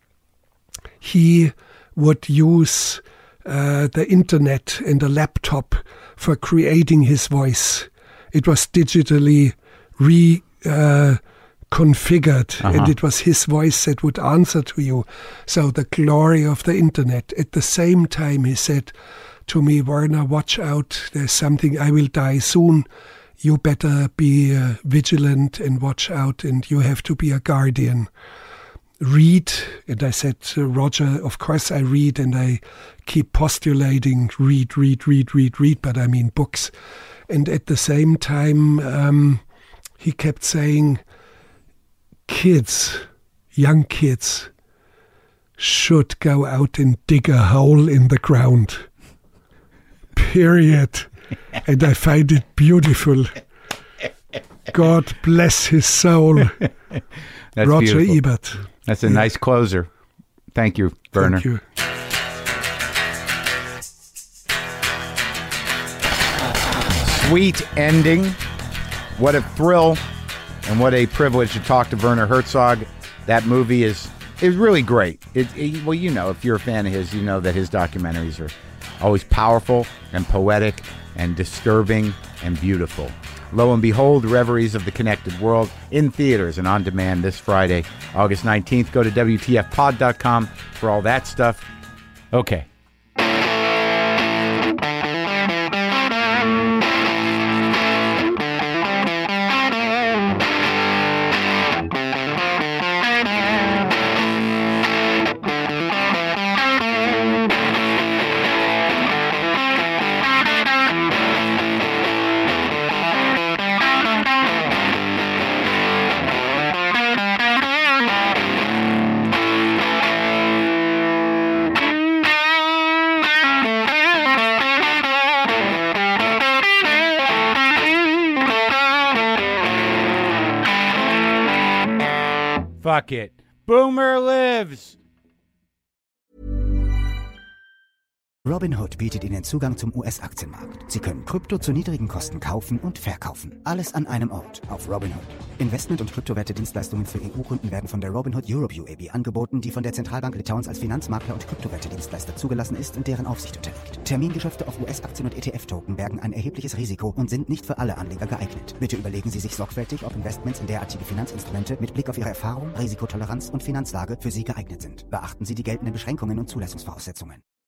Speaker 4: he would use uh, the internet and a laptop for creating his voice. It was digitally re uh, configured,
Speaker 3: Uh-huh.
Speaker 4: and it was his voice that would answer to you. So the glory of the internet. At the same time, he said to me, Werner, watch out, there's something, I will die soon. You better be uh, vigilant and watch out, and you have to be a guardian. Read, and I said, uh, Roger, of course I read, and I keep postulating, read, read, read, read, read, but I mean books. And at the same time, um, he kept saying, kids, young kids, should go out and dig a hole in the ground. Period. And I find it beautiful. God bless his soul.
Speaker 3: That's
Speaker 4: Roger
Speaker 3: beautiful.
Speaker 4: Ebert.
Speaker 3: That's a nice closer. Thank you, Werner.
Speaker 4: Thank you.
Speaker 3: Sweet ending. What a thrill and what a privilege to talk to Werner Herzog. That movie is is really great. It, it, well, you know, if you're a fan of his, you know that his documentaries are always powerful and poetic and disturbing and beautiful. Lo and behold, Reveries of the Connected World in theaters and on demand this Friday, August nineteenth. Go to W T F pod dot com for all that stuff. Okay. Fuck it. Boomer lives.
Speaker 1: Robinhood bietet Ihnen Zugang zum U S-Aktienmarkt. Sie können Krypto zu niedrigen Kosten kaufen und verkaufen. Alles an einem Ort auf Robinhood. Investment- und Kryptowerte-Dienstleistungen für E U-Kunden werden von der Robinhood Europe U A B angeboten, die von der Zentralbank Litauens als Finanzmakler und Kryptowerte-Dienstleister zugelassen ist und deren Aufsicht unterliegt. Termingeschäfte auf U S-Aktien und E T F-Token bergen ein erhebliches Risiko und sind nicht für alle Anleger geeignet. Bitte überlegen Sie sich sorgfältig, ob Investments in derartige Finanzinstrumente mit Blick auf Ihre Erfahrung, Risikotoleranz und Finanzlage für Sie geeignet sind. Beachten Sie die geltenden Beschränkungen und Zulassungsvoraussetzungen.